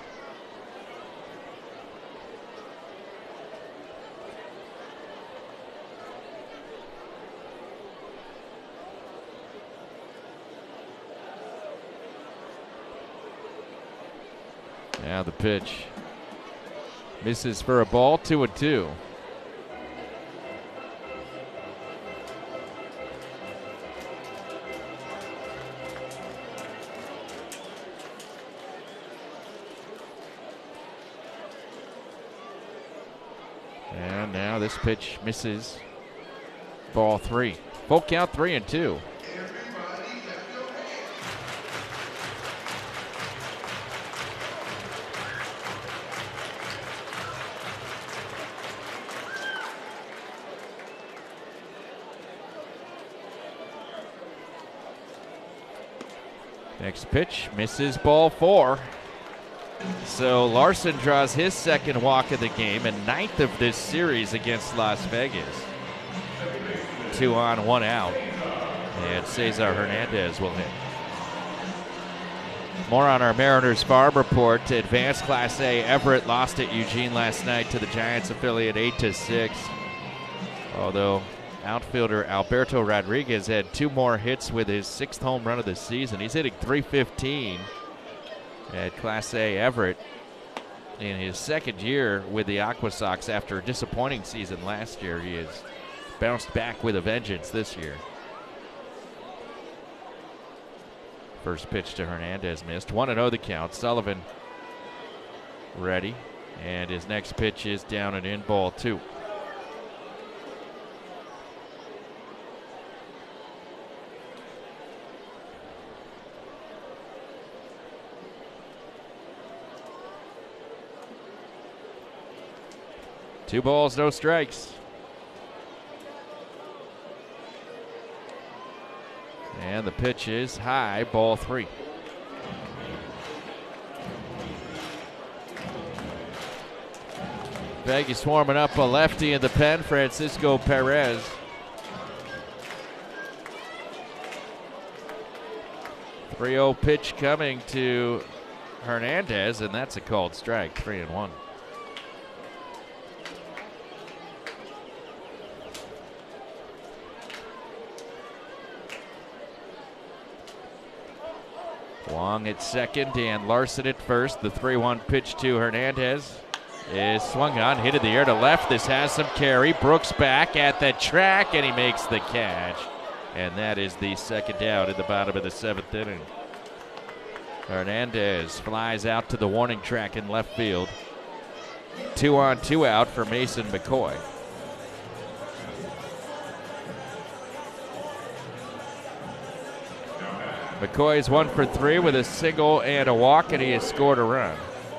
Speaker 3: Now the pitch. Misses for a ball, two and two. And now this pitch misses. Ball three. Full count, three and two. Next pitch misses, ball four. So Larson draws his second walk of the game and ninth of this series against Las Vegas. Two on, one out. And Cesar Hernandez will hit. More on our Mariners Farm report. Advanced Class A, Everett lost at Eugene last night to the Giants affiliate eight to six. Although outfielder Alberto Rodriguez had two more hits with his sixth home run of the season. He's hitting three fifteen at Class A Everett in his second year with the Aqua Sox after a disappointing season last year. He has bounced back with a vengeance this year. First pitch to Hernandez missed. one and oh the count. Sullivan ready. And his next pitch is down and in, ball two. Two balls, no strikes. And the pitch is high, ball three. Vegas warming up a lefty in the pen, Francisco Perez. three oh pitch coming to Hernandez, and that's a called strike, three and one. Wong at second and Larson at first. The three one pitch to Hernandez is swung on, hit in the air to left. This has some carry. Brooks back at the track, and he makes the catch. And that is the second out in the bottom of the seventh inning. Hernandez flies out to the warning track in left field. Two on, two out for Mason McCoy. McCoy is one for three with a single and a walk, and he has scored a run.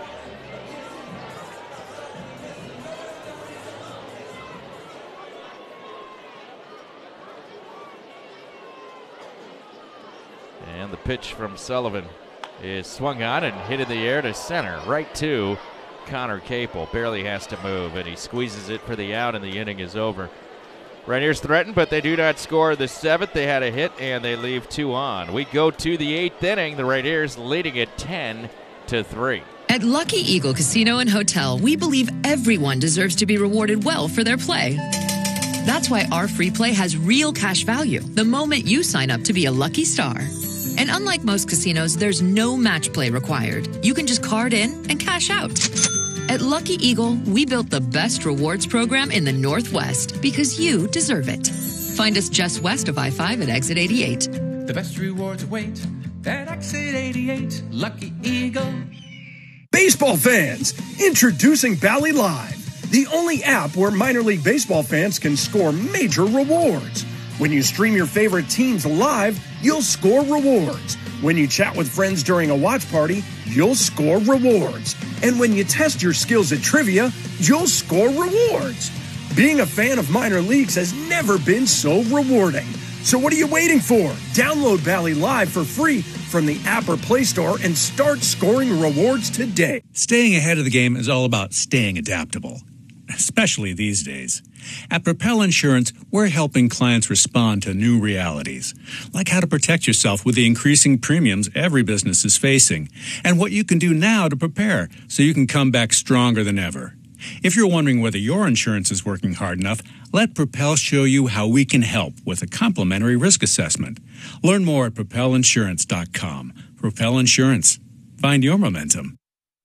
Speaker 3: And the pitch from Sullivan is swung on and hit in the air to center, right to Connor Capel. Barely has to move, and he squeezes it for the out, and the inning is over. Rainiers threaten, but they do not score the seventh. They had a hit, and they leave two on. We go to the eighth inning. The Rainiers leading it ten to three.
Speaker 1: At Lucky Eagle Casino and Hotel, we believe everyone deserves to be rewarded well for their play. That's why our free play has real cash value the moment you sign up to be a lucky star. And unlike most casinos, there's no match play required. You can just card in and cash out. At Lucky Eagle, we built the best rewards program in the Northwest because you deserve it. Find us just west of I five at exit eighty-eight.
Speaker 17: The best rewards await at exit eighty-eight. Lucky Eagle.
Speaker 10: Baseball fans, introducing Bally Live, the only app where minor league baseball fans can score major rewards. When you stream your favorite teams live, you'll score rewards. When you chat with friends during a watch party, you'll score rewards. And when you test your skills at trivia, you'll score rewards. Being a fan of minor leagues has never been so rewarding.
Speaker 7: So what are you waiting for? Download Bally Live for free from the app or Play Store and start scoring rewards today.
Speaker 13: Staying ahead of the game is all about staying adaptable, especially these days. At Propel Insurance, we're helping clients respond to new realities, like how to protect yourself with the increasing premiums every business is facing, and what you can do now to prepare so you can come back stronger than ever. If you're wondering whether your insurance is working hard enough, let Propel show you how we can help with a complimentary risk assessment. Learn more at propel insurance dot com. Propel Insurance. Find your momentum.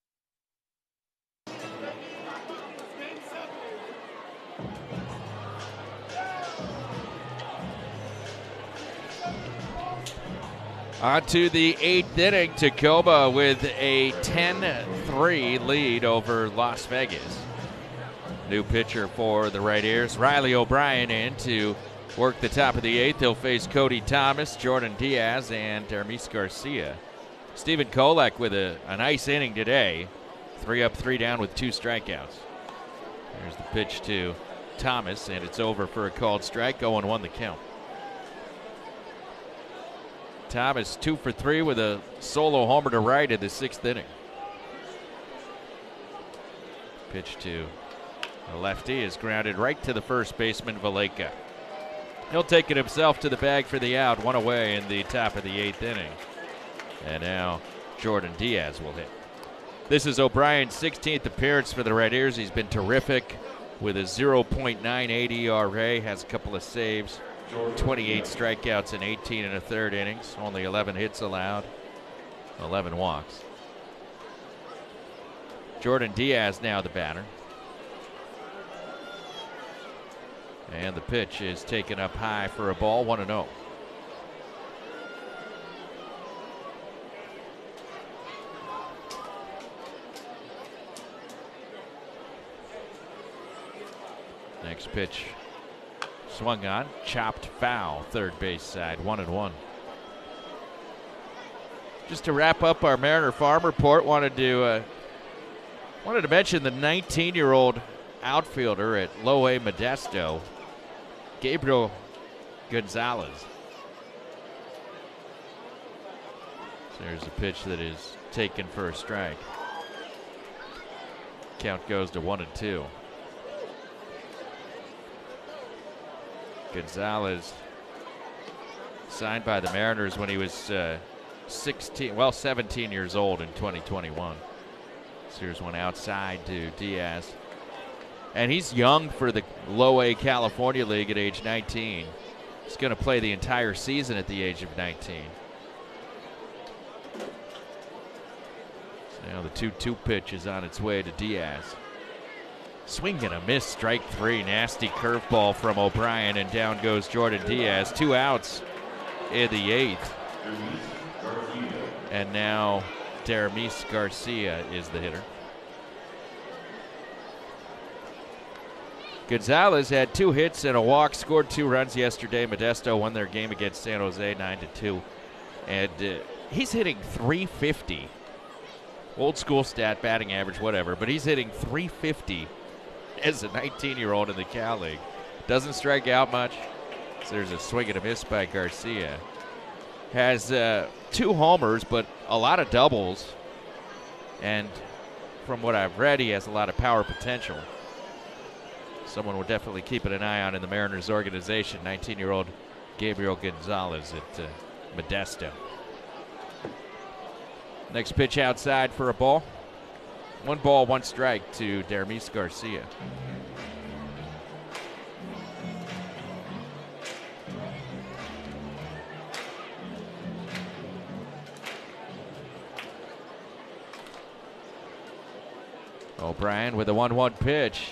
Speaker 3: On to the eighth inning, Tacoma with a ten three lead over Las Vegas. New pitcher for the Rainiers, Riley O'Brien, in to work the top of the eighth. He'll face Cody Thomas, Jordan Diaz, and Dermis Garcia. Stephen Kolek with a, a nice inning today. Three up, three down with two strikeouts. There's the pitch to Thomas, and it's over for a called strike. oh and one the count. Thomas two for three with a solo homer to right in the sixth inning. Pitch to the lefty is grounded right to the first baseman, Valleca. He'll take it himself to the bag for the out, one away in the top of the eighth inning. And now Jordan Diaz will hit. This is O'Brien's sixteenth appearance for the Rainiers. He's been terrific with a oh point nine eight E R A, has a couple of saves. twenty-eight strikeouts in eighteen and a third innings. Only eleven hits allowed. eleven walks. Jordan Diaz now the batter. And the pitch is taken up high for a ball, one and oh. Next pitch swung on, chopped foul, third base side, one and one. Just to wrap up our Mariner Farm Report, wanted to uh, wanted to mention the nineteen-year-old outfielder at Low A Modesto, Gabriel Gonzalez. So there's a pitch that is taken for a strike. Count goes to one and two. Gonzalez signed by the Mariners when he was uh, sixteen, well, seventeen years old in twenty twenty-one. So here's one outside to Diaz. And he's young for the Low A California League at age nineteen. He's going to play the entire season at the age of nineteen. So now the two two pitch is on its way to Diaz. Swing and a miss, strike three. Nasty curveball from O'Brien, and down goes Jordan Diaz. Two outs in the eighth. And now Dermis Garcia is the hitter. Gonzalez had two hits and a walk, scored two runs yesterday. Modesto won their game against San Jose nine to two. And uh, he's hitting three fifty. Old school stat, batting average, whatever, but he's hitting three fifty as a nineteen-year-old in the Cal League. Doesn't strike out much. So there's a swing and a miss by Garcia. Has uh, two homers, but a lot of doubles. And from what I've read, he has a lot of power potential. Someone we're definitely keeping an eye on in the Mariners organization, nineteen-year-old Gabriel Gonzalez at uh, Modesto. Next pitch outside for a ball. One ball, one strike to Dermis Garcia. O'Brien with a one one pitch.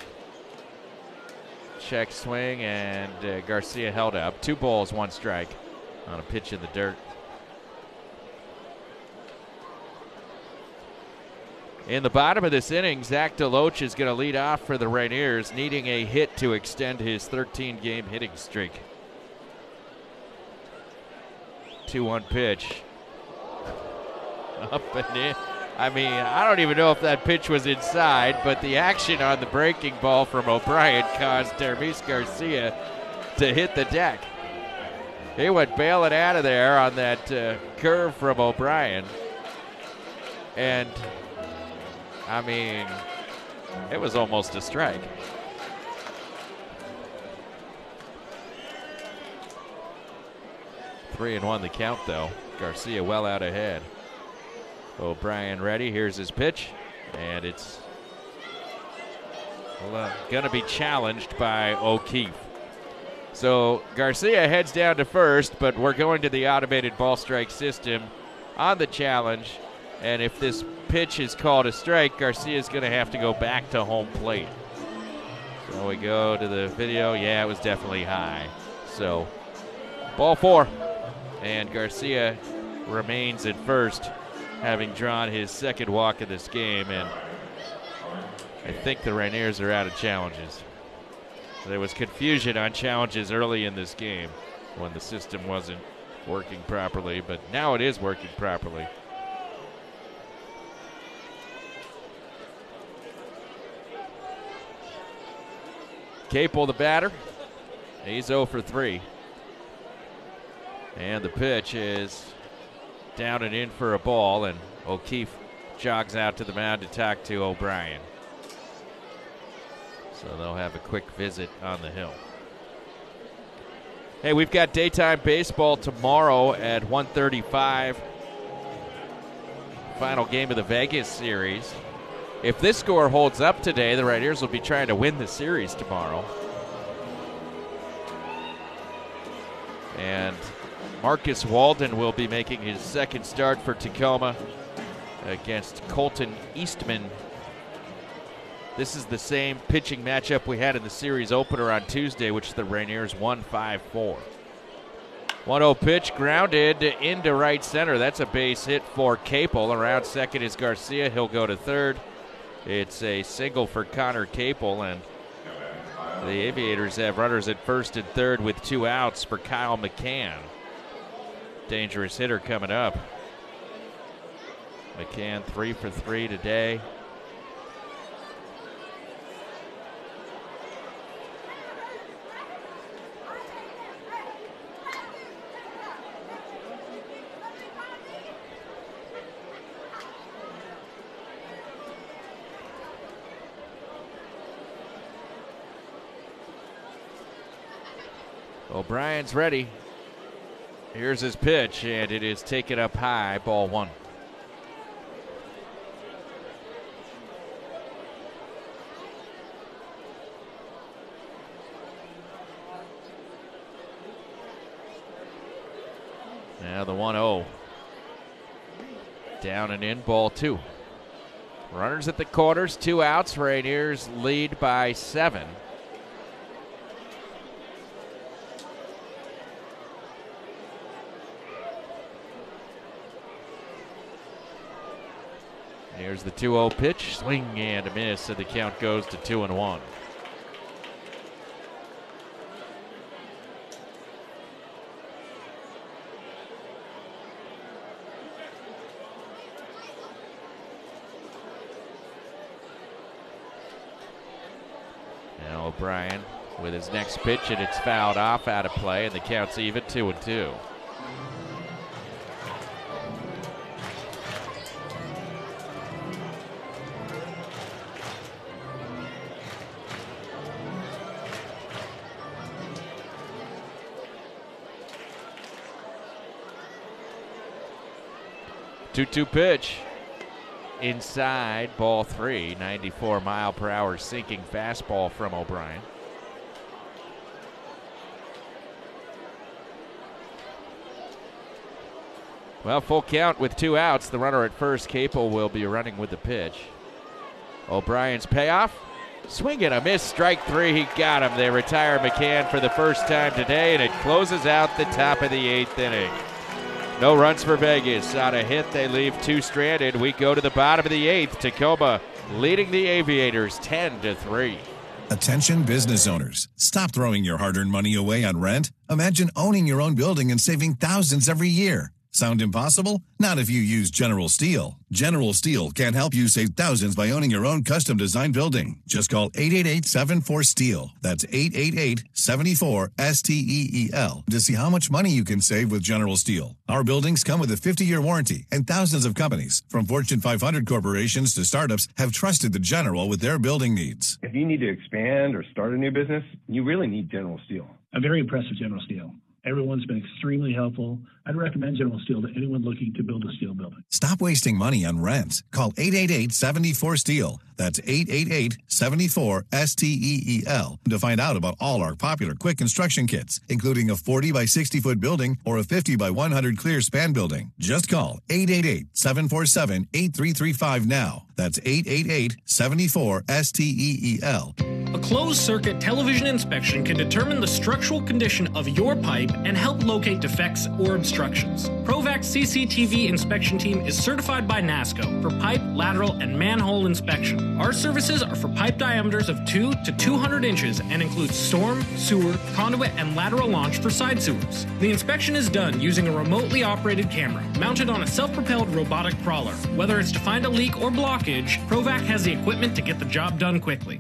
Speaker 3: Check swing, and uh, Garcia held up. Two balls, one strike on a pitch in the dirt. In the bottom of this inning, Zach DeLoach is going to lead off for the Rainiers, needing a hit to extend his thirteen-game hitting streak. two one pitch. Up and in. I mean, I don't even know if that pitch was inside, but the action on the breaking ball from O'Brien caused Dermis Garcia to hit the deck. He went bailing out of there on that uh, curve from O'Brien. And, I mean, it was almost a strike. Three and one the count, though. Garcia well out ahead. O'Brien ready. Here's his pitch. And it's well, uh, going to be challenged by O'Keefe. So Garcia heads down to first, but we're going to the automated ball strike system on the challenge. And if this pitch is called a strike, Garcia is going to have to go back to home plate. So we go to the video. Yeah, it was definitely high. So ball four. And Garcia remains at first, having drawn his second walk of this game. And I think the Rainiers are out of challenges. There was confusion on challenges early in this game when the system wasn't working properly, but now it is working properly. Capel, the batter. He's oh for three. And the pitch is down and in for a ball, and O'Keefe jogs out to the mound to talk to O'Brien. So they'll have a quick visit on the hill. Hey, we've got daytime baseball tomorrow at one thirty-five. Final game of the Vegas series. If this score holds up today, the Rainiers will be trying to win the series tomorrow. And Marcus Walden will be making his second start for Tacoma against Colton Eastman. This is the same pitching matchup we had in the series opener on Tuesday, which the Rainiers won five four. one oh pitch grounded into right center. That's a base hit for Capel. Around second is Garcia. He'll go to third. It's a single for Connor Capel, and the Aviators have runners at first and third with two outs for Kyle McCann. Dangerous hitter coming up. McCann three for three today. O'Brien's ready. Here's his pitch, and it is taken up high, ball one. Now the one oh. Down and in, ball two. Runners at the corners, two outs. Rainiers lead by seven. Here's the two oh pitch, swing and a miss, so the count goes to two and one. Now O'Brien with his next pitch, and it's fouled off, out of play, and the count's even, two and two. two two pitch. Inside, ball three. ninety-four mile per hour sinking fastball from O'Brien. Well, full count with two outs. The runner at first, Capel, will be running with the pitch. O'Brien's payoff. Swing and a miss. Strike three. He got him. They retire McCann for the first time today, and it closes out the top of the eighth inning. No runs for Vegas. On a hit, they leave two stranded. We go to the bottom of the eighth. Tacoma leading the Aviators ten to three.
Speaker 9: Attention business owners. Stop throwing your hard-earned money away on rent. Imagine owning your own building and saving thousands every year. Sound impossible? Not if you use General Steel. General Steel can help you save thousands by owning your own custom design building. Just call eight eight eight, seven four, STEEL. That's eight eight eight, seven four, S T E E L to see how much money you can save with General Steel. Our buildings come with a fifty-year warranty, and thousands of companies, from Fortune five hundred corporations to startups, have trusted the General with their building needs.
Speaker 11: If you need to expand or start a new business, you really need General Steel.
Speaker 22: I'm very impressed with General Steel. Everyone's been extremely helpful. I'd recommend General Steel to anyone looking to build a steel building.
Speaker 9: Stop wasting money on rent. Call eight eight eight, seven four, STEEL. That's eight eight eight, seven four, S T E E L to find out about all our popular quick construction kits, including a forty by sixty foot building or a fifty by one hundred clear span building. Just call eight eight eight, seven four seven, eight three three five now. That's eight eight eight, seven four, S T E E L.
Speaker 8: A closed-circuit television inspection can determine the structural condition of your pipe and help locate defects or obstructions. Provac C C T V inspection team is certified by NASCO for pipe, lateral, and manhole inspection. Our services are for pipe diameters of two to two hundred inches and include storm, sewer, conduit, and lateral launch for side sewers. The inspection is done using a remotely operated camera mounted on a self-propelled robotic crawler. Whether it's to find a leak or blockage, Provac has the equipment to get the job done quickly.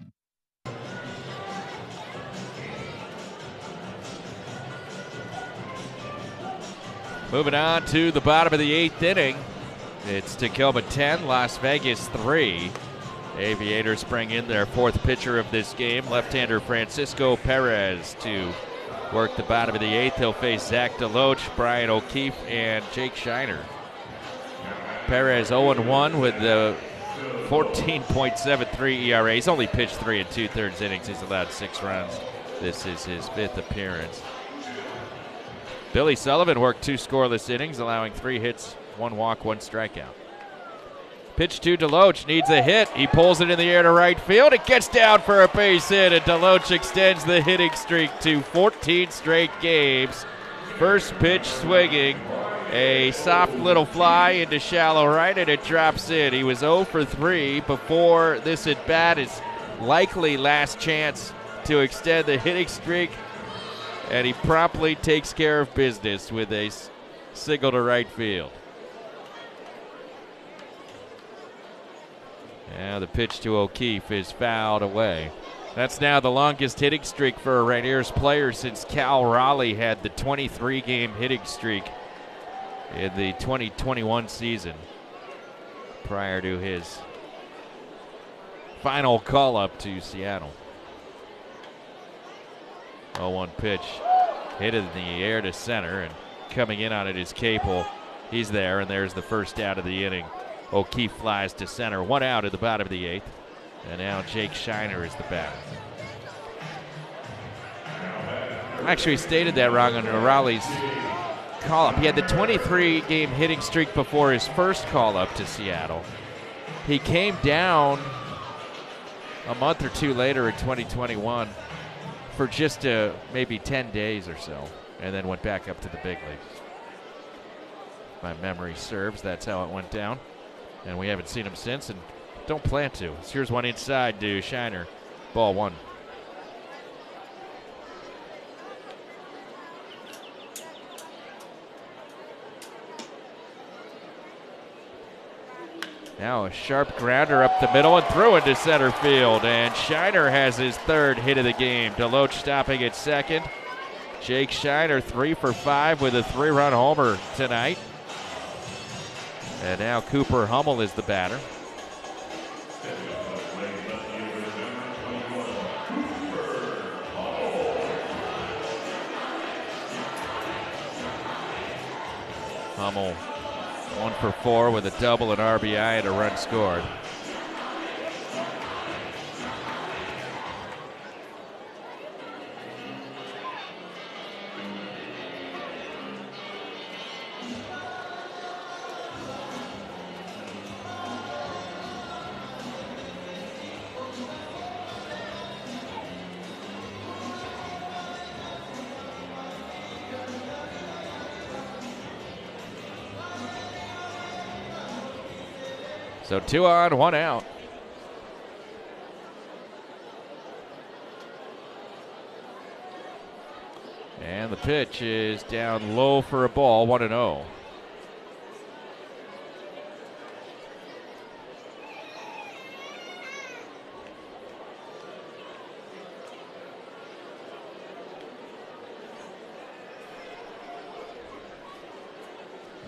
Speaker 3: Moving on to the bottom of the eighth inning. It's Tacoma ten, Las Vegas three. Aviators bring in their fourth pitcher of this game, left-hander Francisco Perez, to work the bottom of the eighth. He'll face Zach DeLoach, Brian O'Keefe, and Jake Shiner. Perez oh and one with the fourteen point seven three E R A. He's only pitched three and two-thirds innings. He's allowed six runs. This is his fifth appearance. Billy Sullivan worked two scoreless innings, allowing three hits, one walk, one strikeout. Pitch to DeLoach, needs a hit. He pulls it in the air to right field. It gets down for a base hit, and DeLoach extends the hitting streak to fourteen straight games. First pitch swinging, a soft little fly into shallow right, and it drops in. He was oh for three before this at bat. His likely last chance to extend the hitting streak. And he promptly takes care of business with a single to right field. Now the pitch to O'Keefe is fouled away. That's now the longest hitting streak for a Rainiers player since Cal Raleigh had the twenty-three game hitting streak in the twenty twenty-one season prior to his final call-up to Seattle. oh one pitch, hit in the air to center, and coming in on it is Capel. He's there, and there's the first out of the inning. O'Keefe flies to center, one out at the bottom of the eighth, and now Jake Shiner is the batter. I actually stated that wrong on Raleigh's call-up. He had the twenty-three game hitting streak before his first call-up to Seattle. He came down a month or two later in twenty twenty-one for just uh, maybe ten days or so, and then went back up to the big leagues. If my memory serves, that's how it went down. And we haven't seen him since, and don't plan to. So here's one inside to Shiner. Ball one. Now a sharp grounder up the middle and through into center field. And Shiner has his third hit of the game. DeLoach stopping at second. Jake Shiner three for five with a three-run homer tonight. And now Cooper Hummel is the batter. Hummel one for four with a double, an R B I, and a run scored. So two on, one out. And the pitch is down low for a ball, one and oh.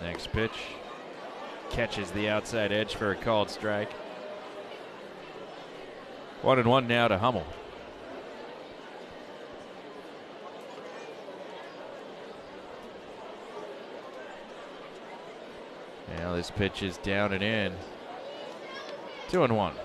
Speaker 3: Next pitch catches the outside edge for a called strike. One and one now to Hummel. Now this pitch is down and in. Two and one.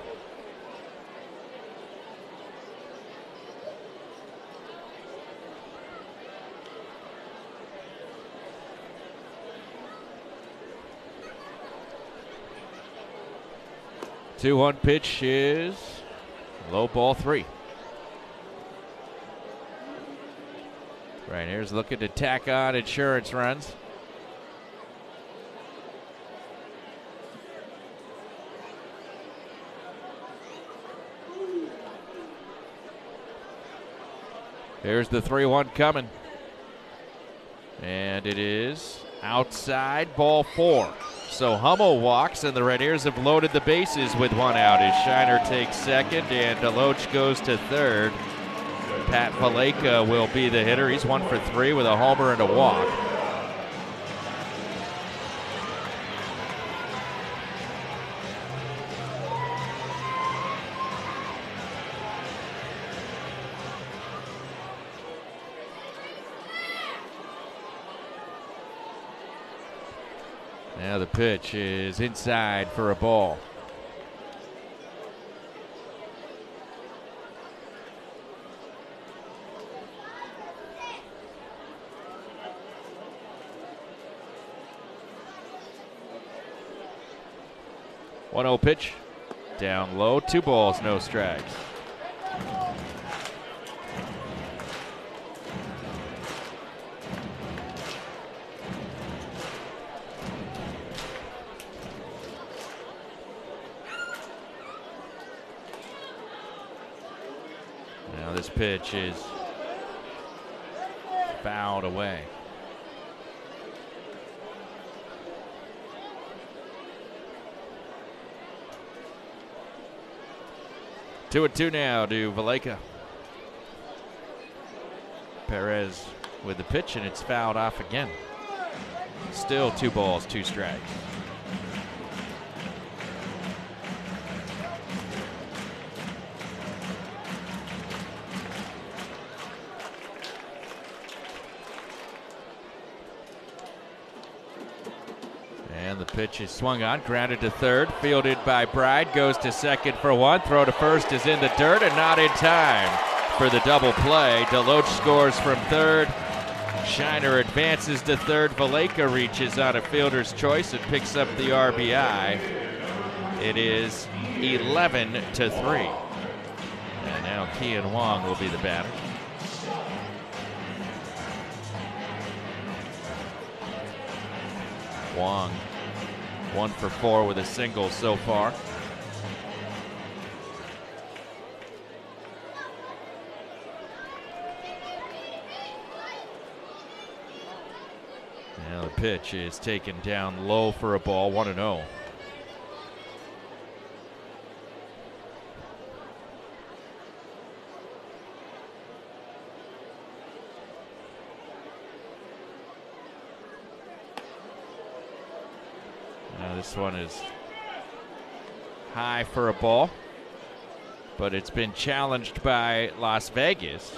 Speaker 3: two one pitch is low, ball three. Right here's looking to tack on insurance runs. Here's the three one coming. And it is outside, ball four. So Hummel walks, and the Rainiers have loaded the bases with one out as Shiner takes second and Deloach goes to third. Pat Valaika will be the hitter. He's one for three with a homer and a walk. Now the pitch is inside for a ball. one oh pitch. Down low, two balls, no strikes. Now this pitch is fouled away. Two and two now to Valaika. Perez with the pitch, and it's fouled off again. Still two balls, two strikes. And the pitch is swung on, grounded to third, fielded by Bride, goes to second for one. Throw to first is in the dirt and not in time for the double play. Deloach scores from third. Shiner advances to third. Valaika reaches on a fielder's choice and picks up the R B I. It is eleven to three. And now Kian Wong will be the batter. Wong, one for four with a single so far. Now the pitch is taken down low for a ball, one and oh. This one is high for a ball, but it's been challenged by Las Vegas,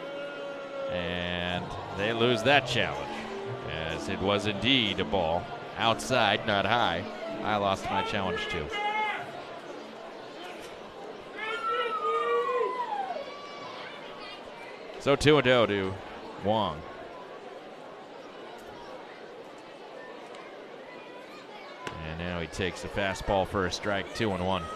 Speaker 3: and they lose that challenge, as it was indeed a ball. Outside, not high. I lost my challenge too. So two and oh to Wong. And now he takes a fastball for a strike, two and one.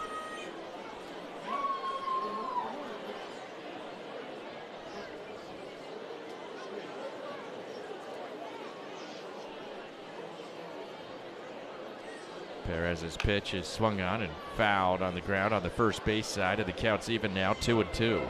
Speaker 3: Perez's pitch is swung on and fouled on the ground on the first base side, and the count's even now, two and two.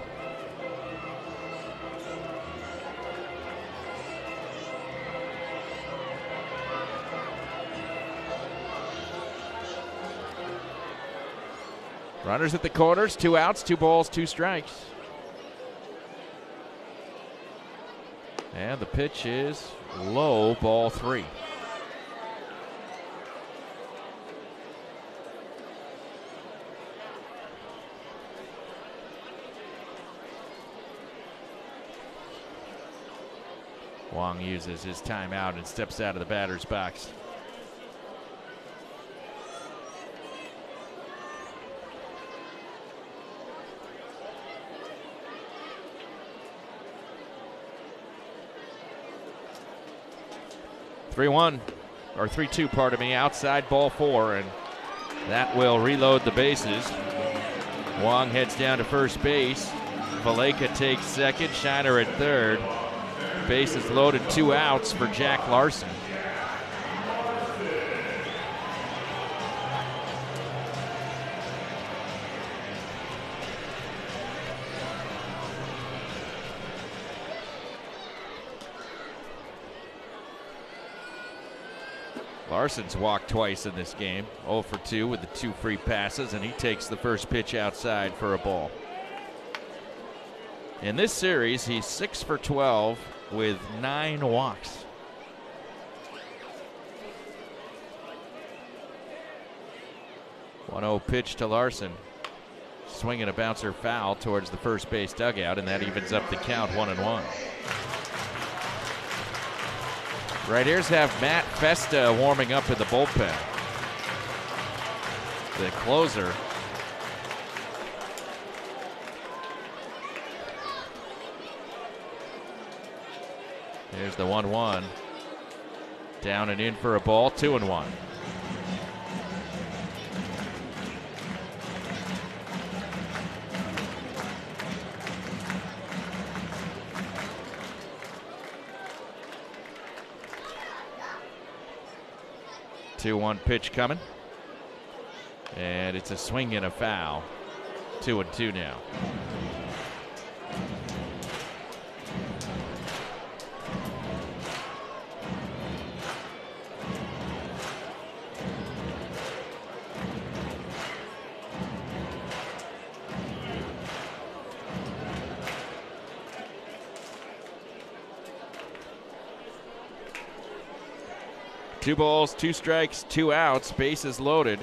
Speaker 3: Runners at the corners, two outs, two balls, two strikes. And the pitch is low, ball three. Wong uses his timeout and steps out of the batter's box. three one, or three two, pardon me, outside ball four, and that will reload the bases. Wong heads down to first base. Valeka takes second, Shiner at third. Bases loaded, two outs for Jack Larson. Larson's walked twice in this game, oh for two with the two free passes, and he takes the first pitch outside for a ball. In this series, he's six for twelve with nine walks. one oh pitch to Larson. Swinging a bouncer foul towards the first base dugout, and that evens up the count, one and one. Right here's have Matt Festa warming up in the bullpen. The closer. Here's the one one. Down and in for a ball, two and one. two one pitch coming. And it's a swing and a foul. Two and two now. Two balls, two strikes, two outs, bases loaded.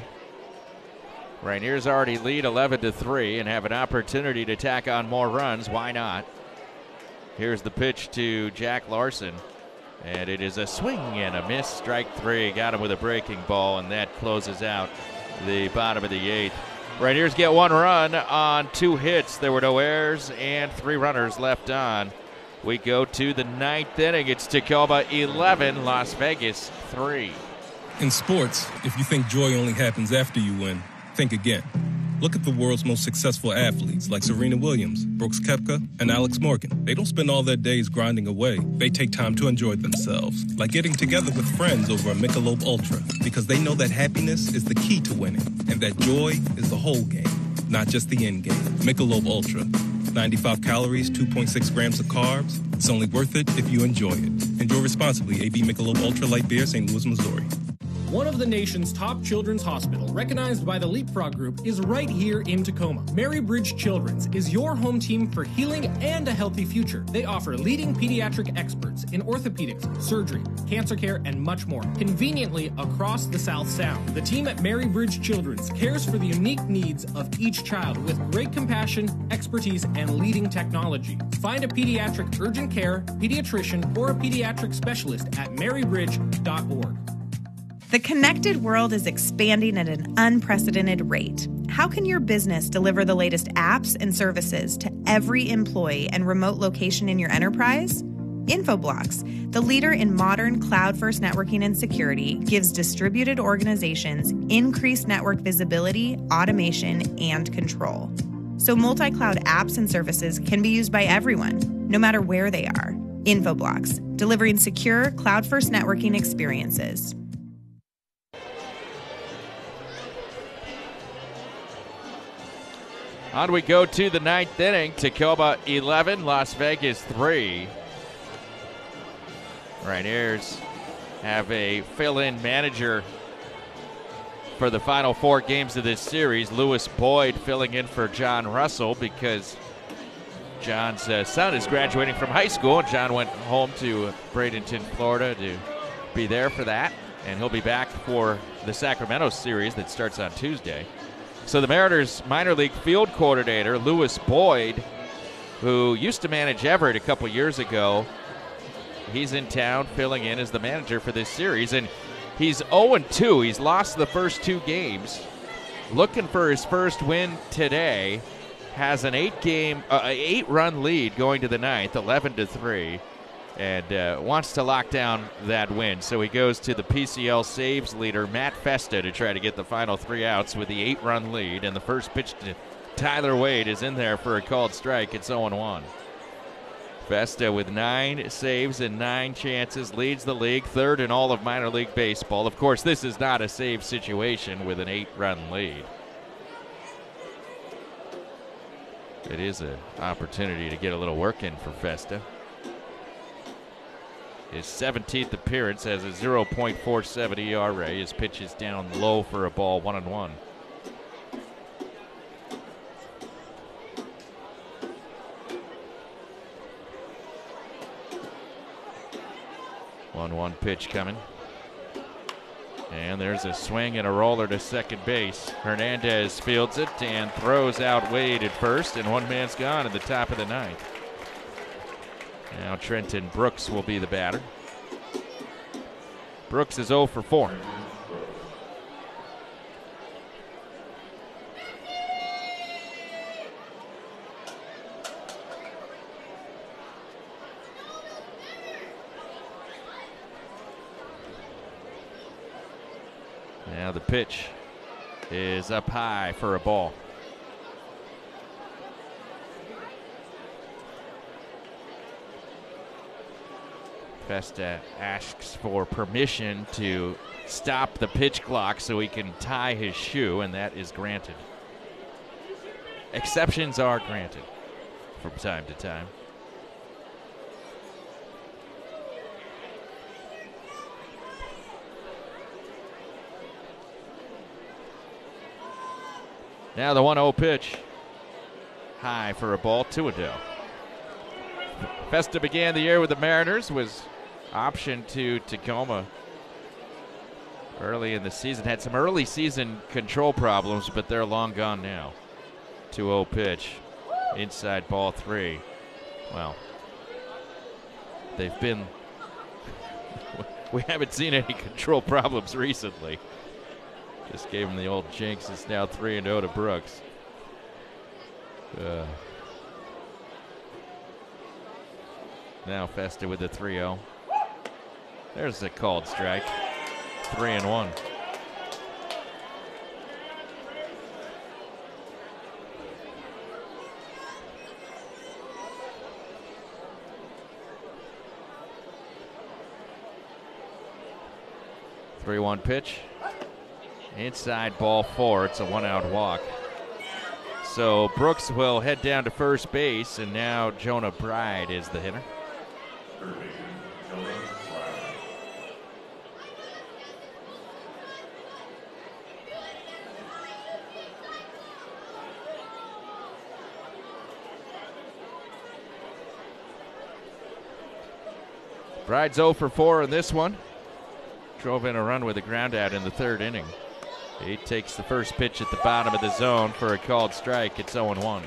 Speaker 3: Rainier's already lead eleven to three and have an opportunity to tack on more runs. Why not? Here's the pitch to Jack Larson, and it is a swing and a miss. Strike three. Got him with a breaking ball, and that closes out the bottom of the eighth. Rainiers get one run on two hits. There were no errors and three runners left on. We go to the ninth inning. It's Tacoma eleven, Las Vegas three.
Speaker 12: In sports, if you think joy only happens after you win, think again. Look at the world's most successful athletes like Serena Williams, Brooks Koepka, and Alex Morgan. They don't spend all their days grinding away. They take time to enjoy themselves, like getting together with friends over a Michelob Ultra, because they know that happiness is the key to winning, and that joy is the whole game, not just the end game. Michelob Ultra. ninety-five calories, two point six grams of carbs. It's only worth it if you enjoy it. Enjoy responsibly. A B Michelob Ultra Light Beer, Saint Louis, Missouri.
Speaker 8: One of the nation's top children's hospital, recognized by the Leapfrog Group, is right here in Tacoma. Mary Bridge Children's is your home team for healing and a healthy future. They offer leading pediatric experts in orthopedics, surgery, cancer care, and much more, conveniently across the South Sound. The team at Mary Bridge Children's cares for the unique needs of each child with great compassion, expertise, and leading technology. Find a pediatric urgent care, pediatrician, or a pediatric specialist at mary bridge dot org.
Speaker 15: The connected world is expanding at an unprecedented rate. How can your business deliver the latest apps and services to every employee and remote location in your enterprise? Infoblox, the leader in modern cloud-first networking and security, gives distributed organizations increased network visibility, automation, and control. So multi-cloud apps and services can be used by everyone, no matter where they are. Infoblox, delivering secure cloud-first networking experiences.
Speaker 3: On we go to the ninth inning. Tacoma eleven, Las Vegas three. Rainiers have a fill-in manager for the final four games of this series. Lewis Boyd filling in for John Russell because John's uh, son is graduating from high school. John went home to Bradenton, Florida to be there for that, and he'll be back for the Sacramento series that starts on Tuesday. So the Mariners minor league field coordinator, Lewis Boyd, who used to manage Everett a couple years ago, he's in town filling in as the manager for this series, and he's oh and two. He's lost the first two games. Looking for his first win today. Has an eight-game, uh, eight-run lead going to the ninth, eleven to three, and uh, wants to lock down that win. So he goes to the P C L saves leader, Matt Festa, to try to get the final three outs with the eight-run lead. And the first pitch to Tyler Wade is in there for a called strike. It's oh and one. Festa with nine saves and nine chances leads the league, third in all of minor league baseball. Of course, this is not a save situation with an eight-run lead. It is an opportunity to get a little work in for Festa. His seventeenth appearance has a oh point four seven E R A. His pitch is down low for a ball, one and one. one one pitch coming. And there's a swing and a roller to second base. Hernandez fields it and throws out Wade at first, and one man's gone at the top of the ninth. Now Trenton Brooks will be the batter. Brooks is oh for four. Now the pitch is up high for a ball. Festa asks for permission to stop the pitch clock so he can tie his shoe, and that is granted. Exceptions are granted from time to time. Now the one oh pitch. High for a ball, two and oh. Festa began the year with the Mariners, was optioned to Tacoma early in the season. Had some early season control problems, but they're long gone now. two oh pitch. Inside ball three. Well, they've been... we haven't seen any control problems recently. Just gave him the old jinx. It's now three and oh to Brooks. Uh, now Festa with the three oh. There's the called strike. Three and one. three one pitch. Inside ball four. It's a one-out walk. So Brooks will head down to first base, and now Jonah Bride is the hitter. Bride's oh for four in this one. Drove in a run with a ground out in the third inning. He takes the first pitch at the bottom of the zone for a called strike. It's oh and one.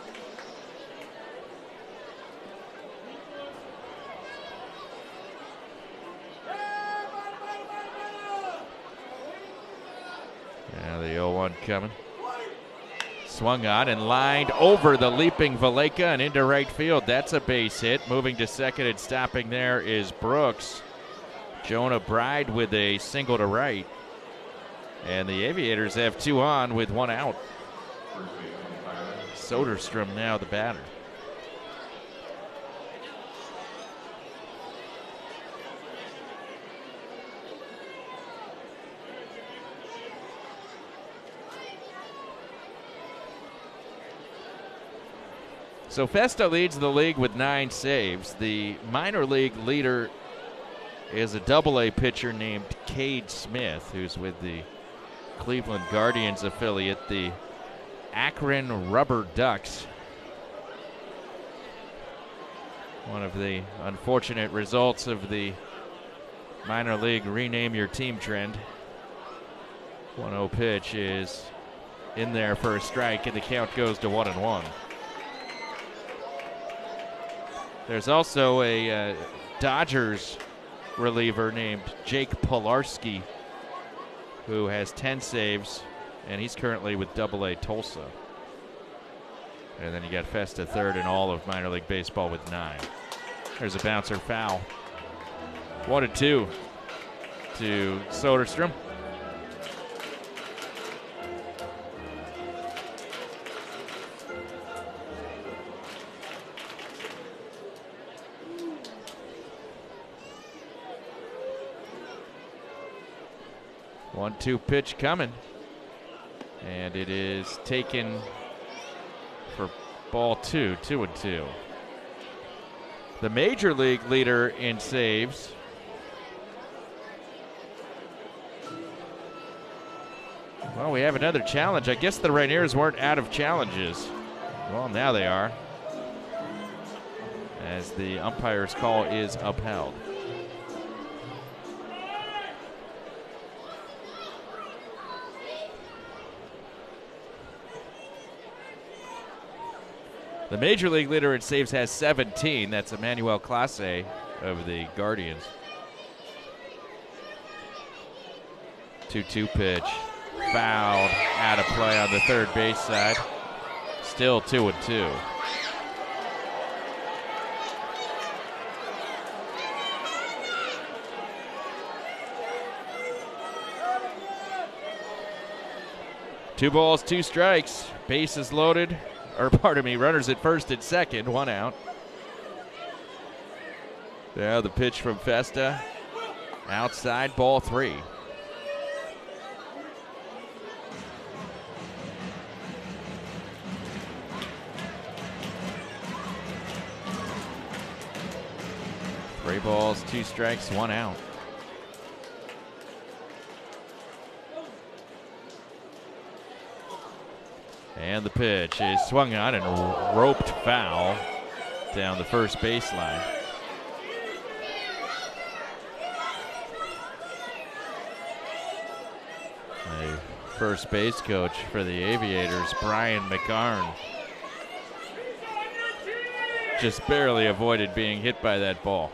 Speaker 3: Now the oh one coming. Swung on and lined over the leaping Valleca and into right field. That's a base hit. Moving to second and stopping there is Brooks. Jonah Bride with a single to right. And the Aviators have two on with one out. Soderstrom now the batter. So Festa leads the league with nine saves. The minor league leader is a double-A pitcher named Cade Smith, who's with the Cleveland Guardians affiliate, the Akron Rubber Ducks. One of the unfortunate results of the minor league rename your team trend. one oh pitch is in there for a strike, and the count goes to one and one. There's also a uh, Dodgers reliever named Jake Pilarski, who has ten saves, and he's currently with Double A Tulsa. And then you got Festa third in all of minor league baseball with nine. There's a bouncer foul. One and two to Soderstrom. One two pitch coming. And it is taken for ball two, two and two. The major league leader in saves. Well, we have another challenge. I guess the Rainiers weren't out of challenges. Well, now they are, as the umpire's call is upheld. The major league leader in saves has seventeen. That's Emmanuel Clase of the Guardians. two two pitch. Fouled, out of play on the third base side. Still two and two. Two balls, two strikes. Bases loaded. Or pardon me, runners at first and second, one out. Now the pitch from Festa. Outside, ball three. Three balls, two strikes, one out. And the pitch is swung on and roped foul down the first baseline. The first base coach for the Aviators, Brian McGarn, just barely avoided being hit by that ball.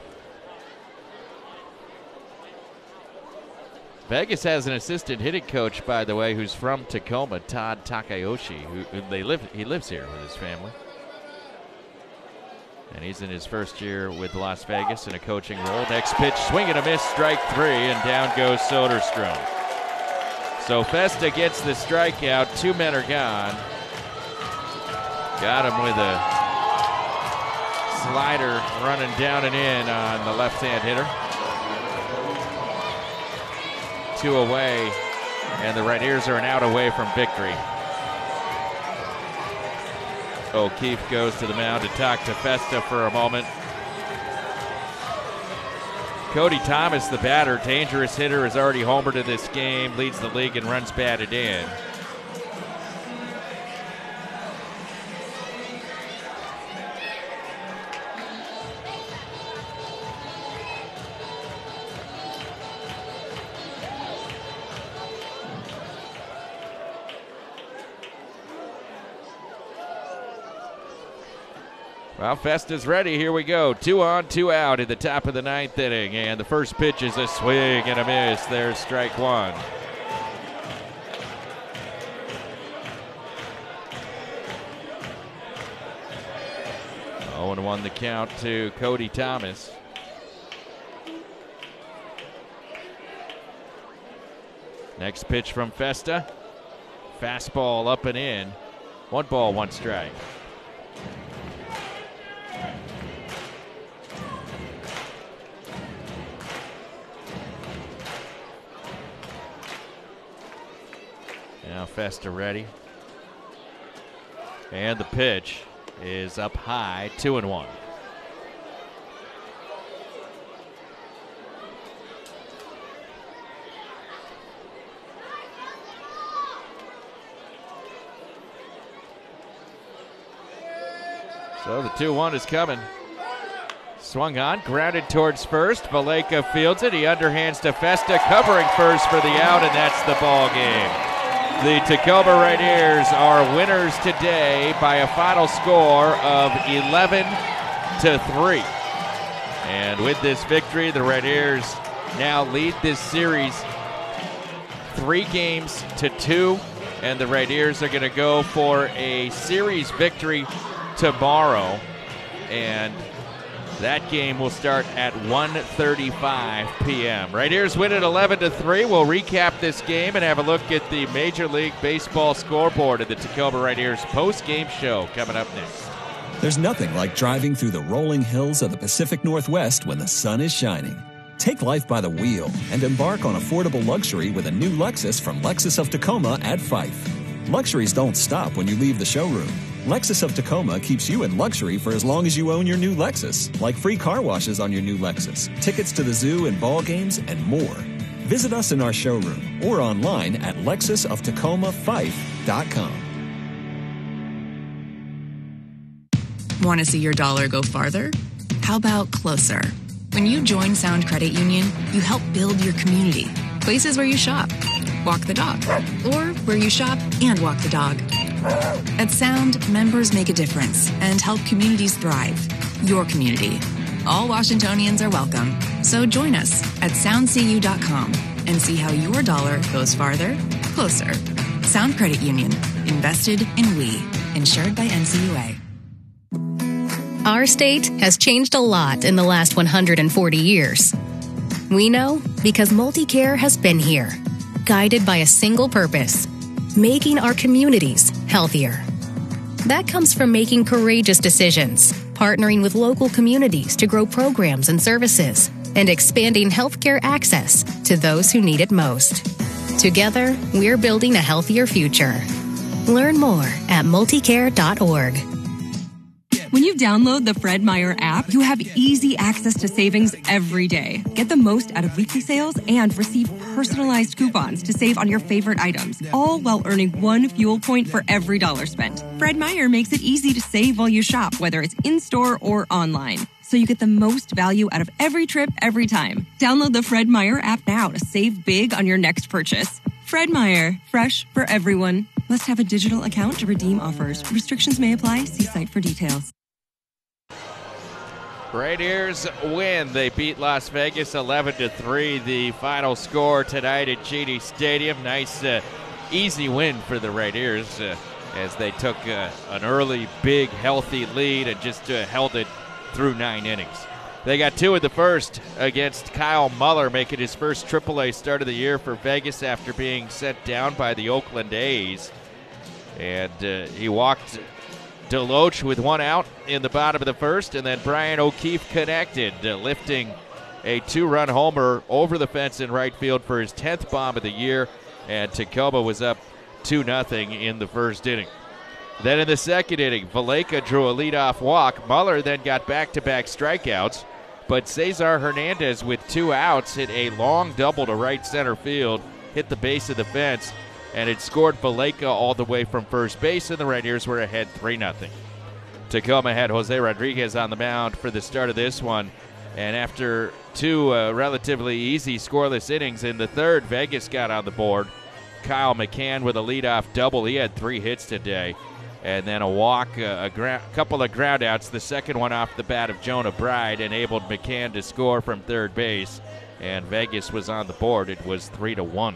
Speaker 3: Vegas has an assistant hitting coach, by the way, who's from Tacoma, Todd Takayoshi. Who, who they live, he lives here with his family. And he's in his first year with Las Vegas in a coaching role. Next pitch, swing and a miss, strike three, and down goes Soderstrom. So Festa gets the strikeout. Two men are gone. Got him with a slider running down and in on the left-hand hitter. Two away, and the Rainiers are an out away from victory. O'Keefe goes to the mound to talk to Festa for a moment. Cody Thomas, the batter, dangerous hitter, has already homered in this game, leads the league in runs batted in. Well, Festa's ready. Here we go. Two on, two out at the top of the ninth inning. And the first pitch is a swing and a miss. There's strike one. oh and one the count to Cody Thomas. Next pitch from Festa. Fastball up and in. One ball, one strike. Now Festa ready. And the pitch is up high, two and one. So the two one is coming. Swung on, grounded towards first. Valleca fields it. He underhands to Festa, covering first for the out, and that's the ball game. The Tacoma Rainiers are winners today by a final score of eleven to three. And with this victory, the Rainiers now lead this series three games to two, and the Rainiers are going to go for a series victory tomorrow, and that game will start at one thirty-five p.m. Rainiers win at eleven to three. We'll recap this game and have a look at the Major League Baseball scoreboard of the Tacoma Rainiers post-game show coming up next.
Speaker 21: There's nothing like driving through the rolling hills of the Pacific Northwest when the sun is shining. Take life by the wheel and embark on affordable luxury with a new Lexus from Lexus of Tacoma at Fife. Luxuries don't stop when you leave the showroom. Lexus of Tacoma keeps you in luxury for as long as you own your new Lexus, like free car washes on your new Lexus, tickets to the zoo and ball games, and more. Visit us in our showroom or online at lexus of tacoma fife dot com.
Speaker 6: Want to see your dollar go farther? How about closer? When you join Sound Credit Union, you help build your community. Places where you shop, walk the dog, or where you shop and walk the dog. At Sound, members make a difference and help communities thrive. Your community. All Washingtonians are welcome. So join us at sound c u dot com and see how your dollar goes farther, closer. Sound Credit Union. Invested in we. Insured by N C U A.
Speaker 20: Our state has changed a lot in the last one hundred forty years. We know because MultiCare has been here, guided by a single purpose, making our communities healthier. That comes from making courageous decisions, partnering with local communities to grow programs and services, and expanding healthcare access to those who need it most. Together, we're building a healthier future. Learn more at multicare dot org.
Speaker 14: When you download the Fred Meyer app, you have easy access to savings every day. Get the most out of weekly sales and receive personalized coupons to save on your favorite items, all while earning one fuel point for every dollar spent. Fred Meyer makes it easy to save while you shop, whether it's in-store or online, so you get the most value out of every trip every time. Download the Fred Meyer app now to save big on your next purchase. Fred Meyer, fresh for everyone. Must have a digital account to redeem offers. Restrictions may apply. See site for details.
Speaker 3: Rainiers win. They beat Las Vegas eleven to three. The final score tonight at Cheney Stadium. Nice, uh, easy win for the Rainiers uh, as they took uh, an early, big, healthy lead and just uh, held it through nine innings. They got two in the first against Kyle Muller, making his first triple A start of the year for Vegas after being sent down by the Oakland A's. And uh, he walked Deloach with one out in the bottom of the first, and then Brian O'Keefe connected, uh, lifting a two-run homer over the fence in right field for his tenth bomb of the year, and Tacoma was up two nothing in the first inning. Then in the second inning, Valleca drew a leadoff walk. Muller then got back-to-back strikeouts, but Cesar Hernandez with two outs hit a long double to right center field, hit the base of the fence, and it scored Valleca all the way from first base, and the Rainiers were ahead three nothing. Tacoma had Jose Rodriguez on the mound for the start of this one, and after two uh, relatively easy scoreless innings in the third, Vegas got on the board. Kyle McCann with a leadoff double. He had three hits today, and then a walk, uh, a gra- couple of groundouts. The second one off the bat of Jonah Bride enabled McCann to score from third base, and Vegas was on the board. It was three to one.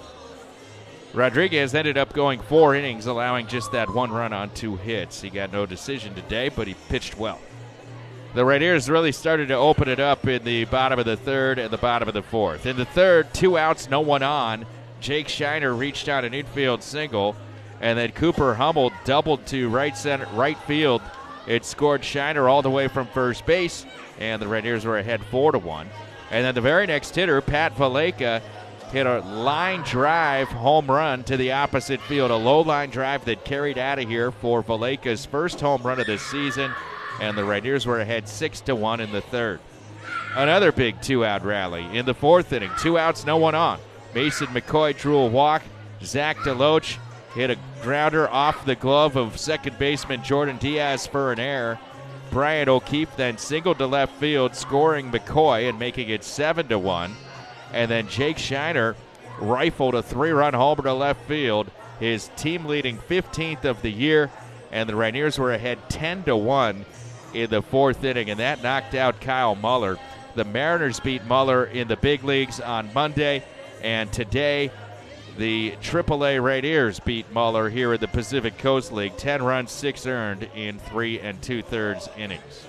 Speaker 3: Rodriguez ended up going four innings, allowing just that one run on two hits. He got no decision today, but he pitched well. The Rainiers really started to open it up in the bottom of the third and the bottom of the fourth. In the third, two outs, no one on. Jake Shiner reached out an infield single, and then Cooper Hummel doubled to right center, right field. It scored Shiner all the way from first base, and the Rainiers were ahead four to one. And then the very next hitter, Pat Valleca, hit a line drive home run to the opposite field, a low line drive that carried out of here for Valleca's first home run of the season, and the Rainiers were ahead six to one in the third. Another big two-out rally in the fourth inning, two outs, no one on. Mason McCoy drew a walk. Zach Deloach hit a grounder off the glove of second baseman Jordan Diaz for an error. Brian O'Keefe then singled to left field, scoring McCoy and making it seven to one. And then Jake Shiner rifled a three-run homer to left field, his team-leading fifteenth of the year, and the Rainiers were ahead ten to one in the fourth inning, and that knocked out Kyle Muller. The Mariners beat Muller in the big leagues on Monday, and today the triple A Rainiers beat Muller here in the Pacific Coast League. ten runs, six earned in three and two-thirds innings.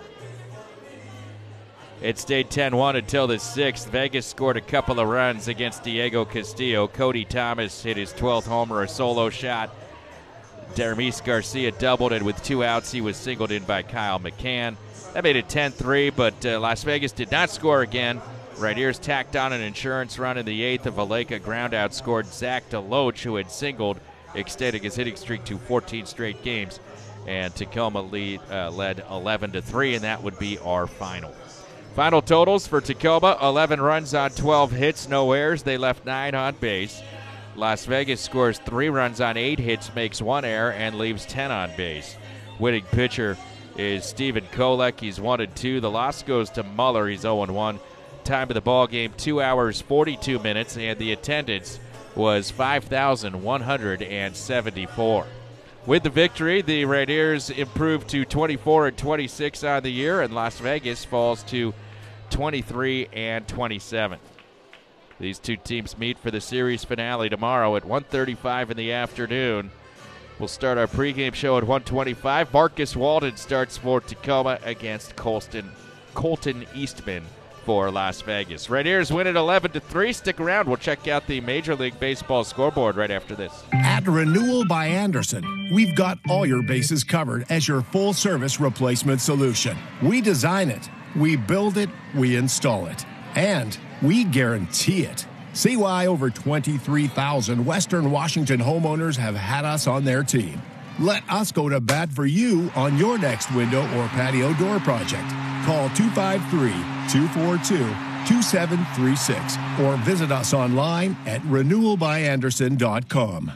Speaker 3: It stayed ten one until the sixth. Vegas scored a couple of runs against Diego Castillo. Cody Thomas hit his twelfth homer, a solo shot. Deramis Garcia doubled it with two outs. He was singled in by Kyle McCann. That made it ten three, but uh, Las Vegas did not score again. Rainiers tacked on an insurance run in the eighth. A Valleca groundout scored Zach DeLoach, who had singled, extending his hitting streak to fourteen straight games. And Tacoma lead, uh, led eleven to three, and that would be our final. Final totals for Tacoma: eleven runs on twelve hits, no errors. They left nine on base. Las Vegas scores three runs on eight hits, makes one error, and leaves ten on base. Winning pitcher is Stephen Kolek. He's one and two. The loss goes to Muller. He's oh and one. Time of the ball game, two hours, forty-two minutes, and the attendance was five thousand one hundred seventy-four. With the victory, the Rainiers improved to twenty-four and twenty-six on the year, and Las Vegas falls to twenty-three and twenty-seven. These two teams meet for the series finale tomorrow at one thirty-five in the afternoon. We'll start our pregame show at one twenty-five. Marcus Walden starts for Tacoma against Colston, Colton Eastman for Las Vegas. Rainiers win at eleven to three. Stick around. We'll check out the Major League Baseball scoreboard right after this.
Speaker 4: At Renewal by Andersen, we've got all your bases covered as your full-service replacement solution. We design it, we build it, we install it, and we guarantee it. See why over twenty-three thousand Western Washington homeowners have had us on their team. Let us go to bat for you on your next window or patio door project. Call two five three, two four two, two seven three six or visit us online at renewal by andersen dot com.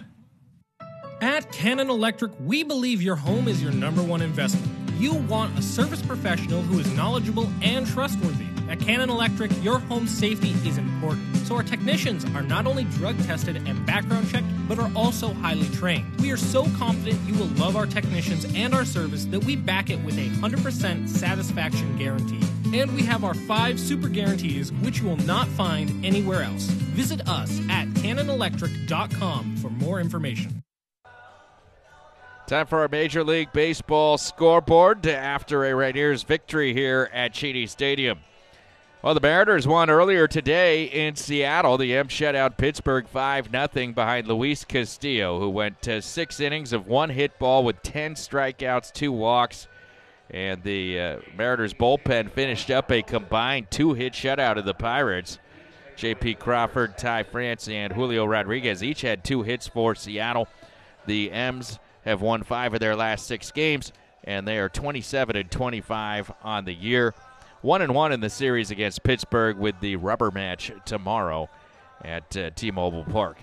Speaker 8: At Cannon Electric, we believe your home is your number one investment. You want a service professional who is knowledgeable and trustworthy. At Cannon Electric, your home safety is important, so our technicians are not only drug tested and background checked, but are also highly trained. We are so confident you will love our technicians and our service that we back it with a one hundred percent satisfaction guarantee. And we have our five super guarantees, which you will not find anywhere else. Visit us at cannon electric dot com for more information.
Speaker 3: Time for our Major League Baseball scoreboard after a Rainiers victory here at Cheney Stadium. Well, the Mariners won earlier today in Seattle. The M shut out Pittsburgh five nothing behind Luis Castillo, who went to six innings of one hit ball with ten strikeouts, two walks. And the uh, Mariners bullpen finished up a combined two-hit shutout of the Pirates. J P. Crawford, Ty France, and Julio Rodriguez each had two hits for Seattle. The M's have won five of their last six games, and they are twenty-seven and twenty-five on the year. One and one in the series against Pittsburgh with the rubber match tomorrow at uh, T-Mobile Park.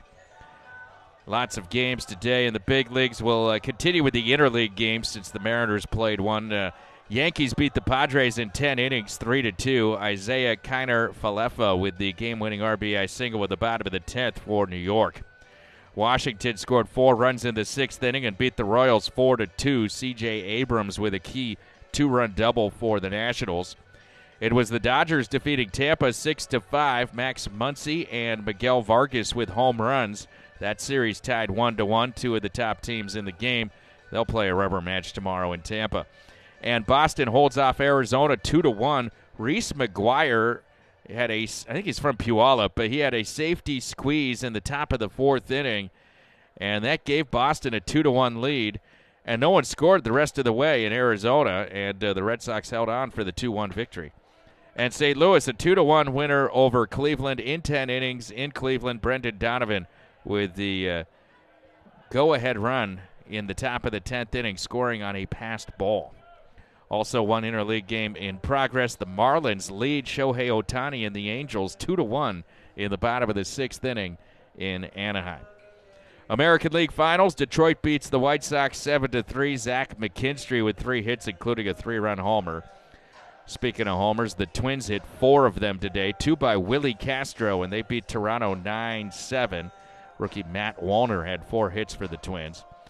Speaker 3: Lots of games today in the big leagues. We'll uh, continue with the interleague games since the Mariners played one. Uh, Yankees beat the Padres in ten innings, three to two. Isaiah Kiner-Falefa with the game-winning R B I single at the bottom of the tenth for New York. Washington scored four runs in the sixth inning and beat the Royals four to two. C J Abrams with a key two-run double for the Nationals. It was the Dodgers defeating Tampa six to five. Max Muncy and Miguel Vargas with home runs. That series tied one to one, two of the top teams in the game. They'll play a rubber match tomorrow in Tampa. And Boston holds off Arizona two to one. Reese McGuire had a, I think he's from Puyallup, but he had a safety squeeze in the top of the fourth inning, and that gave Boston a two to one lead. And no one scored the rest of the way in Arizona, and uh, the Red Sox held on for the two one victory. And Saint Louis, a two to one winner over Cleveland in ten innings in Cleveland. Brendan Donovan with the uh, go-ahead run in the top of the tenth inning, scoring on a passed ball. Also one interleague game in progress. The Marlins lead Shohei Ohtani and the Angels two to one in the bottom of the sixth inning in Anaheim. American League Finals, Detroit beats the White Sox seven to three. Zach McKinstry with three hits, including a three-run homer. Speaking of homers, the Twins hit four of them today, two by Willie Castro, and they beat Toronto nine seven. Rookie Matt Wallner had four hits for the Twins.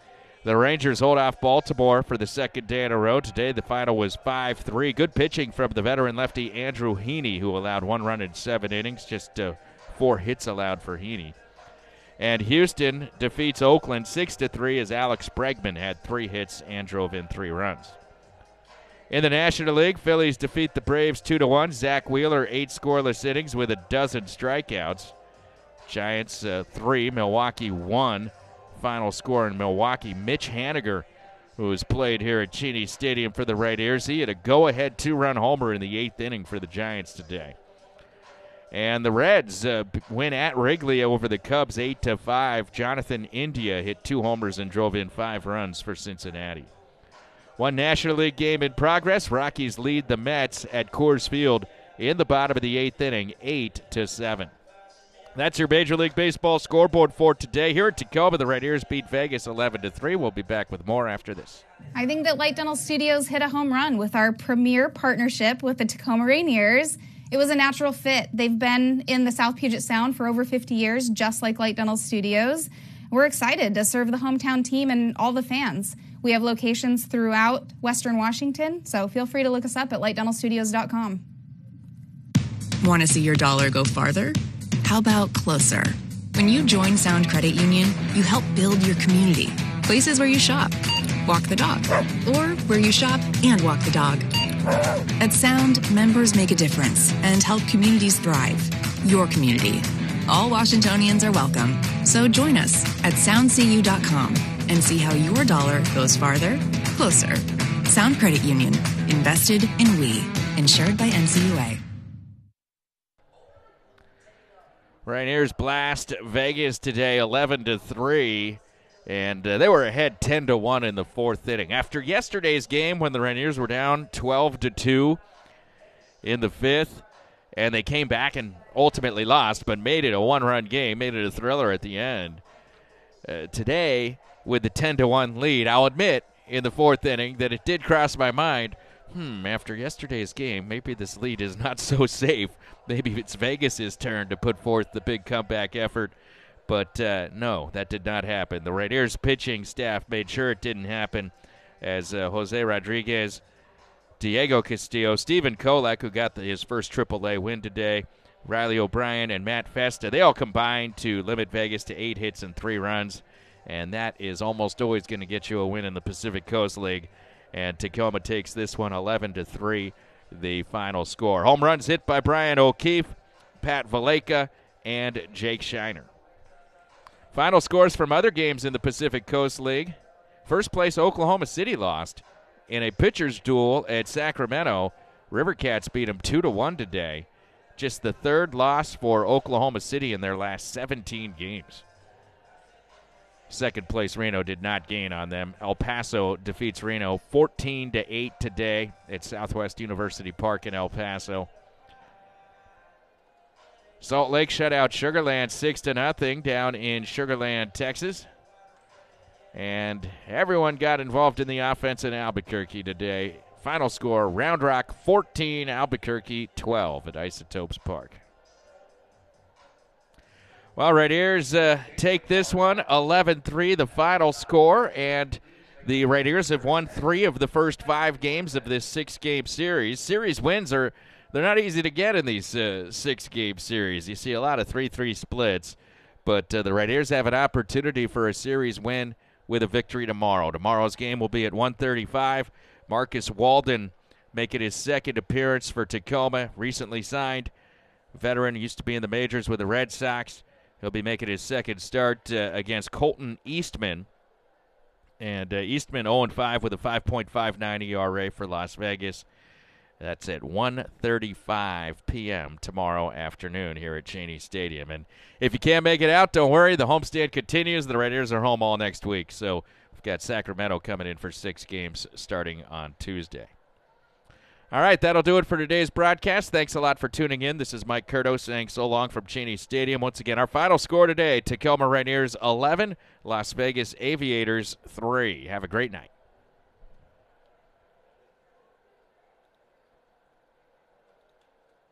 Speaker 3: The Rangers hold off Baltimore for the second day in a row. Today the final was five three. Good pitching from the veteran lefty Andrew Heaney, who allowed one run in seven innings, just uh, four hits allowed for Heaney. And Houston defeats Oakland six to three as Alex Bregman had three hits and drove in three runs. In the National League, Phillies defeat the Braves two to one. Zach Wheeler, eight scoreless innings with a dozen strikeouts. Giants uh, three, Milwaukee one. Final score in Milwaukee. Mitch Haniger, who has played here at Cheney Stadium for the Red Ears, he had a go-ahead two-run homer in the eighth inning for the Giants today. And the Reds uh, win at Wrigley over the Cubs eight to five. Jonathan India hit two homers and drove in five runs for Cincinnati. One National League game in progress. Rockies lead the Mets at Coors Field in the bottom of the eighth inning, eight to seven. That's your Major League Baseball scoreboard for today. Here at Tacoma, the Red Ears beat Vegas eleven to three. We'll be back with more after this.
Speaker 5: I think that Light Dental Studios hit a home run with our premier partnership with the Tacoma Rainiers. It was a natural fit. They've been in the South Puget Sound for over fifty years, just like Light Dental Studios. We're excited to serve the hometown team and all the fans. We have locations throughout Western Washington, so feel free to look us up at light dental studios dot com.
Speaker 6: Want to see your dollar go farther? How about closer? When you join Sound Credit Union, you help build your community. Places where you shop, walk the dog, or where you shop and walk the dog. At Sound, members make a difference and help communities thrive. Your community. All Washingtonians are welcome. So join us at sound c u dot com and see how your dollar goes farther, closer. Sound Credit Union. Invested in we. Insured by N C U A.
Speaker 3: Rainiers blast Vegas today eleven to three, and uh, they were ahead ten to one in the fourth inning. After yesterday's game when the Rainiers were down twelve to two in the fifth, and they came back and ultimately lost, but made it a one-run game, made it a thriller at the end. Uh, today, with the ten to one lead, I'll admit in the fourth inning that it did cross my mind, hmm, after yesterday's game, maybe this lead is not so safe. Maybe it's Vegas' turn to put forth the big comeback effort. But uh, no, that did not happen. The Rainiers pitching staff made sure it didn't happen as uh, Jose Rodriguez, Diego Castillo, Stephen Kolek, who got the, his first triple A win today, Riley O'Brien, and Matt Festa, they all combined to limit Vegas to eight hits and three runs. And that is almost always going to get you a win in the Pacific Coast League. And Tacoma takes this one eleven to three, the final score. Home runs hit by Brian O'Keefe, Pat Valleca, and Jake Shiner. Final scores from other games in the Pacific Coast League. First place, Oklahoma City lost in a pitcher's duel at Sacramento. Rivercats beat them two to one today. Just the third loss for Oklahoma City in their last seventeen games. Second place, Reno did not gain on them. El Paso defeats Reno fourteen to eight today at Southwest University Park in El Paso. Salt Lake shut out Sugar Land six to nothing down in Sugar Land, Texas. And everyone got involved in the offense in Albuquerque today. Final score, Round Rock fourteen, Albuquerque twelve at Isotopes Park. Well, Red Ears uh, take this one, eleven three, the final score, and the Red Ears have won three of the first five games of this six-game series. Series wins are, they're not easy to get in these uh, six-game series. You see a lot of three three splits, but uh, the Red Ears have an opportunity for a series win with a victory tomorrow. Tomorrow's game will be at one thirty-five. Marcus Walden making his second appearance for Tacoma, recently signed. Veteran, used to be in the majors with the Red Sox. He'll be making his second start uh, against Colton Eastman. And uh, Eastman oh and five with a five point five nine E R A for Las Vegas. That's at one thirty-five p.m. tomorrow afternoon here at Cheney Stadium. And if you can't make it out, don't worry. The homestand continues. The Red Ears are home all next week. So we've got Sacramento coming in for six games starting on Tuesday. All right, that'll do it for today's broadcast. Thanks a lot for tuning in. This is Mike Curto saying so long from Cheney Stadium. Once again, our final score today, Tacoma Rainiers eleven, Las Vegas Aviators three. Have a great night.